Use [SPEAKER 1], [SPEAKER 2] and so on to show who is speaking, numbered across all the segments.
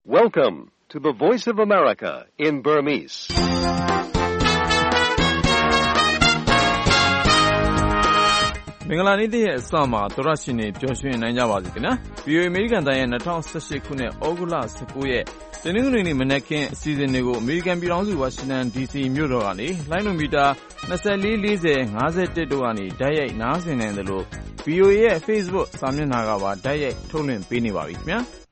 [SPEAKER 1] Welcome to the Voice of America in Burmese.
[SPEAKER 2] ။မင်္ဂလာနေ့ရဲ့အစမှာသောရရှိနေပျော်ရွှင်နိုင်ကြပါစေခင်ဗျာ။ VOA အမေရိကန်တိုင်းရဲ့2018ခုနှစ်ဩဂုတ်လ19ရက်တနင်္ဂနွေနေ့မနက်ခင်းအစီအစဉ်တွေကိုအမေရိကန်ပြည်ထောင်စုဝါရှင်တန် DC မြို့တော်ကနေလိုင်းနိုမီတာ2440 51တို့ကနေဓာတ်ရိုက်နားဆင်နိုင်တယ်လို့ VOA ရဲ့ Facebook စာမျက်နှာကပါဓာတ်ရိုက်ထုတ်လွှင့်ပေးနေပါပြီခင်ဗျာ။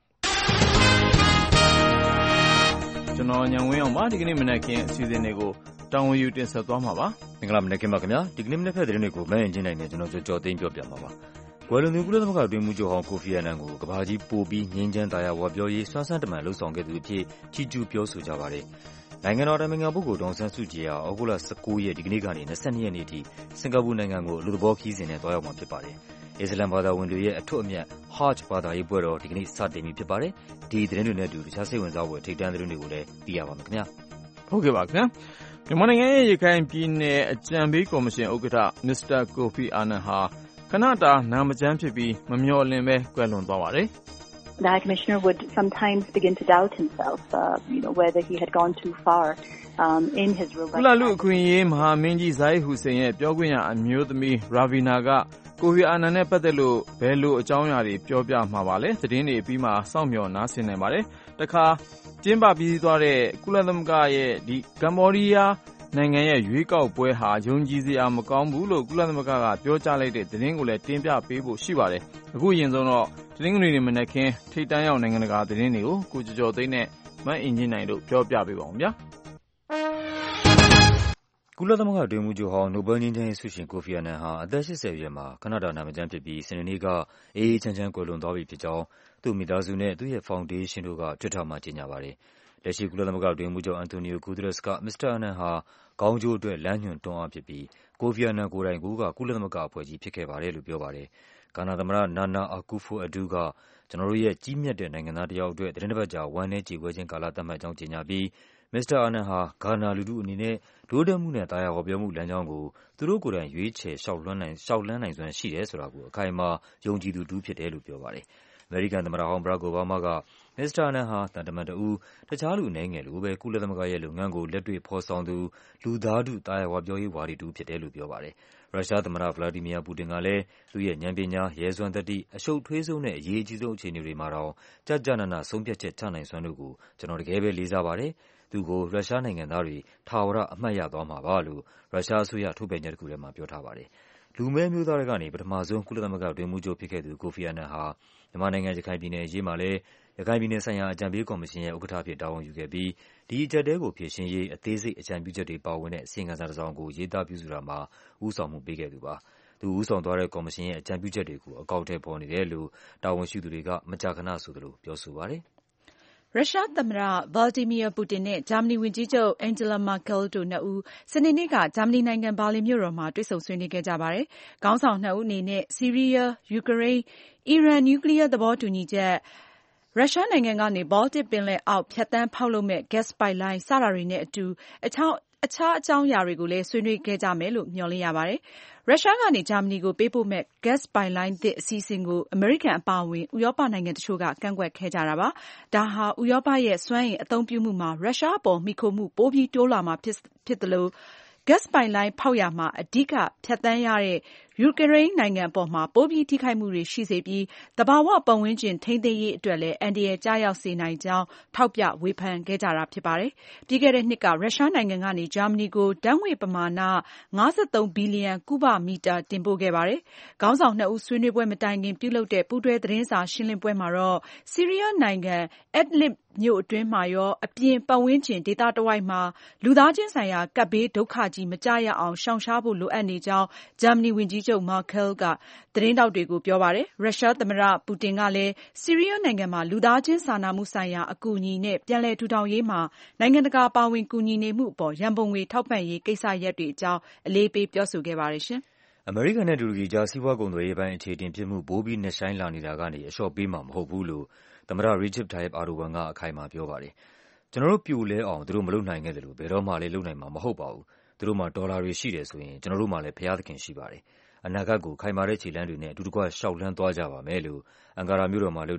[SPEAKER 2] ကျွန်တော်ညံဝင်းအောင်ပါဒီကနေ့မနက်ခင်းအစီအစဉ်တွေကိုတောင်းဝယူတင်ဆက်သွားမှာပါ
[SPEAKER 3] မင်္ဂလာမနက်ခင်းပါခင်ဗျာဒီကနေ့မနက်ဖက်သတင်းတွေကိုမန်းရင်ချင်းနိုင်နေကျွန်တော်ကြော်သိမ်းပြောပြမှာပါကွယ်လွန်သူကုလသမဂ္ဂအတွင်းမှုချုပ်ဟောင်းကိုဖီအာနန်ကိုကဘာကြီးပို့ပြီးငြင်းချမ်းတရားဝါပြောရေးစွမ်းစမ်းတမန်လှုပ်ဆောင်ခဲ့သူအဖြစ်ချီးကျူးပြောဆိုကြပါတယ်နိုင်ငံတော်တိုင်ပင်ခံပုဂ္ဂိုလ်ဒေါ်အောင်ဆန်းစုကြည်ဟာဩဂုတ်လ19ရက်ဒီကနေ့ကနေ22ရက်နေ့ထိစင်ကာပူနိုင်ငံကိုလူသဘောခီးစဉ်နဲ့တွားရောက်မှာဖြစ်ပါတယ်အစ္စလမ်ဘာသာဝင်တွေရဲ့အထွတ်အမြတ် Hajj ဘာသာရေးပွဲတော်ဒီကနေ့စတင်ပြီဖြစ်ပါတယ်ဒီသတင်းတွေနဲ့အတူတခြားစိတ်ဝင်စားဖွယ်ထိပ်တန်းသတင်းတွေကိုလည်းသိရပါမယ်ခင်ဗျာ
[SPEAKER 2] ဟုတ်ကဲ့ပါခင်ဗျာမြန်မာနိုင်ငံရဲ့ရခိုင်ပြည်နယ်အကြံပေးကော်မရှင်ဥက္ကဋ္ဌမစ္စတာကိုဖီအာနန်ဟာခဏတာနာမကျန်းဖြစ်ပြီးမမျှော်လင့်ပဲကွယ်လွန်သွားပါတယ်
[SPEAKER 4] The High Commissioner would sometimes begin to doubt himself, whether he had gone too far in his role.
[SPEAKER 2] ကုလလူအခွင့်အရေးမဟာမင်းကြီးဇိုင်းဟူစိန်ရဲ့ပြောခွင့်ရအမျိုးသမီးရာဗီနာကကိုဖီအာနန်နဲ့ပတ်သက်လို့ဘယ်လိုအကြောင်းအရာတွေပြောပြမှာပါလဲသတင်းတွေအပြီးမှာစောင့်မျှော်နားဆင်နိုင်ပါတယ်တခါကျင်းပပြီးသွားတဲ့ကုလသမဂ္ဂရဲ့ဒီကမ္ဘောဒီးယားနိုင်ငံရဲ့ရွေးကောက်ပွဲဟာယုံကြည်စရာမကောင်းဘူးလို့ကုလသမဂ္ဂကပြောကြားလိုက်တဲ့သတင်းကိုလည်းတင်ပြပေးဖို့ရှိပါတယ်အခုရင်ဆုံးတော့တနင်္ဂနွေနေ့မနက်ခင်းထိပ်တန်းရောက်နိုင်ငံတကာသတင်းတွေကိုကိုကျော်ကျော်သိန်းနဲ့မအင်ဂျင်နိုင်တို့ပြောပြပေးပါအောင်ဗျာ
[SPEAKER 3] ကုလသမဂ္ဂအတွင်းမှုချုပ်ဟောင်းနိုဘယ်ငြိမ်းချမ်းရေးဆုရှင်ကိုဖီအာနန်ဟာအသက်80အရွယ်မှာခဏတာနာမကျန်းဖြစ်ပြီးစနေနေ့ကအေးအေးချမ်းချမ်းကွယ်လွန်သွားပြီဖြစ်ကြောင်းသူ့မိသားစုနဲ့သူ့ရဲ့ဖောင်ဒေးရှင်းတို့က Twitter မှာကြေညာပါတယ်လက်ရှိကုလသမဂ္ဂအတွင်းမှုချုပ်အန်တိုနီယိုဂူသရက်စ်ကမစ္စတာအာနန်ဟာခေါင်းကျိုးအတွက်လမ်းညွှန်တွန်းအားဖြစ်ပြီးကိုဖီအာနန်ကိုယ်တိုင်ကကုလသမဂ္ဂအဖွဲ့ကြီးဖြစ်ခဲ့ပါတယ်လို့ပြောပါတယ်ဂါနာသမ္မတနာနာအာကူဖိုအဒူးကကျွန်တော်တို့ရဲ့ကြီးမြတ်တဲ့နိုင်ငံသားတစ်ယောက်အတွက်သတင်းတစ်ပတ်ကြာဝမ်းနည်းကြေကွဲခြင်းကာလသတ်မှတ်ကြောင်းကြေညာပြီးမစ္စတာအာနန်ဟာဂါနာလူထုအနေနဲ့ဒိုးတက်မှုနဲ့တရားဟောပြောမှုလမ်းကြောင်းကိုသူတို့ကိုယ်တိုင်ရွေးချယ်လျှောက်လှမ်းနိုင်စွမ်းရှိတယ်ဆိုတာကိုအခိုင်အမာယုံကြည်သူတူဖြစ်တယ်လို့ပြောပါတယ်အမေရိကန်သမ္မတဟောင်းဘရက်အိုဘားမားကမစ္စတာအာနန်ဟာတန်တမန်တဦးတခြားလူအနည်းငယ်လိုပဲကုလသမဂ္ဂရဲ့လုပ်ငန်းကိုလက်တွေ့ဖော်ဆောင်သူလူသားထုတရားဟောပြောရေးဝါဒီတူဖြစ်တယ်လို့ပြောပါတယ်ရုရှားသမ္မတဗလာဒီမီယာပူတင်ကလည်းသူ့ရဲ့ဉာဏ်ပညာရဲစွမ်းသတ္တိအရှုပ်ထွေးဆုံးနဲ့အရေးအကြီးဆုံးအခြေအနေတွေမှာတော့ကြကြနနဆုံးဖြတ်ချက်ချနိုင်စွမ်းတို့ကိုကျွန်တော်တကယ်ပဲလေးစားပါတယ်သူကိုရုရှားနိုင်ငံသားတွေထာဝရအမှတ်ရသွားမှာပါလို့ရုရှားအစိုးရထုတ်ပြန်ချက်တစ်ခုထဲမှာပြောထားပါတယ်လူမဲမျိုးသားတွေကနေပထမဆုံးကုလသမဂ္ဂအတွင်းမှုချုပ်ဖြစ်ခဲ့သူကိုဖီအာနန်ဟာမြန်မာနိုင်ငံရခိုင်ပြည်နယ်အရေးမှာလည်းရခိုင်ပြည်နယ်ဆိုင်ရာအကြံပေးကော်မရှင်ရဲ့ဥက္ကဋ္ဌဖြစ်တာဝန်ယူခဲ့ပြီးဒီအကြက်တဲကိုဖြေရှင်းရေးအသေးစိတ်အကြံပြုချက်တွေပါဝင်တဲ့အစီရင်ခံစာတစ်စောင်ကိုရေးသားပြုစုတာမှာဦးဆောင်မှုပေးခဲ့သူပါသူဦးဆောင်သွားတဲ့ကော်မရှင်ရဲ့အကြံပြုချက်တွေကိုအကောက်အထည်ပေါ်နေတယ်လို့တာဝန်ရှိသူတွေကမကြာခဏဆိုသလိုပြောဆိုပါတယ်
[SPEAKER 5] ရုရှားသမ္မတဗလာဒီမီယာပူတင်နဲ့ဂျာမနီဝန်ကြီးချုပ်အန်ဂျလာမာကဲလ်တို့နှစ်ဦးစနေနေ့ကဂျာမနီနိုင်ငံဘာလင်မြို့တော်မှာတွေ့ဆုံဆွေးနွေးခဲ့ကြပါတယ်။ခေါင်းဆောင်နှစ်ဦးအနေနဲ့ဆီးရီးယား၊ယူကရိန်း၊အီရန်နျူကလီးယားသဘောတူညီချက်၊ရုရှားနိုင်ငံကနေဘောလ်တစ်ပင်လယ်အောက်ဖြတ်သန်းဖောက်လုပ်မယ့် gas ပိုက်လိုင်းစတာတွေနဲ့အတူအခြားအကြောင်းအရာတွေကိုလည်းဆွေးနွေးခဲ့ကြမယ်လို့မျှော်လင့်ရပါတယ်။ရုရှားကနေဂျာမနီကိုပေးပို့မယ့် gas ပိုက်လိုင်းသစ်အစီအစဉ်ကိုအမေရိကန်အပါအဝင်ဥရောပနိုင်ငံတချို့ကကန့်ကွက်ခဲ့ကြတာပါ။ဒါဟာဥရောပရဲ့စွမ်းအင်အသုံးပြုမှုမှာရုရှားအပေါ်မှီခိုမှုပိုပြီးတိုးလာမှာဖြစ်သလိုgas ပိုက်လိုင်းဖောက်ရာမှာအဓိကဖြတ်သန်းရတဲ့ယူကရိန်းနိုင်ငံအပေါ်မှာပိုပြီးထိခိုက်မှုတွေရှိစေပြီးသဘာဝပတ်ဝန်းကျင်ထိန်းသိမ်းရေးအတွက်လည်းအန္တရာယ်ကျရောက်စေနိုင်ကြောင်းထောက်ပြဝေဖန်ခဲ့ကြတာဖြစ်ပါတယ်။ပြီးခဲ့တဲ့နှစ်ကရုရှားနိုင်ငံကနေဂျာမနီကိုဓာတ်ငွေ့ပမာဏ53ဘီလီယံကုဗမီတာတင်ပို့ခဲ့ပါတယ်။ခေါင်းဆောင်နှစ်ဦးဆွေးနွေးပွဲမတိုင်ခင်ပြုလုပ်တဲ့ပူးတွဲသတင်းစာရှင်းလင်းပွဲမှာတော့ဆီးရီးယားနိုင်ငံIdlibမြို့အတွင်းမှာရောအပြင်ပတ်ဝန်းကျင်ဒေသတဝိုက်မှာလူသားချင်းဆိုင်ရာကပ်ဘေးဒုက္ခကြီးမကျရောက်အောင်ရှောင်ရှားဖို့လိုအပ်နေကြောင်းဂျာမနီဝန်ကြီးချုပ်မာကဲလ်ကသတင်းထောက်တွေကိုပြောပါတယ်။ရုရှားသမ္မတပူတင်ကလည်းဆီးရီးယားနိုင်ငံမှာလူသားချင်းစာနာမှုဆိုင်ရာအကူအညီနဲ့ပြန်လည်ထူထောင်ရေးမှာနိုင်ငံတကာပါဝင်ကူညီနေမှုအပေါ်ရန်ပုံငွေထောက်ပံ့ရေးကိစ္စရပ်တွေအကြောင်းအလေးပေးပြောဆိုခဲ့ပါတယ်ရှင်
[SPEAKER 3] ။အမေရိကန်နဲ့တူရကီကြားစီးပွားကုန်သွယ်ရေးပိုင်းအခြေတင်ဖြစ်မှုပိုပြီးနက်ရှိုင်းလာနေတာကနေအလျှော့ပေးမှာမဟုတ်ဘူးလို့သမ္မတRecep Tayyip Erdoganကအခိုင်အမာပြောပါတယ်။ကျွန်တော်တို့ပြိုလဲအောင်သူတို့မလုပ်နိုင်ခဲ့တယ်လို့ဘယ်တော့မှလည်းလုပ်နိုင်မှာမဟုတ်ပါဘူး။သူတို့မှာဒေါ်လာတွေရှိတယ်ဆိုရင်ကျွန်တော်တို့မှာလည်းဘုရားသခင်ရှိပါတယ်။အနာဂတ်ကိုခိုင်မာတဲ့ခြေလှမ်းတွေနဲ့အတူတကွရှောက်လှမ်းသွားကြပါမယ်လို့အန်ကာရာမြို့တော်မှာလုပ်တဲ့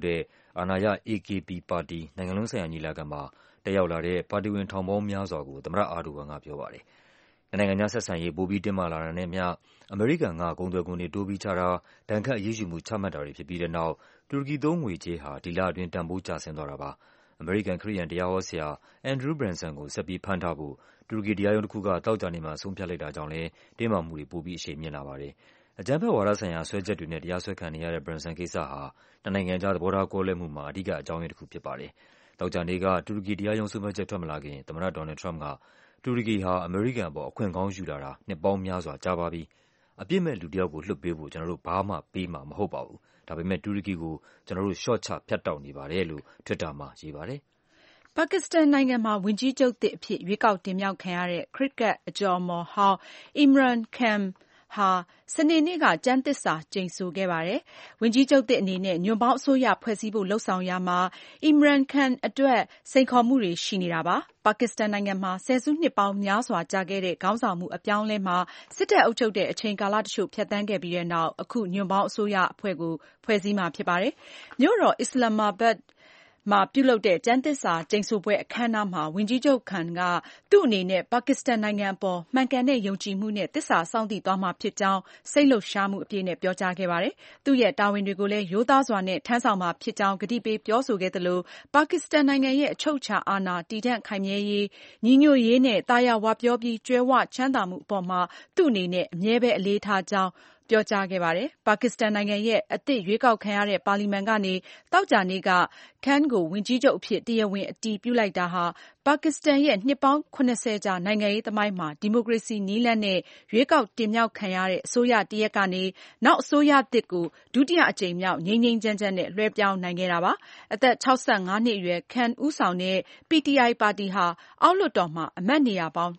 [SPEAKER 3] အာဏာရ AKP ပါတီနိုင်ငံလုံးဆိုင်ရာညီလာခံမှာတက်ရောက်လာတဲ့ပါတီဝင်ထောင်ပေါင်းများစွာကိုသမ္မတအာဒိုဝမ်ကပြောပါတယ်။နိုင်ငံခြားဆက်ဆံရေးပိုပြီးတင်းမာလာတာနဲ့အမျှအမေရိကန်ကကုန်သွယ်ခွန်တွေတိုးပြီးချတာ၊ဒဏ်ခတ်အရေးယူမှုချမှတ်တာတွေဖြစ်ပြီးတဲ့နောက်တူရကီသုံးငွေကြေးဟာဒီလအတွင်းတန်ဖိုးကျဆင်းသွားတာပါ။အမေရိကန်ခရစ်ယာန်တရားဟောဆရာ Andrew Branson ကိုဆက်ပြီးဖမ်းထားဖို့တူရကီတရားရုံးတခုကသောကြာနေ့မှာဆုံးဖြတ်လိုက်တာကြောင့်လည်းတင်းမာမှုတွေပိုပြီးအရှိန်မြင့်လာပါတယ်။အကြမ်းဖက်ဝါဒဆိုင်ရာစွဲချက်တွေနဲ့တရားစွဲခံနေရတဲ့ Branson ကိစ္စဟာနှစ်နိုင်ငံကြားသဘောထားကွဲလွဲမှုမှာအဓိကအကြောင်းရင်းတခုဖြစ်ပါတယ်။သောကြာနေ့ကတူရကီတရားရုံးဆုံးဖြတ်ချက်ထွက်မလာခင်သမ္မတဒေါ်နယ်လ်ဒ် ထရမ့်ပ်ကတူရကီဟာအမေရိကန်အပေါ်အခွင့်ကောင်းယူလာတာနှစ်ပေါင်းများစွာကြာပါပြီ။အပြစ်မဲ့လူတယောက်ကိုလွှတ်ပေးဖို့ကျနော်တို့ဘာမှပေးမှာမဟုတ်ပါဘူး။ဒါပေမဲ့တူရကီကိုကျနော်တို့လျှော့ချဖြတ်တောက်နေပါတယ်လို့ Twitter မှာရေးပါတယ်
[SPEAKER 5] ။ပါကစ္စတန်နိုင်ငံမှာဝန်ကြီးချုပ်သစ်အဖြစ်ရွေးကောက်တင်မြှောက်ခံရတဲ့ခရစ်ကက်အကျော်အမော်ဟောင်း Imran Khan ဟာစနေနေ့ကကျမ်းသစ္စာကျိန်ဆိုခဲ့ပါတယ်။ဝန်ကြီးချုပ်သစ်အနေနဲ့ညွန့်ပေါင်းအစိုးရဖွဲ့စည်းဖို့လုပ်ဆောင်ရာမှာ Imran Khan အတွက်စိန်ခေါ်မှုတွေရှိနေတာပါ။ပါကစ္စတန်နိုင်ငံမှာဆယ်စုနှစ်ပေါင်းများစွာကြာခဲ့တဲ့ခေါင်းဆောင်မှုအပြောင်းအလဲမှာစစ်တပ်အုပ်ချုပ်တဲ့အချိန်ကာလတချို့ဖြတ်သန်းခဲ့ပြီးတဲ့နောက်အခုညွန့်ပေါင်းအစိုးရအဖွဲ့ကိုဖွဲ့စည်းမှာဖြစ်ပါတယ်။မြို့တော်အစ္စလာမာဘတ်မှာပြုလုပ်တဲ့ကျမ်းသစ္စာကျိန်ဆိုပွဲအခမ်းအနားမှာဝန်ကြီးချုပ် Khan ကသူ့အနေနဲ့ပါကစ္စတန်နိုင်ငံအပေါ်မှန်ကန်တဲ့ယုံကြည်မှုနဲ့သစ္စာစောင့်သိသွားမှာဖြစ်ကြောင်းစိတ်လှုပ်ရှားမှုအပြည့်နဲ့ပြောကြားခဲ့ပါတယ်။သူ့ရဲ့တာဝန်တွေကိုလည်းရိုးသားစွာနဲ့ထမ်းဆောင်မှာဖြစ်ကြောင်းကတိပေးပြောဆိုခဲ့သလိုပါကစ္စတန်နိုင်ငံရဲ့အချုပ်အခြာအာဏာတည်တံ့ခိုင်မြဲရေး၊ညီညွတ်ရေးနဲ့သာယာဝပြောပြီးကြွယ်ဝချမ်းသာမှုအပေါ်မှာသူ့အနေနဲ့အမြဲပဲအလေးထားကြောင်းပြောကြားခဲ့ပါတယ်။ပါကစ္စတန်နိုင်ငံရဲ့အသစ်ရွေးကောက်ခံရတဲ့ပါလီမန်ကနေသောကြာနေ့က Khan ကိုဝန်ကြီးချုပ်အဖြစ်တရားဝင်အတည်ပြုလိုက်တာဟာပါကစ္စတန်ရဲ့နှစ်ပေါင်း70ကြာနိုင်ငံရေးသမိုင်းမှာဒီမိုကရေစီနည်းလမ်းနဲ့ရွေးကောက်တင်မြှောက်ခံရတဲ့အစိုးရတရပ်ကနေနောက်အစိုးရသစ်ကိုဒုတိယအကြိမ်မြောက်ငြိမ်းငြိမ်းချမ်းချမ်းနဲ့လွှဲပြောင်းနိုင်ခဲ့တာပါ။အသက်65နှစ်အရွယ် Khan ဦးဆောင်တဲ့ PTI ပါတီဟာအောက်လွှတ်တော်မှာအမတ်နေရာပေါင်း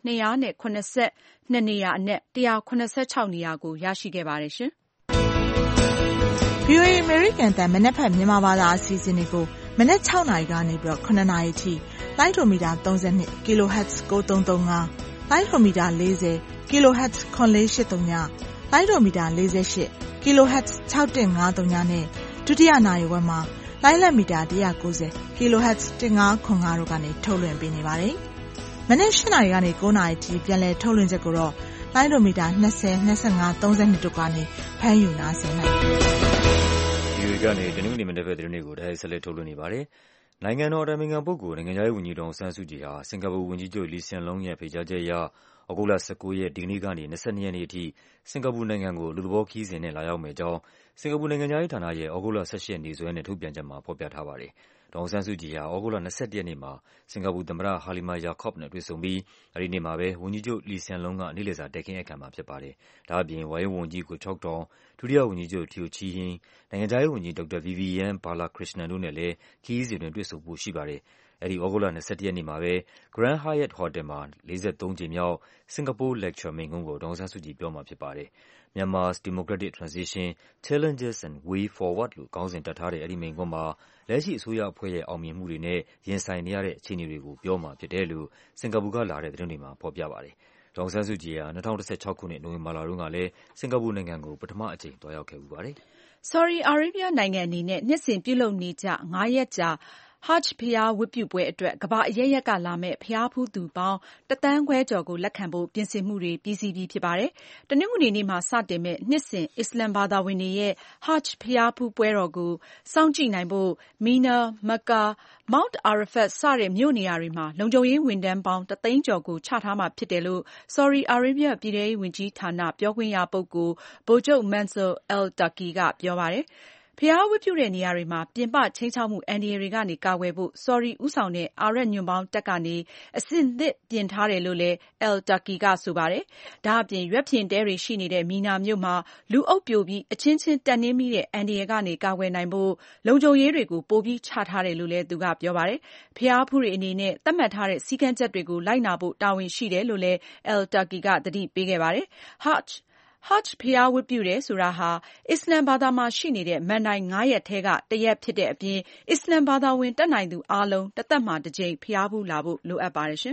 [SPEAKER 5] 282နေရာအနက်176နေရာကိုရရှိခဲ့ပါတယ်ရှင်။
[SPEAKER 6] VOA American တန်မနက်ဖြန်မြန်မာဘာသာအစီအစဉ်တွေကိုမနက်6နာရီကနေပြီးတော့9နာရီထိလိုင်းဒိုမီတာ32 kHz 9335လိုင်းဒိုမီတာ40 kHz 9483လိုင်းဒိုမီတာ48 kHz 6153နဲ့ဒုတိယနာရီဝက်မှာလိုင်းလက်မီတာ190 kHz 1505တို့ကနေထုတ်လွှင့်ပေးနေပါတယ်။မနက်7နာရီကနေ9နာရီထိပြန်လည်ထုတ်လွှင့်ချက်ကိုတော့လိုင်းဒိုမီတာ20 25 32တို့ကနေဖမ်းယူနားဆင်နိုင်ပါတယ်
[SPEAKER 3] ။ဒီကနေတနင်္ဂနွေမနက်ဖက်သတင်းတွေကိုဆက်လက်ထုတ်လွှင့်နေပါတယ်။နိုင်ငံတော်အတိုင်ပင်ခံပုဂ္ဂိုလ်နိုင်ငံခြားရေးဝန်ကြီးဒေါ်အောင်ဆန်းစုကြည်ဟာစင်ကာပူဝန်ကြီးချုပ်လီရှန်လုံးရဲ့ဖိတ်ကြားချက်အရဩဂုတ်လ19ရက်ဒီကနေ့ကနေ22ရက်နေ့အထိစင်ကာပူနိုင်ငံကိုလူသဘောခရီးစဉ်နဲ့လာရောက်မယ့်အကြောင်းစင်ကာပူနိုင်ငံခြားရေးဌာနရဲ့ဩဂုတ်လ18ရက်နေ့စွဲနဲ့ထုတ်ပြန်ချက်မှာဖော်ပြထားပါတယ်။ဒေါ်အောင်ဆန်းစုကြည်ဟာဩဂုတ်လ21ရက်နေ့မှာစင်ကာပူသမ္မတဟာလီမာယာကော့ဗ်နဲ့တွေ့ဆုံပြီးအဲဒီနေ့မှာပဲဝန်ကြီးချုပ်လီရှန်လုံးကနေ့လည်စာတက်ခင်းဧည့်ခံမှာဖြစ်ပါတယ်။ဒါ့အပြင်ဝါရင့်ဝန်ကြီးကိုချောက်တောင်ဒုတိယဝန်ကြီးချုပ်ထီယိုချီဟင်းနိုင်ငံခြားရေးဝန်ကြီးဒေါက်တာဗီဗီယန်ဘာလာခရစ်ရှနန်တို့နဲ့လည်းခရီးစဉ်တွင်တွေ့ဆုံဖို့ရှိပါတယ်။အဲဒီဩဂုတ်လ21ရက်နေ့မှာပဲ Grand Hyatt Hotel မှာ43ကြိမ်မြောက် Singapore Lecture မိန့်ခွန်းကိုဒေါ်အောင်ဆန်းစုကြည်ပြောမှာဖြစ်ပါတယ်။ Myanmar's Democratic Transition: Challenges and Way Forward လို့ခေါင်းစဉ်တပ်ထားတဲ့အဲဒီမိန့်ခွန်းမှာလက်ရှိအစိုးရအဖွဲ့ရဲ့အောင်မြင်မှုတွေနဲ့ရင်ဆိုင်နေရတဲ့အခြေအနေတွေကိုပြောမှာဖြစ်တယ်လို့စင်ကာပူကလာတဲ့သတင်းတွေမှာဖော်ပြပါတယ်။ဒေါ်အောင်ဆန်းစုကြည်ဟာ2016ခုနှစ်နိုဝင်ဘာလတုန်းကလည်းစင်ကာပူနိုင်ငံကိုပထမအကြိမ်သွားရောက်ခဲ့ဖူးပါတယ်
[SPEAKER 5] ။ Saudi Arabia နိုင်ငံအနေနဲ့နှစ်စဉ်ပြုလုပ်နေကျ9ရက်ကြာHajj ဘုရားဝတ်ပြုပွဲအတွက်ကမ္ဘာအရပ်ရပ်ကလာမယ့်ဘုရားဖူးသူပေါင်း1.5 သန်းကျော်ကိုလက်ခံဖို့ပြင်ဆင်မှုတွေပြီးစီးပြီဖြစ်ပါတယ်။တနင်္ဂနွေနေ့မှာစတင်မယ့်နှစ်စဉ်အစ္စလမ်ဘာသာဝင်တွေရဲ့ Hajj ဘုရားဖူးပွဲတော်ကိုစောင့်ကြည့်နိုင်ဖို့ Mina, Mecca, Mount Arafat စတဲ့မြို့နေရာတွေမှာလုံခြုံရေးဝန်ထမ်းပေါင်း1 သိန်းကျော်ကိုချထားမှာဖြစ်တယ်လို့ Saudi Arabia ပြည်ထဲရေးဝန်ကြီးဌာနပြောခွင့်ရပုဂ္ဂိုလ် ဗိုလ်ချုပ် Mansour al-Turki ကပြောပါတယ်။ဘုရားဝတ်ပြုတဲ့နေရာတွေမှာပြင်ပခြိမ်းခြောက်မှုအန္တရာယ်တွေကနေကာကွယ်ဖို့ Saudi ဦးဆောင်တဲ့အာရပ်ညွန့်ပေါင်းတပ်ကနေအဆင်သင့်ပြင်ထားတယ်လို့လည်း al-Turki ကဆိုပါတယ်။ဒါ့အပြင်ရွက်ဖျင်တဲတွေရှိနေတဲ့မီနာမြို့မှာလူအုပ်ပြိုပြီးအချင်းချင်းတက်နင်းမိတဲ့အန္တရာယ်ကနေကာကွယ်နိုင်ဖို့လုံခြုံရေးတွေကိုပိုပြီးချထားတယ်လို့လည်းသူကပြောပါတယ်။ဘုရားဖူးတွေအနေနဲ့သတ်မှတ်ထားတဲ့စည်းကမ်းချက်တွေကိုလိုက်နာဖို့တာဝန်ရှိတယ်လို့လည်း al-Turki ကသတိပေးခဲ့ပါတယ်။ Hajj ဘုရားဝတ်ပြုတယ်ဆိုတာဟာအစ္စလမ်ဘာသာမှာရှိနေတဲ့မဏ္ဍိုင်9ရက်ထဲကတရက်ဖြစ်တဲ့အပြင်အစ္စလမ်ဘာသာဝင်တတ်နိုင်သူအားလုံးတသက်မှာတစ်ကြိမ်ဘုရားဖူးလာဖို့လိုအပ်ပါတယ်ရှင်။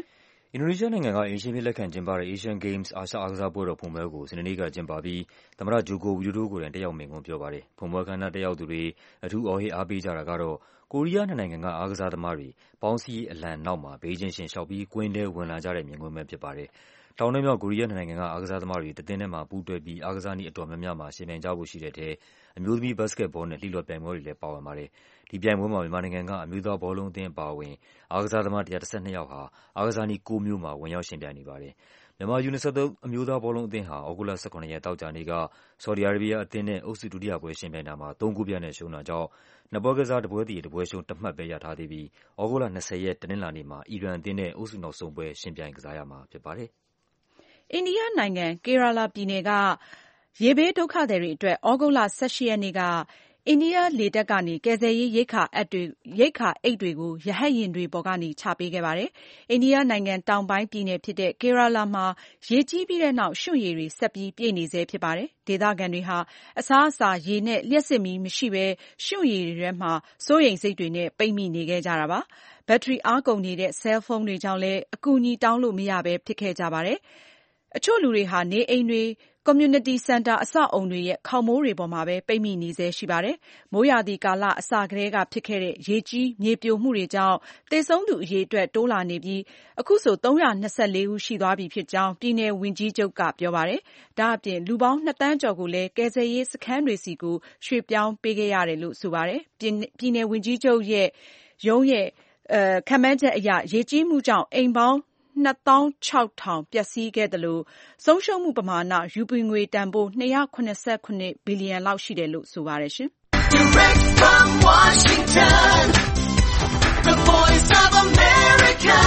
[SPEAKER 3] အင်ဒိုနီးရှားနိုင်ငံကအိမ်ရှင်အဖြစ်လက်ခံကျင်းပတဲ့ Asian Games အာရှအားကစားပွဲတော်ဖွင့်ပွဲကို စနေနေ့ကကျင်းပပြီး သမ္မတ ဂျိုကို ဝီဒိုဒိုကိုယ်တိုင်တက်ရောက်မိန့်ခွန်းပြောပါတယ်။ ဖွင့်ပွဲအခမ်းအနားတက်ရောက်သူတွေ အထူးအော်ဟစ်အားပေးကြတာကတော့ ကိုရီးယားနှစ်နိုင်ငံက အားကစားသမားတွေ ပေါင်းစည်းရေးအလံနောက်မှာ ဘေးချင်းယှဉ်လျှောက်ပြီး ကွင်းထဲဝင်လာကြတဲ့မြင်ကွင်းပဲဖြစ်ပါတယ်။ ထောင်နဲ့မြောက် ကိုရီးယားနှစ်နိုင်ငံက အားကစားသမားတွေ တသင်းထဲမှာပူးတွဲပြီး အားကစားနည်းအတော်များများမှာ ယှဉ်ပြိုင်ကြဖို့ရှိတဲ့ထဲ အမျိုးသမီးဘတ်စကက်ဘောနဲ့ လှေလော်ပြိုင်ပွဲတွေလည်းပါဝင်ပါတယ်။ ဒီပြိုင်ပွဲမှာ မြန်မာနိုင်ငံက အမျိုးသားဘောလုံးအသင်းအပါအဝင် အားကစားသမား ၁၁၂ ယောက်ဟာ အားကစားနည်း ၉ မျိုးမှာ ဝင်ရောက်ယှဉ်ပြိုင်နေပါတယ်။ မြန်မာ U-23 အမျိုးသားဘောလုံးအသင်းဟာ သြဂုတ်လ ၁၇ ရက် သောကြာနေ့က ဆော်ဒီအာရေးဘီးယားအသင်းနဲ့ အုပ်စုဒုတိယပွဲယှဉ်ပြိုင်တာမှာ ၃ ဂိုးပြတ်နဲ့ရှုံးတာကြောင့် နှစ်ပွဲကစား တပွဲသရေ တပွဲရှုံး တမှတ်ပဲရထားသေးပြီး သြဂုတ်လ ၂၀ ရက် တနင်္လာနေ့မှာ အီရန်အသင်းနဲ့ အုပ်စုနောက်ဆုံးပွဲ ယှဉ်ပြိုင်ကစားရမှာဖြစ်ပါတယ်
[SPEAKER 5] ။ အိန္ဒိယနိုင်ငံ၊ Kerala ပြည်နယ်က ရေဘေးဒုက္ခသည်တွေအတွက် သြဂုတ်လ ၁၈ ရက်နေ့က အိန္ဒိယလေတပ်ကနေ ကယ်ဆယ်ရေးရိက္ခာအိတ်တွေကို ရဟတ်ယာဉ်တွေပေါ်ကနေ ချပေးခဲ့ပါတယ်။ အိန္ဒိယနိုင်ငံတောင်ပိုင်းပြည်နယ်ဖြစ်တဲ့ Kerala မှာ ရေကြီးပြီးတဲ့နောက် ရွှံ့ရေတွေ ဆက်ပြီးပြည့်နေဆဲဖြစ်ပါတယ်။ ဒေသခံတွေဟာ အစားအစာ၊ ရေနဲ့ လျှပ်စစ်မီးမရှိဘဲ ရွှံ့ရေတွေထဲမှာ စိုးရိမ်စိတ်တွေနဲ့ ပိတ်မိနေခဲ့ကြတာပါ။ ဘက်ထရီအားကုန်နေတဲ့ ဆဲလ်ဖုန်းတွေကြောင့်လည်း အကူအညီတောင်းလို့မရဘဲ ဖြစ်ခဲ့ကြပါတယ်။ အချို့လူတွေဟာ နေအိမ်တွေ၊ ကွန်မြူနတီစင်တာ အဆောက်အအုံတွေရဲ့ ခေါင်မိုးတွေပေါ်မှာပဲ ပိတ်မိနေဆဲရှိပါတယ်။ မိုးရာသီကာလအစကတည်းကဖြစ်ခဲ့တဲ့ ရေကြီးမြေပြိုမှုတွေကြောင့် သေဆုံးသူအရေအတွက် တိုးလာနေပြီး အခုဆို 324 ဦးရှိသွားပြီဖြစ်ကြောင်း ပြည်နယ်ဝန်ကြီးချုပ်က ပြောပါတယ်။ ဒါ့အပြင် လူပေါင်း 2 သန်းကျော်ကိုလည်း ကယ်ဆယ်ရေးစခန်းတွေဆီကို ရွှေ့ပြောင်းပေးခဲ့ရတယ်လို့ ဆိုပါတယ်။ ပြည်နယ်ဝန်ကြီးချုပ်ရုံးရဲ့ ခန့်မှန်းချက်အရ ရေကြီးမှုကြောင့် အိမ်ပေါင်း 26,000 ပျက်စီးခဲ့သလို ဆုံးရှုံးမှုပမာဏ ရူပီငွေတန်ဖိုး 277 ဘီလီယံလောက်ရှိတယ်လို့ ဆိုပါတယ်။
[SPEAKER 2] Direct from Washington, the voice of America,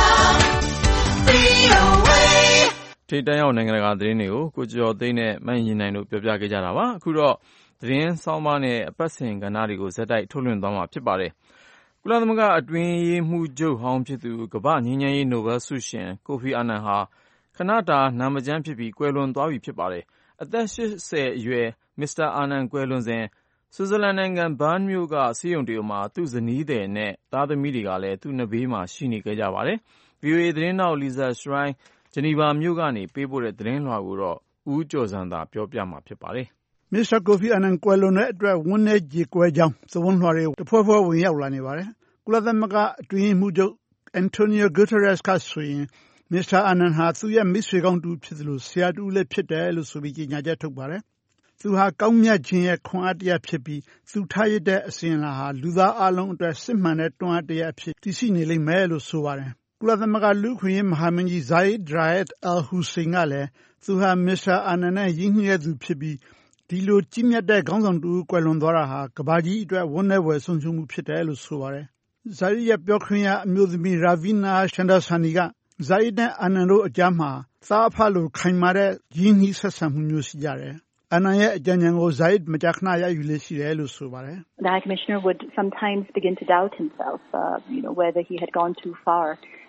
[SPEAKER 2] VOA ထိပ်တန်းရောက်နိုင်ငံတကာသတင်းတွေကို ကိုကျော်သိန်းနဲ့မရင်နိုင်တို့ပြောပြခဲ့ကြတာပါ။ အခုတော့ သတင်းဆောင်းပါးနဲ့ အပတ်စဉ်ကဏ္ဍတွေကို ဆက်တိုက်ထုတ်လွှင့်သွားမှာဖြစ်ပါတယ်။ ကုလသမဂ္ဂအတွင်းရေးမှူးချုပ်ဟောင်းဖြစ်သူ ကမ္ဘာ့ငြိမ်းချမ်းရေးနိုဘဲလ်ဆုရှင် ကိုဖီအာနန်ဟာ ခဏတာနာမကျန်းဖြစ်ပြီး ကွယ်လွန်သွားပြီဖြစ်ပါတယ်။ အသက် 80 အရွယ် မစ္စတာအာနန်ကွယ်လွန်စဉ် ဆွစ်ဇာလန်နိုင်ငံ ဘန်းမြို့က ဆေးရုံတရုံမှာ သူ့ဇနီးသည်နဲ့ သားသမီးတွေကလည်း သူ့နဘေးမှာရှိနေခဲ့ကြပါတယ်။ VOA သတင်းထောက် Lisa Schlein ဂျနီဗာမြို့ကနေပေးပို့တဲ့သတင်းလွှာကိုတော့ ဦးကျော်ဇံသာပြောပြမှာဖြစ်ပါတယ်
[SPEAKER 7] ။ မစ္စတာကိုဖီအာနန်ကွယ်လွန်တဲ့အတွက် ဝမ်းနည်းကြေကွဲကြောင်း သတင်းလွှာတွေတဖွဲဖွဲဝင်ရောက်လာနေပါတယ်။ ကုလသမဂ္ဂအတွင်းရေးမှူးချုပ် Antonio Guterres ကဆိုရင် မစ္စတာအာနန်ဟာသူ့ရဲ့မိတ်ဆွေကောင်းတဦးဖြစ်သလို ဆရာတဦးလည်းဖြစ်တယ်လို့ဆိုပြီးကြေညာချက်ထုတ်ပါတယ်။ သူဟာကောင်းမြတ်ခြင်းရဲ့ခွန်အားတရပ်ဖြစ်ပြီး သူထားရစ်တဲ့အစဉ်အလာဟာလူသားအားလုံးအတွက်စစ်မှန်တဲ့တွန်းအားတရပ်အဖြစ်တည်ရှိနေလိမ့်မယ်လို့ဆိုပါတယ်။ ကုလသမဂ္ဂလူ့အခွင့်အရေးမဟာမင်းကြီး Zeid Ra'ad al-Hussein ကလည်း သူဟာမစ္စတာအာနန်နဲ့ရင်းနှီးတဲ့သူဖြစ်ပြီး ဒီလိုကြီးမြတ်တဲ့ခေါင်းဆောင်တဦးကွယ်လွန်သွားတာဟာ ကမ္ဘာကြီးအတွက်ဝမ်းနည်းဖွယ်ဆုံးရှုံးမှုဖြစ်တယ်လို့ဆိုပါတယ်။ Zeid ရဲ့ပြောခွင့်ရအမျိုးသမီး Ravina Shamdasani က Zeid နဲ့အာနန်တို့အကြားမှာ သားအဖလိုခိုင်မာတဲ့ရင်းနှီးဆက်ဆံမှုမျိုးရှိကြတယ်။ အာနန်ရဲ့အကြံဉာဏ်ကို Zeid မကြာခဏရယူလေ့ရှိတယ်လို့ဆိုပါတယ်
[SPEAKER 4] ။ The High Commissioner would sometimes begin to doubt himself, whether he had gone too far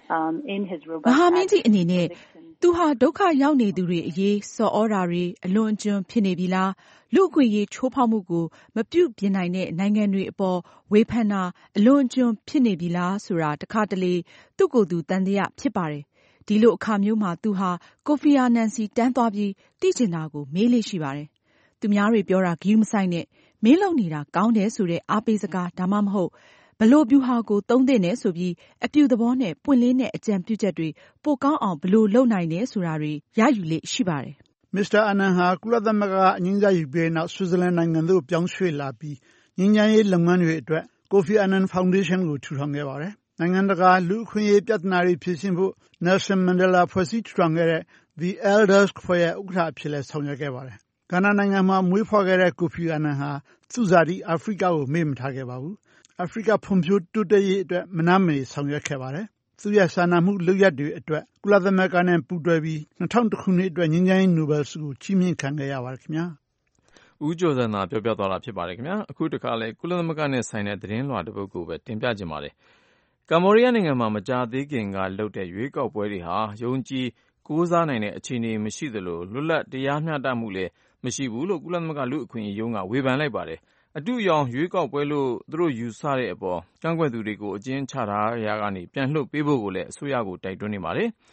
[SPEAKER 4] in his robust
[SPEAKER 5] မဟာမင်းကြီးအနေနဲ့ သူဟာဒုက္ခရောက်နေသူတွေအရေးဆော်ဩတာတွေအလွန်အကျွံဖြစ်နေပြီလား၊ လူ့အခွင့်အရေးချိုးဖောက်မှုကိုမပြုပြင်နိုင်တဲ့နိုင်ငံတွေအပေါ်ဝေဖန်တာအလွန်အကျွံဖြစ်နေပြီလားဆိုတာ တခါတလေသူ့ကိုယ်သူသံသယဖြစ်ပါတယ်။ ဒီလိုအခါမျိုးမှာသူဟာကိုဖီအာနန်ဆီတန်းသွားပြီးသိချင်တာကိုမေးလေ့ရှိပါတယ်။ သူများတွေပြောတာဂရုမစိုက်နဲ့မင်းလုပ်နေတာကောင်းတယ်ဆိုတဲ့အားပေးစကား ဒါမှမဟုတ် ဘယ်လိုဗျူဟာကိုသုံးသင့်တယ်ဆိုပြီးအပြုသဘောနဲ့ပွင့်လင်းတဲ့အကြံပြုချက်တွေပိုကောင်းအောင်ဘယ်လိုလုပ်နိုင်တယ်ဆိုတာတွေရယူလေ့ရှိပါတယ်
[SPEAKER 7] ။ မစ္စတာအာနန်ဟာကုလသမဂ္ဂကအငြိမ်းစားယူပြီးတဲ့နောက် ဆွစ်ဇာလန်နိုင်ငံသို့ပြောင်းရွှေ့လာပြီး ငြိမ်းချမ်းရေးလုပ်ငန်းတွေအတွက် ကိုဖီအာနန်ဖောင်ဒေးရှင်းကိုထူထောင်ခဲ့ပါတယ်။ နိုင်ငံတကာလူ့အခွင့်အရေးပြဿနာတွေဖြေရှင်းဖို့ Nelson Mandela ဖွဲ့စည်းထူထောင်ခဲ့တဲ့ The Elders အဖွဲ့ရဲ့ဥက္ကဋ္ဌအဖြစ်လည်းဆောင်ရွက်ခဲ့ပါတယ်။ ဂါနာနိုင်ငံမှာမွေးဖွားခဲ့တဲ့ကိုဖီအာနန်ဟာသူ့ဇာတိအာဖရိကကိုမေ့မထားခဲ့ပါဘူး။ အာဖရိကဖွံ့ဖြိုးတိုးတက်ရေးအတွက်မနားမနေဆောင်ရွက်ခဲ့ပါတယ်။ သူ့ရဲ့စာနာမှုလုပ်ရပ်တွေအတွက် ကုလသမဂ္ဂနဲ့ပူးတွဲပြီး 2001 ခုနှစ်အတွက်ငြိမ်းချမ်းရေးနိုဘဲလ်ဆုကိုချီးမြှင့်ခံခဲ့ရပါတယ်ခင်ဗျာ
[SPEAKER 2] ။ ဦးကျော်ဇံသာပြောပြသွားတာဖြစ်ပါတယ်ခင်ဗျာ။ အခုတခါလည်းကုလသမဂ္ဂနဲ့ဆိုင်တဲ့သတင်းလွှာတပုဒ်ကိုပဲတင်ပြချင်ပါတယ်။ ကမ္ဘောဒီးယားနိုင်ငံမှာမကြာသေးခင်ကလုပ်တဲ့ရွေးကောက်ပွဲတွေဟာ ယုံကြည်ကိုးစားနိုင်တဲ့အခြေအနေမရှိသလို လွတ်လပ်တရားမျှတမှုလည်းမရှိဘူးလို့ ကုလသမဂ္ဂလူ့အခွင့်အရေးရုံးကဝေဖန်လိုက်ပါတယ်။ အတုအယောင်ရွေးကောက်ပွဲလို့သူတို့ယူဆတဲ့အပေါ်ကန့်ကွက်သူတွေကိုအကျဉ်းချထားရာကနေပြန်လွှတ်ပေးဖို့ကိုလည်းအစိုးရကိုတိုက်တွန်းနေပါတယ်။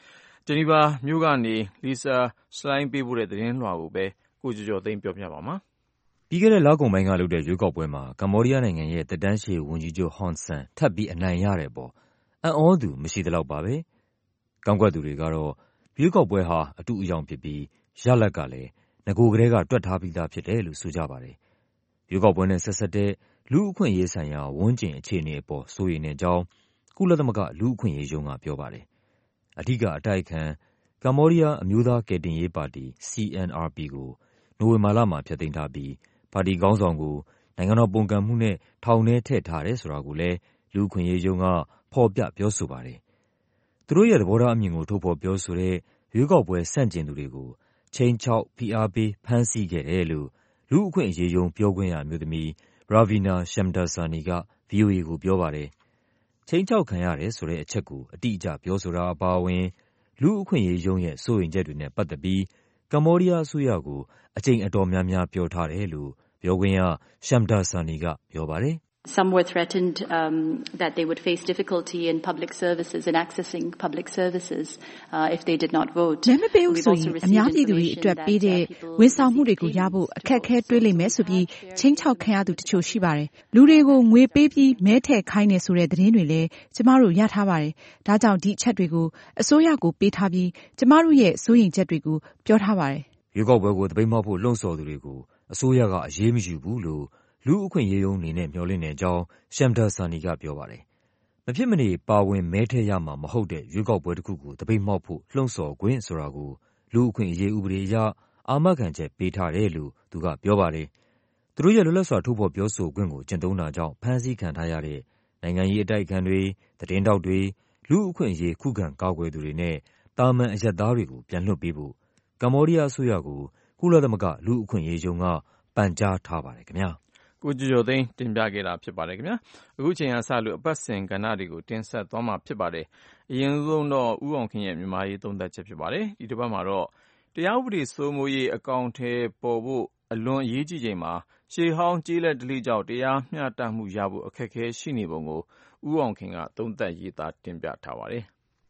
[SPEAKER 2] ဂျနီဗာမြို့ကနေ Lisa Schlein ပေးပို့တဲ့သတင်းလွှာကိုပဲကိုကျော်ကျော်သိန်းပြောပြပါမှာ။
[SPEAKER 3] ပြီးခဲ့တဲ့လကုန်ပိုင်းကလုပ်တဲ့ရွေးကောက်ပွဲမှာကမ္ဘောဒီးယားနိုင်ငံရဲ့သက်တမ်းရှည်ဝန်ကြီးချုပ်ဟွန်ဆန်ထပ်ပြီးအနိုင်ရတဲ့အပေါ်အံ့ဩသူမရှိသလောက်ပါပဲ။ကန့်ကွက်သူတွေကတော့ရွေးကောက်ပွဲဟာအတုအယောင်ဖြစ်ပြီးရလဒ်ကလည်းနဂိုကတည်းကတွက်ထားပြီးသားဖြစ်တယ်လို့ဆိုကြပါတယ်။ရွေးကောက်ပွဲနဲ့ဆက်စပ်တဲ့လူ့အခွင့်အရေးဆိုင်ရာဝန်းကျင်အခြေအနေအပေါ်စိုးရိမ်တဲ့အကြောင်းကုလသမဂ္ဂလူ့အခွင့်အရေးရုံးကပြောပါတယ်။အဓိကအတိုက်အခံကမ္ဘောဒီးယားအမျိုးသားကယ်တင်ရေးပါတီ CNRP ကိုနိုဝင်ဘာလမှာဖျက်သိမ်းထားပြီးပါတီခေါင်းဆောင်ကိုနိုင်ငံတော်ပုန်ကန်မှုနဲ့ထောင်ထဲထည့်ထားတယ်ဆိုတာကိုလည်းလူ့အခွင့်အရေးရုံးကဖော်ပြပြောဆိုပါတယ်။သူတို့ရဲ့သဘောထားအမြင်ကိုထုတ်ဖော်ပြောဆိုတဲ့ရွေးကောက်ပွဲဆန့်ကျင်သူတွေကိုခြိမ်းခြောက်ဖိအားပေးဖမ်းဆီးခဲ့တယ်လို့လူ့အခွင့်အရေးရုံးပြောခွင့်ရအမျိုးသမီး Ravina Shamdasani က VOA ကိုပြောပါတယ်။ခြိမ်းခြောက်ခံရတယ်ဆိုတဲ့အချက်ကိုအတိအကျပြောဆိုတာအပါအဝင်လူ့အခွင့်အရေးရုံးရဲ့စိုးရိမ်ချက်တွေနဲ့ပတ်သက်ပြီးကမ္ဘောဒီးယားအစိုးရကိုအကြိမ်အတော်များများပြောထားတယ်လို့ပြောခွင့်ရ Shamdasani ကပြောပါတယ်။
[SPEAKER 4] Some were threatened that they would face difficulty in public services and accessing public services if they did not vote.
[SPEAKER 5] မဲမပေးဘူးဆိုရင်အများပြည်သူတွေအတွက်ပေးတဲ့ဝန်ဆောင်မှုတွေကိုရဖို့အခက်အခဲတွေ့လိမ့်မယ်ဆိုပြီးချင်းချောက်ခံရသူတချို့ရှိပါတယ်။လူတွေကိုငွေပေးပြီးမဲထည့်ခိုင်းနေဆိုတဲ့သတင်းတွေလည်းကျမတို့ရထားပါတယ်။ဒါကြောင့်ဒီအချက်တွေကိုအစိုးရကိုပေးထားပြီးကျမတို့ရဲ့စိုးရိမ်ချက်တွေကိုပြောထားပါတယ်
[SPEAKER 3] ။ရွေးကောက်ပွဲကိုသပိတ်မှောက်ဖို့လှုံ့ဆော်သူတွေကိုအစိုးရကအရေးမယူဘူးလို့လူ့အခွင့်အရေးရုံးအနေနဲ့မျှော်လင့်တဲ့အကြောင်း Shamdasani ကပြောပါတယ်။မဖြစ်မနေပါဝင်မဲထည့်ရမှာမဟုတ်တဲ့ရွေးကောက်ပွဲတစ်ခုကိုသပိတ်မှောက်ဖို့လှုံ့ဆော်ခွင့်ဆိုတာကိုလူ့အခွင့်အရေးဥပဒေအရအာမခံချက်ပေးထားတယ်လို့သူကပြောပါတယ်။သူတို့ရဲ့လွတ်လပ်စွာထုတ်ဖော်ပြောဆိုခွင့်ကိုကျင့်သုံးတာကြောင့်ဖမ်းဆီးခံထားရတဲ့နိုင်ငံရေးအတိုက်အခံတွေ၊သတင်းထောက်တွေ၊လူ့အခွင့်အရေးခုခံကာကွယ်သူတွေနဲ့သာမန်အရပ်သားတွေကိုပြန်လွှတ်ပေးဖို့ကမ္ဘောဒီးယားအစိုးရကိုကုလသမဂ္ဂလူ့အခွင့်အရေးရုံးကပန်ကြားထားပါတယ်ခင်ဗျာ။
[SPEAKER 2] ကိုကျော်ကျော်သိန်းတင်ပြခဲ့တာဖြစ်ပါတယ်ခင်ဗျာအခုချိန်ကစလို့အပတ်စဉ်ကဏ္ဍတွေကိုတင်ဆက်သွားမှာဖြစ်ပါတယ်အရင်ဆုံးတော့ဦးအောင်ခင်ရဲ့မြန်မာရေးသုံးသပ်ချက်ဖြစ်ပါတယ်ဒီတစ်ပတ်မှာတော့တရားဥပဒေစိုးမိုးရေးအကောင့်ထဲပေါ်ဖို့အလွန်အရေးကြီးချိန်မှာရှေးဟောင်းကြေးလက်ဒလိကြောင့်တရားမျှတမှုရဖို့အခက်အခဲရှိနေပုံကိုဦးအောင်ခင်ကသုံးသပ်ရေးသားတင်ပြထားပါတယ်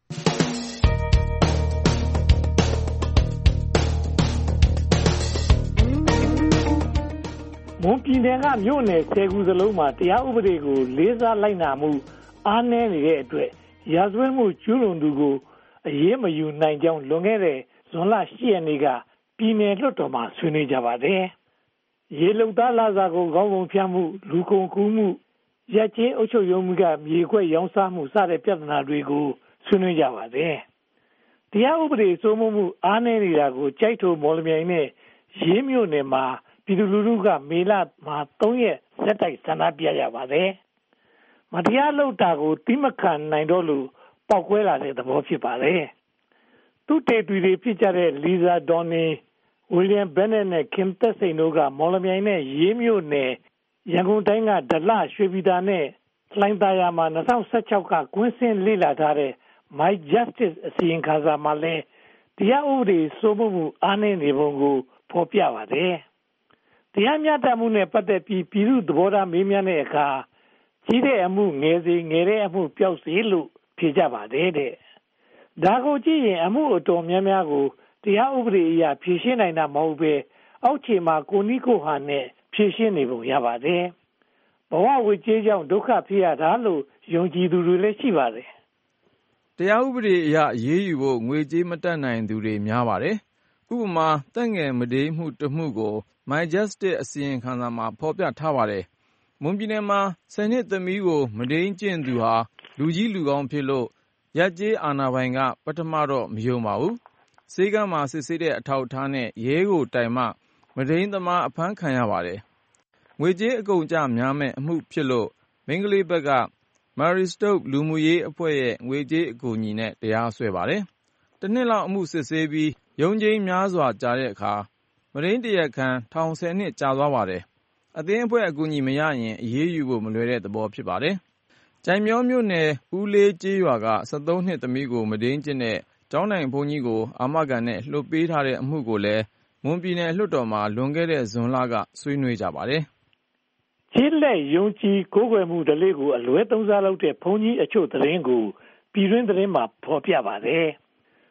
[SPEAKER 8] မွန်ပြည်နယ်ကမြို့နယ်10ခုစလုံးမှာတရားဥပဒေကိုလေးစားလိုက်နာမှုအားနည်းနေတဲ့အတွက်ရာဇဝတ်မှုကျူးလွန်သူကိုအရေးမယူနိုင်ကြောင်းလွန်ခဲ့တဲ့ဇွန်လ10ရက်နေ့ကပြည်နယ်လွှတ်တော်မှာဆွေးနွေးကြပါတယ်။ရေလုံသားလာစာကိုခေါင်းပုံဖြတ်မှုလူကုန်ကူးမှုရက်ကျေးအုပ်ချုပ်ရေးမှုကမြေခွဲရောင်းစားမှုစတဲ့ပြဿနာတွေကိုဆွေးနွေးကြပါတယ်။တရားဥပဒေစိုးမိုးမှုအားနည်းနေတာကိုကြိုက်ထိုမော်လမြိုင်နဲ့ရေးမြို့နယ်မှာပြည်သူလူထုကမေလမှာ3ရက်ဆက်တိုက်ဆန္ဒပြကြပါတယ်။မတရားလုပ်တာကိုတိမခံနိုင်တော့လို့ပောက်ကွဲလာတဲ့သဘောဖြစ်ပါတယ်။သူတေတူတွေဖြစ်ကြတဲ့လီဇာဒေါ်နီဝီလျံဘန်နက်နဲ့ခင်သက်စိန်တို့ကမော်လမြိုင်နဲ့ရေးမြို့နယ်ရန်ကုန်တိုင်းကဒလရွှေပြည်သာနဲ့လှိုင်သာယာမှာ2016ကကွင်းစင်းလေ့လာထားတဲ့ My Justice အစီရင်ခံစာမှာလည်းတရားဥပဒေစိုးမိုးမှုအားနည်းနေပုံကိုဖော်ပြပါတယ်။တရားမျှတမှုနဲ့ပတ်သက်ပြီးပြည်သူသဘောထားမေးမြန်းတဲ့အခါကြီးတဲ့အမှုငယ်စေငယ်တဲ့အမှုပျောက်စေလို့ဖြေကြပါတယ်တဲ့။ဒါကိုကြည့်ရင်အမှုအတော်များများကိုတရားဥပဒေအရဖြေရှင်းနိုင်တာမဟုတ်ပဲအောက်ခြေမှာကိုနီးကိုဟန်နဲ့ဖြေရှင်းနေပုံရပါတယ်။ဘဝဝိကြေးကြောင့်ဒုက္ခဖြစ်ရတာလို့ယုံကြည်သူတွေလည်းရှိပါတယ်
[SPEAKER 2] ။တရားဥပဒေအရအရေးယူဖို့ငွေကြေးမတတ်နိုင်သူတွေများပါတယ်။ဥပမာသက်ငယ်မုဒိမ်းမှုတစ်မှုကိုMy Justice အစီရင်ခံစာမှာဖော်ပြထားပါတယ်။မွန်ပြည်နယ်မှာ10နှစ်သမီးကိုမုဒိမ်းကျင့်သူဟာလူကြီးလူကောင်းဖြစ်လို့ရပ်ကျေးအာဏာပိုင်ကပထမတော့မယုံပါဘူး။ဆေးကမ်းမှာစစ်ဆေးတဲ့အထောက်အထားနဲ့ရဲကိုတိုင်မှမုဒိမ်းသမားအဖမ်းခံရပါတယ်။ငွေကြေးအကုန်အကျများမဲ့အမှုဖြစ်လို့မိန်းကလေးဘက်က Marie Stopes လူမှုရေးအဖွဲ့ရဲ့ငွေကြေးအကူအညီနဲ့တရားစွဲပါတယ်။တစ်နှစ်လောက်အမှုစစ်ဆေးပြီးရုံးချိန်းများစွာကြာတဲ့အခါမုဒိမ်းတရားခံထောင်10နှစ်ကြာသွားပါတယ်။အသင်းအဖွဲ့အကူအညီမရရင်အရေးယူဖို့မလွယ်တဲ့သဘောဖြစ်ပါတယ်။ကြိုင်မြောမြို့နယ်ဦးလေးကျေးရွာက73နှစ်သမီးကိုမုဒိမ်းကျင့်တဲ့ကျောင်းတိုင်ဘုန်းကြီးကိုအာမခံနဲ့လွှတ်ပေးထားတဲ့အမှုကိုလည်းမွန်ပြည်နယ်လွှတ်တော်မှာလွန်ခဲ့တဲ့ဇွန်လကဆွေးနွေးကြပါတယ်
[SPEAKER 8] ။ကျေးလက်ယုံကြည်ကိုးကွယ်မှုဓလေ့ကိုအလွဲသုံးစားလုပ်တဲ့ဘုန်းကြီးအချို့သတင်းကိုပြည်တွင်းသတင်းမှာဖော်ပြပါတယ်။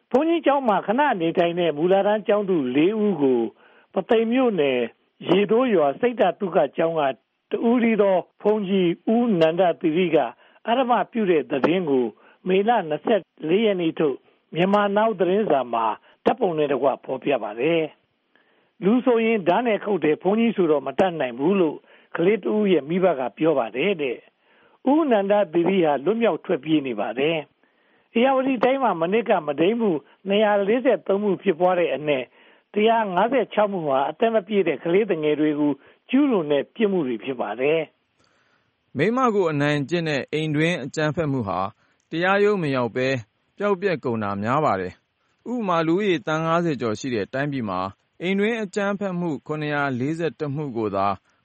[SPEAKER 8] ဘုန်းကြီးကျောင်းမှာခဏနေထိုင်တဲ့မူလာတန်းကျောင်းသူ4ဦးကိုပသိမ်မြို့နယ်ရေတိုးရွာစိတ်ဓာတ်တုကကျောင်းကတဦးရီသောဘုန်းကြီးဦးနန္ဒသီရိကအရမပြုတဲ့သတင်းကိုမေလ24ရက်နေ့ထုတ်မြန်မာနောက်သတင်းစာမှာတပ်ပုံနဲ့တကွဖော်ပြပါတယ်လူဆိုရင်ဓာတ်နဲ့ခုတ်တယ်ဘုန်းကြီးဆိုတော့မတတ်နိုင်ဘူးလို့ကလေးတဦးရဲ့မိဘကပြောပါတယ်တဲ့ဦးနန္ဒသီရိဟာလွတ်မြောက်ထွက်ပြေးနေပါတယ်။ဧရာဝတီတိုင်းမှာမနစ်ကမဒိမ့်မှု243မှုဖြစ်ပွားတဲ့အနက်156မှုဟာအသက်မပြည့်တဲ့ကလေးငယ်တွေကိုကျူးလွန်တဲ့ပြစ်မှုတွေဖြစ်ပါတယ်
[SPEAKER 2] ။မိန်းမကိုအနိုင်ကျင့်တဲ့အိမ်တွင်းအကြမ်းဖက်မှုဟာတရားရုံးမရောက်ဘဲပျောက်ပြက်ကုန်တာများပါတယ်။ဥပမာလူဦးရေတန်း90ကျော်ရှိတဲ့တိုင်းပြည်မှာအိမ်တွင်းအကြမ်းဖက်မှု941မှုကိုသာ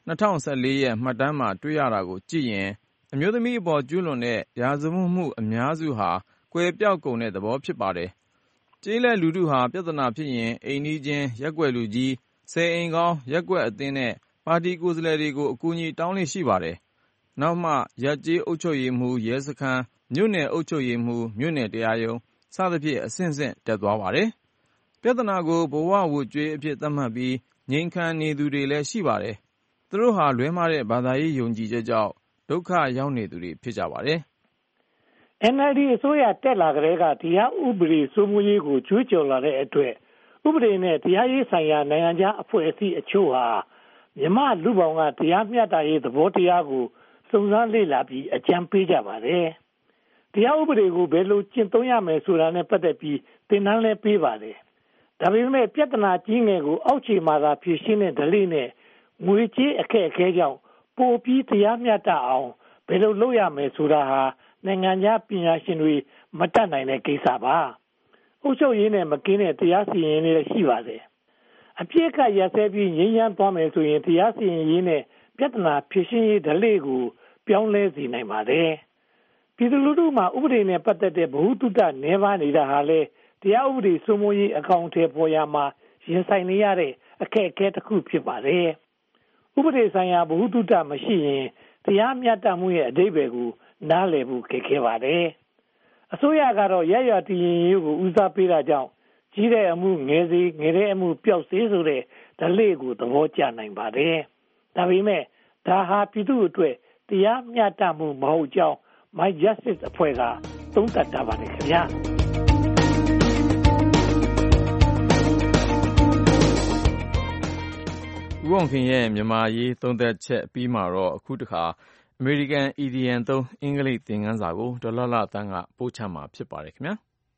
[SPEAKER 2] 2014ရဲ့မှတ်တမ်းမှာတွေ့ရတာကိုကြည့်ရင်အမျိုးသမီးအပေါ်ကျူးလွန်တဲ့ရာဇဝတ်မှုအများစုဟာကွယ်ပြောက်ကုန်တဲ့သဘောဖြစ်ပါတယ်။ကျေးလက်လူထုဟာပြဿနာဖြစ်ရင်အိမ်နီးချင်းရက်ကွက်လူကြီးဆယ်အိမ်ကောင်းရက်ကွက်အသင်းနဲ့ပါတီကိုယ်စားလှယ်တွေကိုအကူအညီတောင်းလေ့ရှိပါတယ်။နောက်မှရပ်ကျေးအုပ်ချုပ်ရေးမှူးရဲစခန်းမြို့နယ်အုပ်ချုပ်ရေးမှူးမြို့နယ်တရားရုံးစသဖြင့်အဆင့်ဆင့်တက်သွားပါတယ်။ပြဿနာကိုဘဝဝကြွေးအဖြစ်သတ်မှတ်ပြီးငြိမ်ခံနေသူတွေလည်းရှိပါတယ်။သူတို့ဟာလွဲမှားတဲ့ဘာသာရေးယုံကြည်ချက်ကြောင့်ဒုက္ခရောက်နေသူတွေဖြစ်ကြပါတယ်
[SPEAKER 8] ။ NLD အစိုးရတက်လာကြတဲ့ကတရားဥပဒေစိုးမိုးရေးကိုကြွေးကြော်လာတဲ့အတွက်ဥပဒေနဲ့တရားရေးဆိုင်ရာနိုင်ငံခြားအဖွဲ့အစည်းအချို့ဟာမြန်မာလူပောင်ကတရားမျှတရေးသဘောတရားကိုစုံစမ်းလေ့လာပြီးအကြံပေးကြပါတယ်။တရားဥပဒေကိုဘယ်လိုကျင့်သုံးရမယ်ဆိုတာနဲ့ပတ်သက်ပြီးသင်တန်းလည်းပေးပါတယ်။ဒါပေမဲ့ပြဿနာကြီးငယ်ကိုအောက်ခြေမှာသာဖြေရှင်းတဲ့ဓလေ့နဲ့ငွေကြေးအခက်အခဲကြောင့်ပိုပြီးတရားမျှတအောင်ဘယ်လိုလုပ်ရမယ်ဆိုတာဟာနိုင်ငံခြားပညာရှင်တွေမတတ်နိုင်တဲ့ကိစ္စပါ။အုပ်ချုပ်ရေးနဲ့မကင်းတဲ့တရားစီရင်ရေးလည်းရှိပါတယ်။အပြစ်ကရစဲပြီးငြိမ်းချမ်းသွားမယ်ဆိုရင်တရားစီရင်ရေးနဲ့ပြဿနာဖြေရှင်းရေးဓလေ့ကိုပြောင်းလဲစေနိုင်ပါတယ်။ပြည်သူလူထုမှာဥပဒေနဲ့ပတ်သက်တဲ့ဗဟုသုတနည်းပါးနေတာဟာလည်းတရားဥပဒေစိုးမိုးရေးအကောင့်ထဲပေါ်ရမှာရင်ဆိုင်နေရတဲ့အခက်အခဲတစ်ခုဖြစ်ပါတယ်။ဥပဒေဆိုင်ရာဗဟုသုတမရှိရင်တရားမျှတမှုရဲ့အဓိပ္ပာယ်ကိုနားလည်ဖို့ခက်ခဲပါတယ်။အစိုးရကတော့ရရတည်ရင်ရေးကိုဦးစားပေးတာကြောင့်ကြီးတဲ့အမှုငယ်စေငယ်တဲ့အမှုပျောက်စေဆိုတဲ့ဓလေ့ကိုသဘောကျနိုင်ပါတယ်။ဒါပေမဲ့ဒါဟာပြည်သူ့အတွက်တရားမျှတမှုမဟုတ်ကြောင်း My Justice အဖွဲ့ကသုံးသပ်ထားပါတယ်ခင်ဗျာ။
[SPEAKER 2] ဦးအောင်ခင်ရဲ့မြန်မာရေးသုံးသပ်ချက်အပြီးမှာတော့အခုတခါအမေရိကန် EDN သုံးအင်္ဂလိပ်သင်ခန်းစာကိုဒေါ်လှသန်းကပို့ချမှာဖြစ်ပါတယ်ခင်ဗျာ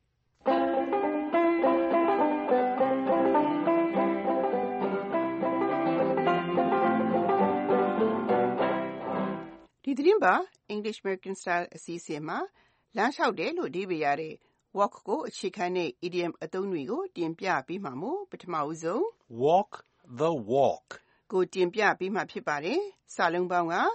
[SPEAKER 9] ဒီသတင်းပါ English American Style အစီအစဉ်မှာလမ်းလျှောက်တယ်လို့အဓိပ္ပာယ်ရတဲ့ walk ကိုအခြေခံတဲ့ idiom အသုံးတွေကိုတင်ပြပေးမှာမို့ပထမဦးဆုံး
[SPEAKER 10] walk the walk
[SPEAKER 9] ကိုတင်ပြပေးမှာဖြစ်ပါတယ်။စာလုံးပေါင်းက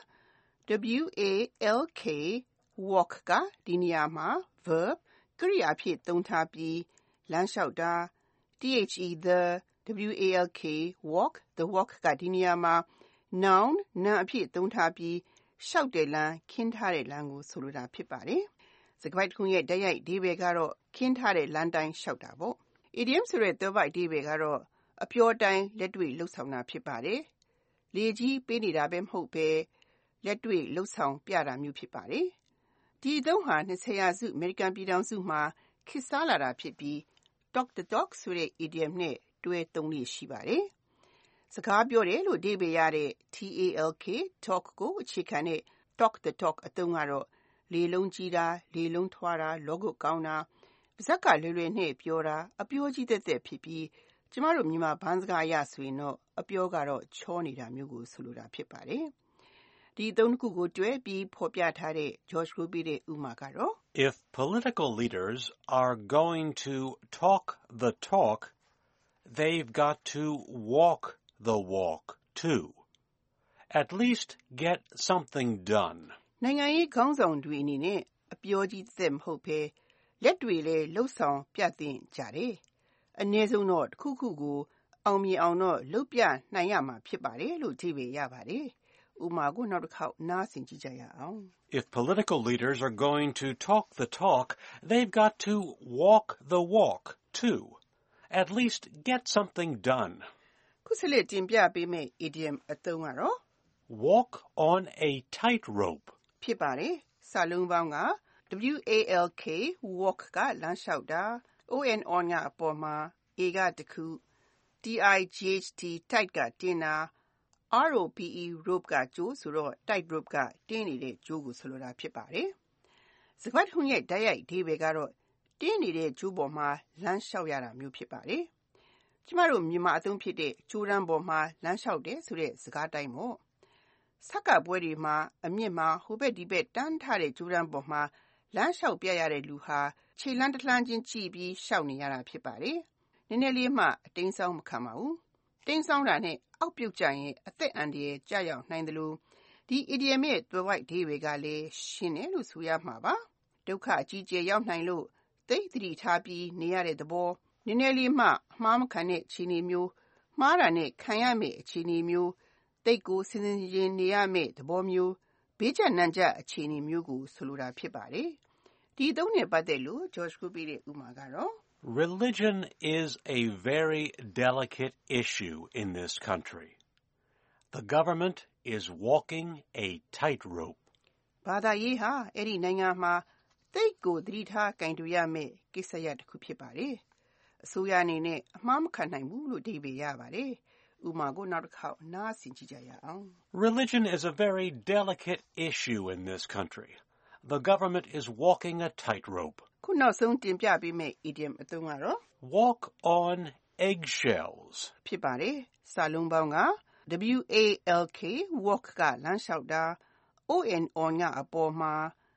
[SPEAKER 9] WALK walk ကဒီနေရာမှာ verb ကရိယာအဖြစ်သုံးထားပြီးလမ်းလျှောက်တာ the WALK walk the walk ကဒီနေရာမှာ noun နာမ်အဖြစ်သုံးထားပြီးလျှောက်တဲ့လမ်းခင်းထားတဲ့လမ်းကိုဆိုလိုတာဖြစ်ပါတယ်။စကားပိုက်တစ်ခုရဲ့တိုက်ရိုက်အဓိပ္ပာယ်ကတော့ခင်းထားတဲ့လမ်းတိုင်းလျှောက်တာပေါ့။ idiom ဆိုတဲ့သွယ်ဝိုက်အဓိပ္ပာယ်ကတော့အပြောတိုင်းလက်တွေ့လှုပ်ဆောင်တာဖြစ်ပါတယ်။လေကြီးပေးနေတာပဲမဟုတ်ပဲလက်တွေ့လှုပ်ဆောင်ပြတာမျိုးဖြစ်ပါတယ်။ဒီအသုံးဟာ20ရာစုအမေရိကန်ပြည်ထောင်စုမှာခေတ်စားလာတာဖြစ်ပြီး talk the talk ဆိုတဲ့ idiom နဲ့တွဲသုံးလို့ရှိပါတယ်။စကားပြောတယ်လို့အဓိပ္ပာယ်ရတဲ့ TALK talk ကိုအခြေခံတဲ့ talk the talk အသုံးကတော့လေလုံးကြီးတာလေလုံးထွားတာလောကုတ်ကောင်းတာပါးစပ်ကလွယ်လွယ်နဲ့ပြောတာအပြောကြီးသက်သက်ဖြစ်ပြီးကျမတို့မြန်မာဘန်းစကားအရဆိုရင်တော့အပြောကတော့ချောနေတာမျိုးကိုဆိုလိုတာဖြစ်ပါတယ်။ဒီအသုံးတစ်ခုကိုတွဲပြီးဖော်ပြထားတဲ့ George Ruby ရဲ့ဥပမာကတော့
[SPEAKER 10] If political leaders are going to talk the talk, they've got to walk the walk too. At least get something done.
[SPEAKER 9] နိုင်ငံရေးခေါင်းဆောင်တွေအနေနဲ့အပြောကြီးသက်မဟုတ်ပဲလက်တွေလည်းလှုပ်ဆောင်ပြသင်ကြတယ်။အနည်းဆုံးတော့တစ်ခုခုကိုအောင်မြင်အောင်တော့လုပ်ပြနိုင်ရမှာဖြစ်ပါတယ်လို့အဓိပ္ပာယ်ရပါတယ်။ဥပမာကိုနောက်တစ်ခေါက်နားဆင်ကြည့်ကြရအောင်။
[SPEAKER 10] If political leaders are going to talk the talk, they've got to walk the walk too. At least get something done.
[SPEAKER 9] ခုဆက်လက်တင်ပြပေးမယ့် idiom အသုံးကတော့
[SPEAKER 10] walk on a tightrope
[SPEAKER 9] ဖြစ်ပါတယ်။စာလုံးပေါင်းက walk walk ကလမ်းလျှောက်တာ on ကအပေါ်မှာ a ကတစ်ခု tight tight ကတင်းတာ rope rope ကကြိုးဆိုတော့ tight rope ကတင်းနေတဲ့ကြိုးကိုဆိုလိုတာဖြစ်ပါတယ်။စကားထုံးရဲ့တိုက်ရိုက်အဓိပ္ပာယ်ကတော့တင်းနေတဲ့ကြိုးပေါ်မှာလမ်းလျှောက်ရတာမျိုးဖြစ်ပါတယ်။ကျမတို့မြန်မာအသုံးဖြစ်တဲ့ကြိုးတန်းပေါ်မှာလမ်းလျှောက်တယ်ဆိုတဲ့စကားတိုင်းပေါ့။ဆက်ကပွဲတွေမှာအမြင့်မှာဟိုဘက်ဒီဘက်တန်းထားတဲ့ကြိုးတန်းပေါ်မှာလမ်းလျှောက်ပြရတဲ့လူဟာခြေလမ်းတစ်လှမ်းချင်းကြည့်ပြီးလျှောက်နေရတာဖြစ်ပါတယ်။နည်းနည်းလေးမှအတင်းဆောင်မခံပါဘူး။တင်းဆောင်တာနဲ့အောက်ပြုတ်ကြရင်အသက်အန္တရာယ်ကျရောက်နိုင်တယ်လို့ဒီ idiom ရဲ့သွယ်ဝိုက်အဓိပ္ပာယ်ကလည်းရှင်းတယ်လို့ဆိုရမှာပါ။ဒုက္ခအကြီးကျယ်ရောက်နိုင်လို့သိသတိထားပြီးနေရတဲ့သဘောနည်းနည်းလေးမှအမှားမခံတဲ့အခြေအနေမျိုးမှားတာနဲ့ခံရမယ့်အခြေအနေမျိုးသိကိုစဉ်းစားရင်နေရမယ့်သဘောမျိုးဘေးကျနံကျအခြေအနေမျိုးကိုဆိုလိုတာဖြစ်ပါတယ်။ဒီသုံးနဲ့ပတ်သက်လို့ George ကိုပေးတဲ့ဥပမာကတော့
[SPEAKER 10] Religion is a very delicate issue in this country. The government is walking a tightrope.
[SPEAKER 9] ဘာသာရေးဟာအဲ့ဒီနိုင်ငံမှာသိကိုသတိထားကင်တူရမယ့်ကိစ္စရပ်တစ်ခုဖြစ်ပါတယ်။အစိုးရအနေနဲ့အမှားမခံနိုင်ဘူးလို့အဓိပ္ပာယ်ရပါတယ်။ဥပမာကိုနောက်တစ်ခေါက်နားဆင်ကြည့်ကြရအောင်
[SPEAKER 10] Religion is a very delicate issue in this country. The government is walking a tightrope.
[SPEAKER 9] ခုနောက်ဆုံးတင်ပြပေးမယ့် idiom အသုံးကတော့
[SPEAKER 10] walk on eggshells
[SPEAKER 9] ဖြစ်ပါတယ်။စာလုံးပေါင်းက walk walk ကလမ်းလျှောက်တာ on ကအပေါ်မှာ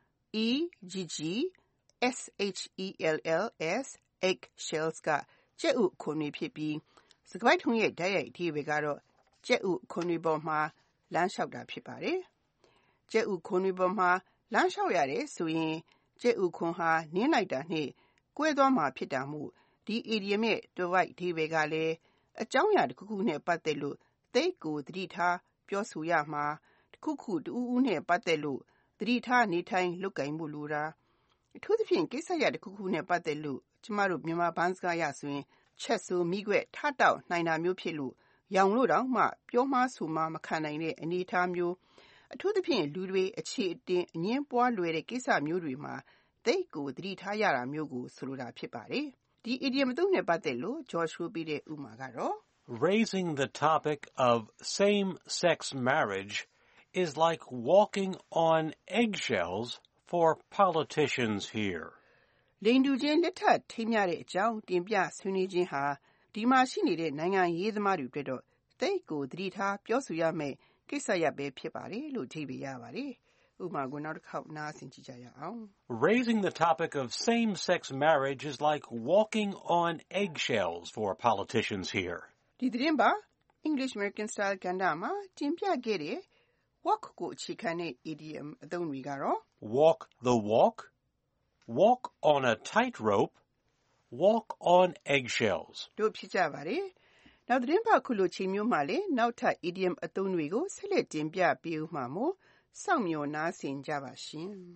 [SPEAKER 9] eggshells eggshells ကကြက်ဥခွံတွေဖြစ်ပြီးစကားထုံးရဲ့တိုက်ရိုက်အဓိပ္ပာယ်ကတော့ကြက်ဥခွံတွေပေါ်မှာလမ်းလျှောက်တာဖြစ်ပါတယ်။ကြက်ဥခွံတွေပေါ်မှာလမ်းလျှောက်ရတယ်ဆိုရင်ကြက်ဥခွံဟာနင်းလိုက်တာနဲ့ကွဲသွားမှာဖြစ်တာမို့ဒီ idiom ရဲ့သွယ်ဝိုက်အဓိပ္ပာယ်ကလည်းအကြောင်းအရာတစ်ခုခုနဲ့ပတ်သက်လို့သိကိုသတိထားပြောဆိုရမှာတစ်ခုခုတူဦးနဲ့ပတ်သက်လို့သတိထားနေထိုင်လုပ်ကိုင်မှုလိုတာအထူးသဖြင့်ကိစ္စရပ်တစ်ခုခုနဲ့ပတ်သက်လို့ကျမတို့မြန်မာဘန်းစကားရဆိုရင်ချက်ဆိုမိခွက်ထတောက်နိုင်တာမျိုးဖြစ်လို့ရောင်လို့တောင်မှပြောမှားဆိုမှာမခံနိုင်တဲ့အနေအထားမျိုးအထူးသဖြင့်လူတွေအခြေအတင်အငင်းပွားလွယ်တဲ့ကိစ္စမျိုးတွေမှာသိကိုသတိထားရတာမျိုးကိုဆိုလိုတာဖြစ်ပါတယ်။ဒီ idiom သုံးနဲ့ပတ်သက်လို့ George ကိုပေးတဲ့ဥပမာကတော့
[SPEAKER 10] Raising the topic of same-sex marriage is like walking on eggshells for politicians here.
[SPEAKER 9] လိင်တူချင်းလက်ထပ်ထိမ်းမြတဲ့အကြောင်းတင်ပြဆွေးနွေးခြင်းဟာဒီမှာရှိနေတဲ့နိုင်ငံရေးသမားတွေအတွက်တော့သိကိုသတိထားပြောဆိုရမယ့်ကိစ္စရပ်ပဲဖြစ်ပါတယ်လို့အဓိပ္ပာယ်ရပါတယ်။ဥပမာကိုနောက်တစ်ခေါက်နားဆင်ကြည့်ကြရအောင်
[SPEAKER 10] Raising the topic of same-sex marriage is like walking on eggshells for politicians here.
[SPEAKER 9] ဒီသတင်းပါ English American Style ကဏ္ဍမှာတင်ပြခဲ့တဲ့ walk ကိုအခြေခံတဲ့ idiom အသုံးတွေကတော့
[SPEAKER 10] walk the walk, walk on a tightrope, walk on eggshells.
[SPEAKER 9] တို့ဖြစ်ကြပါတယ်။နောက်သတင်းပါခုလိုချိန်မျိုးမှာလေနောက်ထပ် idiom အသုံးတွေကိုဆက်လက်တင်ပြပေးဦးမှာမို့စောင့်မျှော်နားဆင်ကြပါရှင်။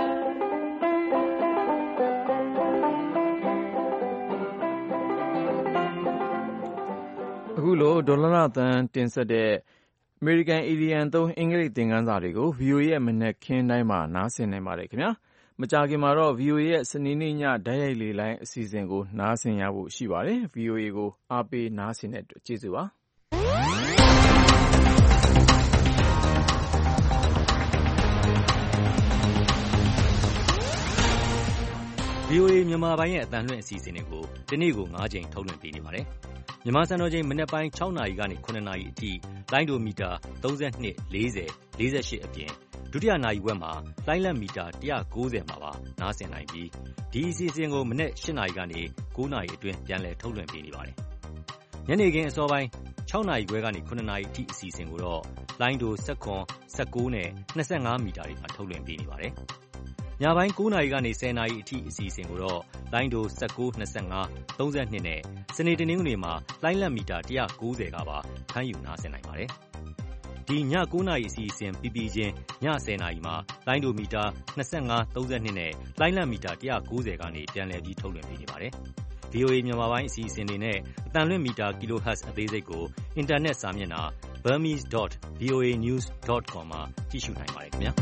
[SPEAKER 2] အခုလိုဒေါ်လာသန်းတင်ဆက်တဲ့ American Idiom သုံးအင်္ဂလိပ်သင်ခန်းစာတွေကို VOA ရဲ့မနက်ခင်းတိုင်းမှာနားဆင်နိုင်ပါတယ်ခင်ဗျာ။မကြာခင်မှာတော့ VOA ရဲ့စနေနေ့ညဓာတ်ရိုက်လေလိုင်းအစီအစဉ်ကိုနားဆင်ရဖို့ရှိပါတယ်။ VOA ကိုအားပေးနားဆင်တဲ့အတွက်ကျေးဇူးပါ။
[SPEAKER 3] VOA မြန်မာပိုင်းရဲ့အသံလွှင့်အစီအစဉ်တွေကိုဒီနေ့ကို9ချိန်ထုတ်လွှင့်ပေးနေပါတယ်။မြန်မာစံတော်ချိန်မနက်ပိုင်း6နာရီကနေ9နာရီအထိလိုင်းဒိုမီတာ32 40 48အပြင်ဒုတိယနာရီဝက်မှာလိုင်းလက်မီတာ190မှာပါနားဆင်နိုင်ပြီးဒီအစီအစဉ်ကိုမနက်8နာရီကနေ9နာရီအတွင်းပြန်လည်ထုတ်လွှင့်ပေးနေပါတယ်။ညနေခင်းအစောပိုင်း6နာရီခွဲကနေ9နာရီအထိအစီအစဉ်ကိုတော့လိုင်းဒို19 19နဲ့25မီတာတွေမှာထုတ်လွှင့်ပေးနေပါတယ်။ညပိုင်း9နာရီကနေ10နာရီအထိအစီအစဉ်ကိုတော့လိုင်းဒို19 25 32နဲ့စနေတနင်္ဂနွေမှာလိုင်းလက်မီတာ190ကပါဖမ်းယူနားဆင်နိုင်ပါတယ်။ဒီည9နာရီအစီအစဉ်ပြီးချင်းည10နာရီမှာလိုင်းဒိုမီတာ25 32နဲ့လိုင်းလက်မီတာ190ကနေပြန်လည်ပြီးထုတ်လွှင့်ပေးနေပါတယ်။ VOA မြန်မာပိုင်းအစီအစဉ်တွေနဲ့အသံလွှင့်မီတာ kilohertz အသေးစိတ်ကိုအင်တာနက်စာမျက်နှာ burmese.voanews.com မှာကြည့်ရှုနိုင်ပါတယ်ခင်ဗျာ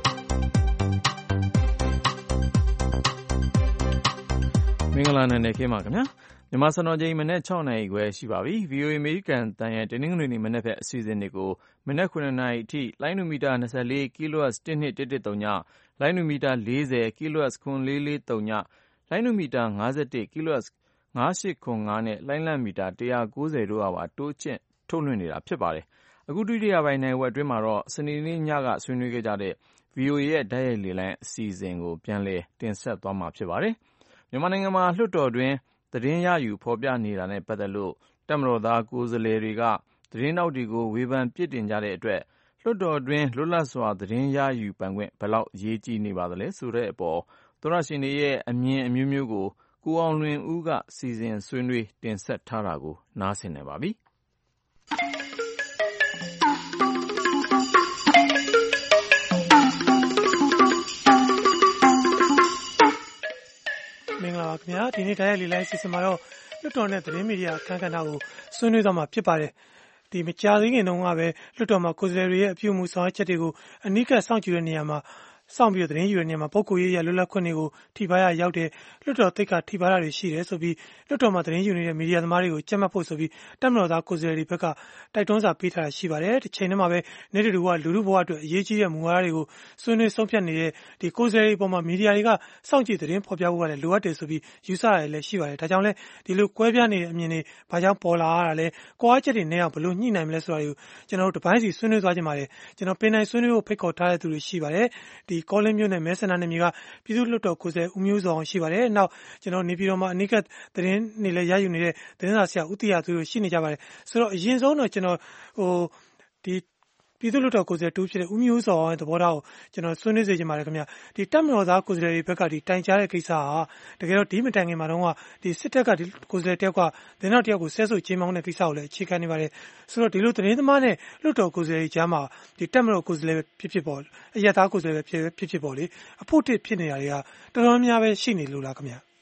[SPEAKER 2] မင်္ဂလာနေ့ခင်းပါခင်ဗျာမြန်မာစံတော်ချိန်မနေ့6နာရီခွဲရှိပါပြီ VOA အမေရိကန်တန်ရဲ့တင်းနှင်းငွေနေ့မနေ့ဖက်အစီအစဉ်တွေကိုမနေ့9နာရီအထိလိုင်းနူမီတာ24 kHz 1213ညလိုင်းနူမီတာ40 kHz 9443ညလိုင်းနူမီတာ51 kHz 9805နဲ့လိုင်းလံမီတာ190တို့ပါတိုးချင့်ထုတ်လွှင့်နေတာဖြစ်ပါတယ်အခုဒုတိယပိုင်းနိုင်ဝက်အတွင်းမှာတော့စနေနေ့ညကဆွေးနွေးခဲ့ကြတဲ့ VOA ရဲ့ဓာတ်ရိုက်လေလိုင်းအစီအစဉ်ကိုပြန်လည်တင်ဆက်သွားမှာဖြစ်ပါတယ်မြန်မာနိုင်ငံမှာလွှတ်တော်တွင်သတင်းရယူဖော်ပြနေတာနဲ့ပတ်သက်လို့တပ်မတော်သားကိုယ်စားလှယ်တွေကသတင်းတောက်တွေကိုဝေဖန်ပြစ်တင်ကြတဲ့အတွက်လွှတ်တော်တွင်လွတ်လပ်စွာသတင်းရယူပိုင်ခွင့်ဘယ်လောက်အရေးကြီးနေပါသလဲဆိုတဲ့အပေါ်သောရရှင်တွေရဲ့အမြင်အမျိုးမျိုးကိုကိုအောင်လွင်ဦးကစီစဉ်ဆွေးနွေးတင်ဆက်ထားတာကိုနားဆင်နေပါပြီ
[SPEAKER 11] မင်္ဂလာပါခင်ဗျာဒီနေ့တိုင်းလေးလိုက်စီစဉ်မှာတော့လွှတ်တော်နဲ့သတင်းမီဒီယာအခမ်းအနားကိုဆွေးနွေးသွားမှာဖြစ်ပါတယ်ဒီမကြာသေးခင်တုန်းကပဲလွှတ်တော်မှာကိုယ်စားလှယ်တွေရဲ့အပြုအမူဆောင်ရွက်ချက်တွေကိုအနီးကပ်စောင့်ကြည့်တဲ့နေရာမှာစောင့်ပြီးသတင်းယူတဲ့နေရာမှာပုဂ္ဂိုလ်ရေးရလွတ်လပ်ခွင့်တွေကိုထိပါရရောက်တဲ့လွှတ်တော်သိက္ခာထိပါရတွေရှိတယ်ဆိုပြီးလွှတ်တော်မှာသတင်းယူနေတဲ့မီဒီယာသမားတွေကိုကြက်မှတ်ဖို့ဆိုပြီးတပ်မတော်သားကိုယ်စားလှယ်တွေဘက်ကတိုက်တွန်းစာပေးထားတာရှိပါတယ်။တစ်ချိန်တည်းမှာပဲနေတူကလူထုဘဝအတွက်အရေးကြီးတဲ့မူဝါဒတွေကိုဆွေးနွေးဆုံးဖြတ်နေတဲ့ဒီကိုယ်စားလှယ်တွေအပေါ်မှာမီဒီယာတွေကစောင့်ကြည့်သတင်းဖော်ပြဖို့ကလည်းလိုအပ်တယ်ဆိုပြီးယူဆရတယ်လည်းရှိပါတယ်။ဒါကြောင့်လည်းဒီလိုကွဲပြားနေတဲ့အမြင်တွေဘာကြောင့်ပေါ်လာရတာလဲ။ကွာချက်တွေနဲ့အောင်ဘယ်လိုညှိနိုင်မလဲဆိုတာတွေကိုကျွန်တော်တို့တပိုင်းစီဆွေးနွေးသွားကြပါမယ်။ကျွန်တော်ပင်နိုင်ဆွေးနွေးဖို့ဖိတ်ခေါ်ထားတဲ့သူတွေရှိပါတယ်။ဒီကောလင်းမျိုးနဲ့မဲဆန္ဒနယ်မြေကပြည်သူ့လွှတ်တော်ကိုယ်စားလှယ်ဦးမျိုးစောအောင်ရှိပါတယ်။နောက်ကျွန်တော်နေပြည်တော်မှာအနိကသတင်းတွေလည်းရယူနေတဲ့သတင်းစာဆရာဦးတီရသူတို့ရှိနေကြပါတယ်။ဆိုတော့အရင်ဆုံးတော့ကျွန်တော်ဒီပြည်သူ့လွှတ်တော်ကိုယ်စားလှယ်တူဖြစ်တဲ့ဦးမျိုးစောအောင်ရဲ့သဘောထားကိုကျွန်တော်ဆွေးနွေးစေချင်ပါတယ်ခင်ဗျာ။ဒီတပ်မတော်သားကိုယ်စားလှယ်တွေဘက်ကဒီတိုင်ကြားတဲ့ကိစ္စဟာတကယ်တော့ဒီမတိုင်ခင်မှာတော့ဒီစစ်တပ်ကဒီကိုယ်စားလှယ်တယောက်ကသတင်းတော်တယောက်ကိုဆဲဆိုချင်းမောင်းတဲ့ကိစ္စကိုလည်းအခြေခံနေပါတယ်။ဆိုတော့ဒီလိုသတင်းသမားနဲ့လွှတ်တော်ကိုယ်စားလှယ်ကြားမှာဒီတပ်မတော်ကိုယ်စားလှယ်ဖြစ်ပေါ်အရပ်သားကိုယ်စားလှယ်ဖြစ်ပေါ်လေအဖို့တစ်ဖြစ်နေတာတွေကတော်တော်များပဲရှိနေလို့လားခင်ဗျာ။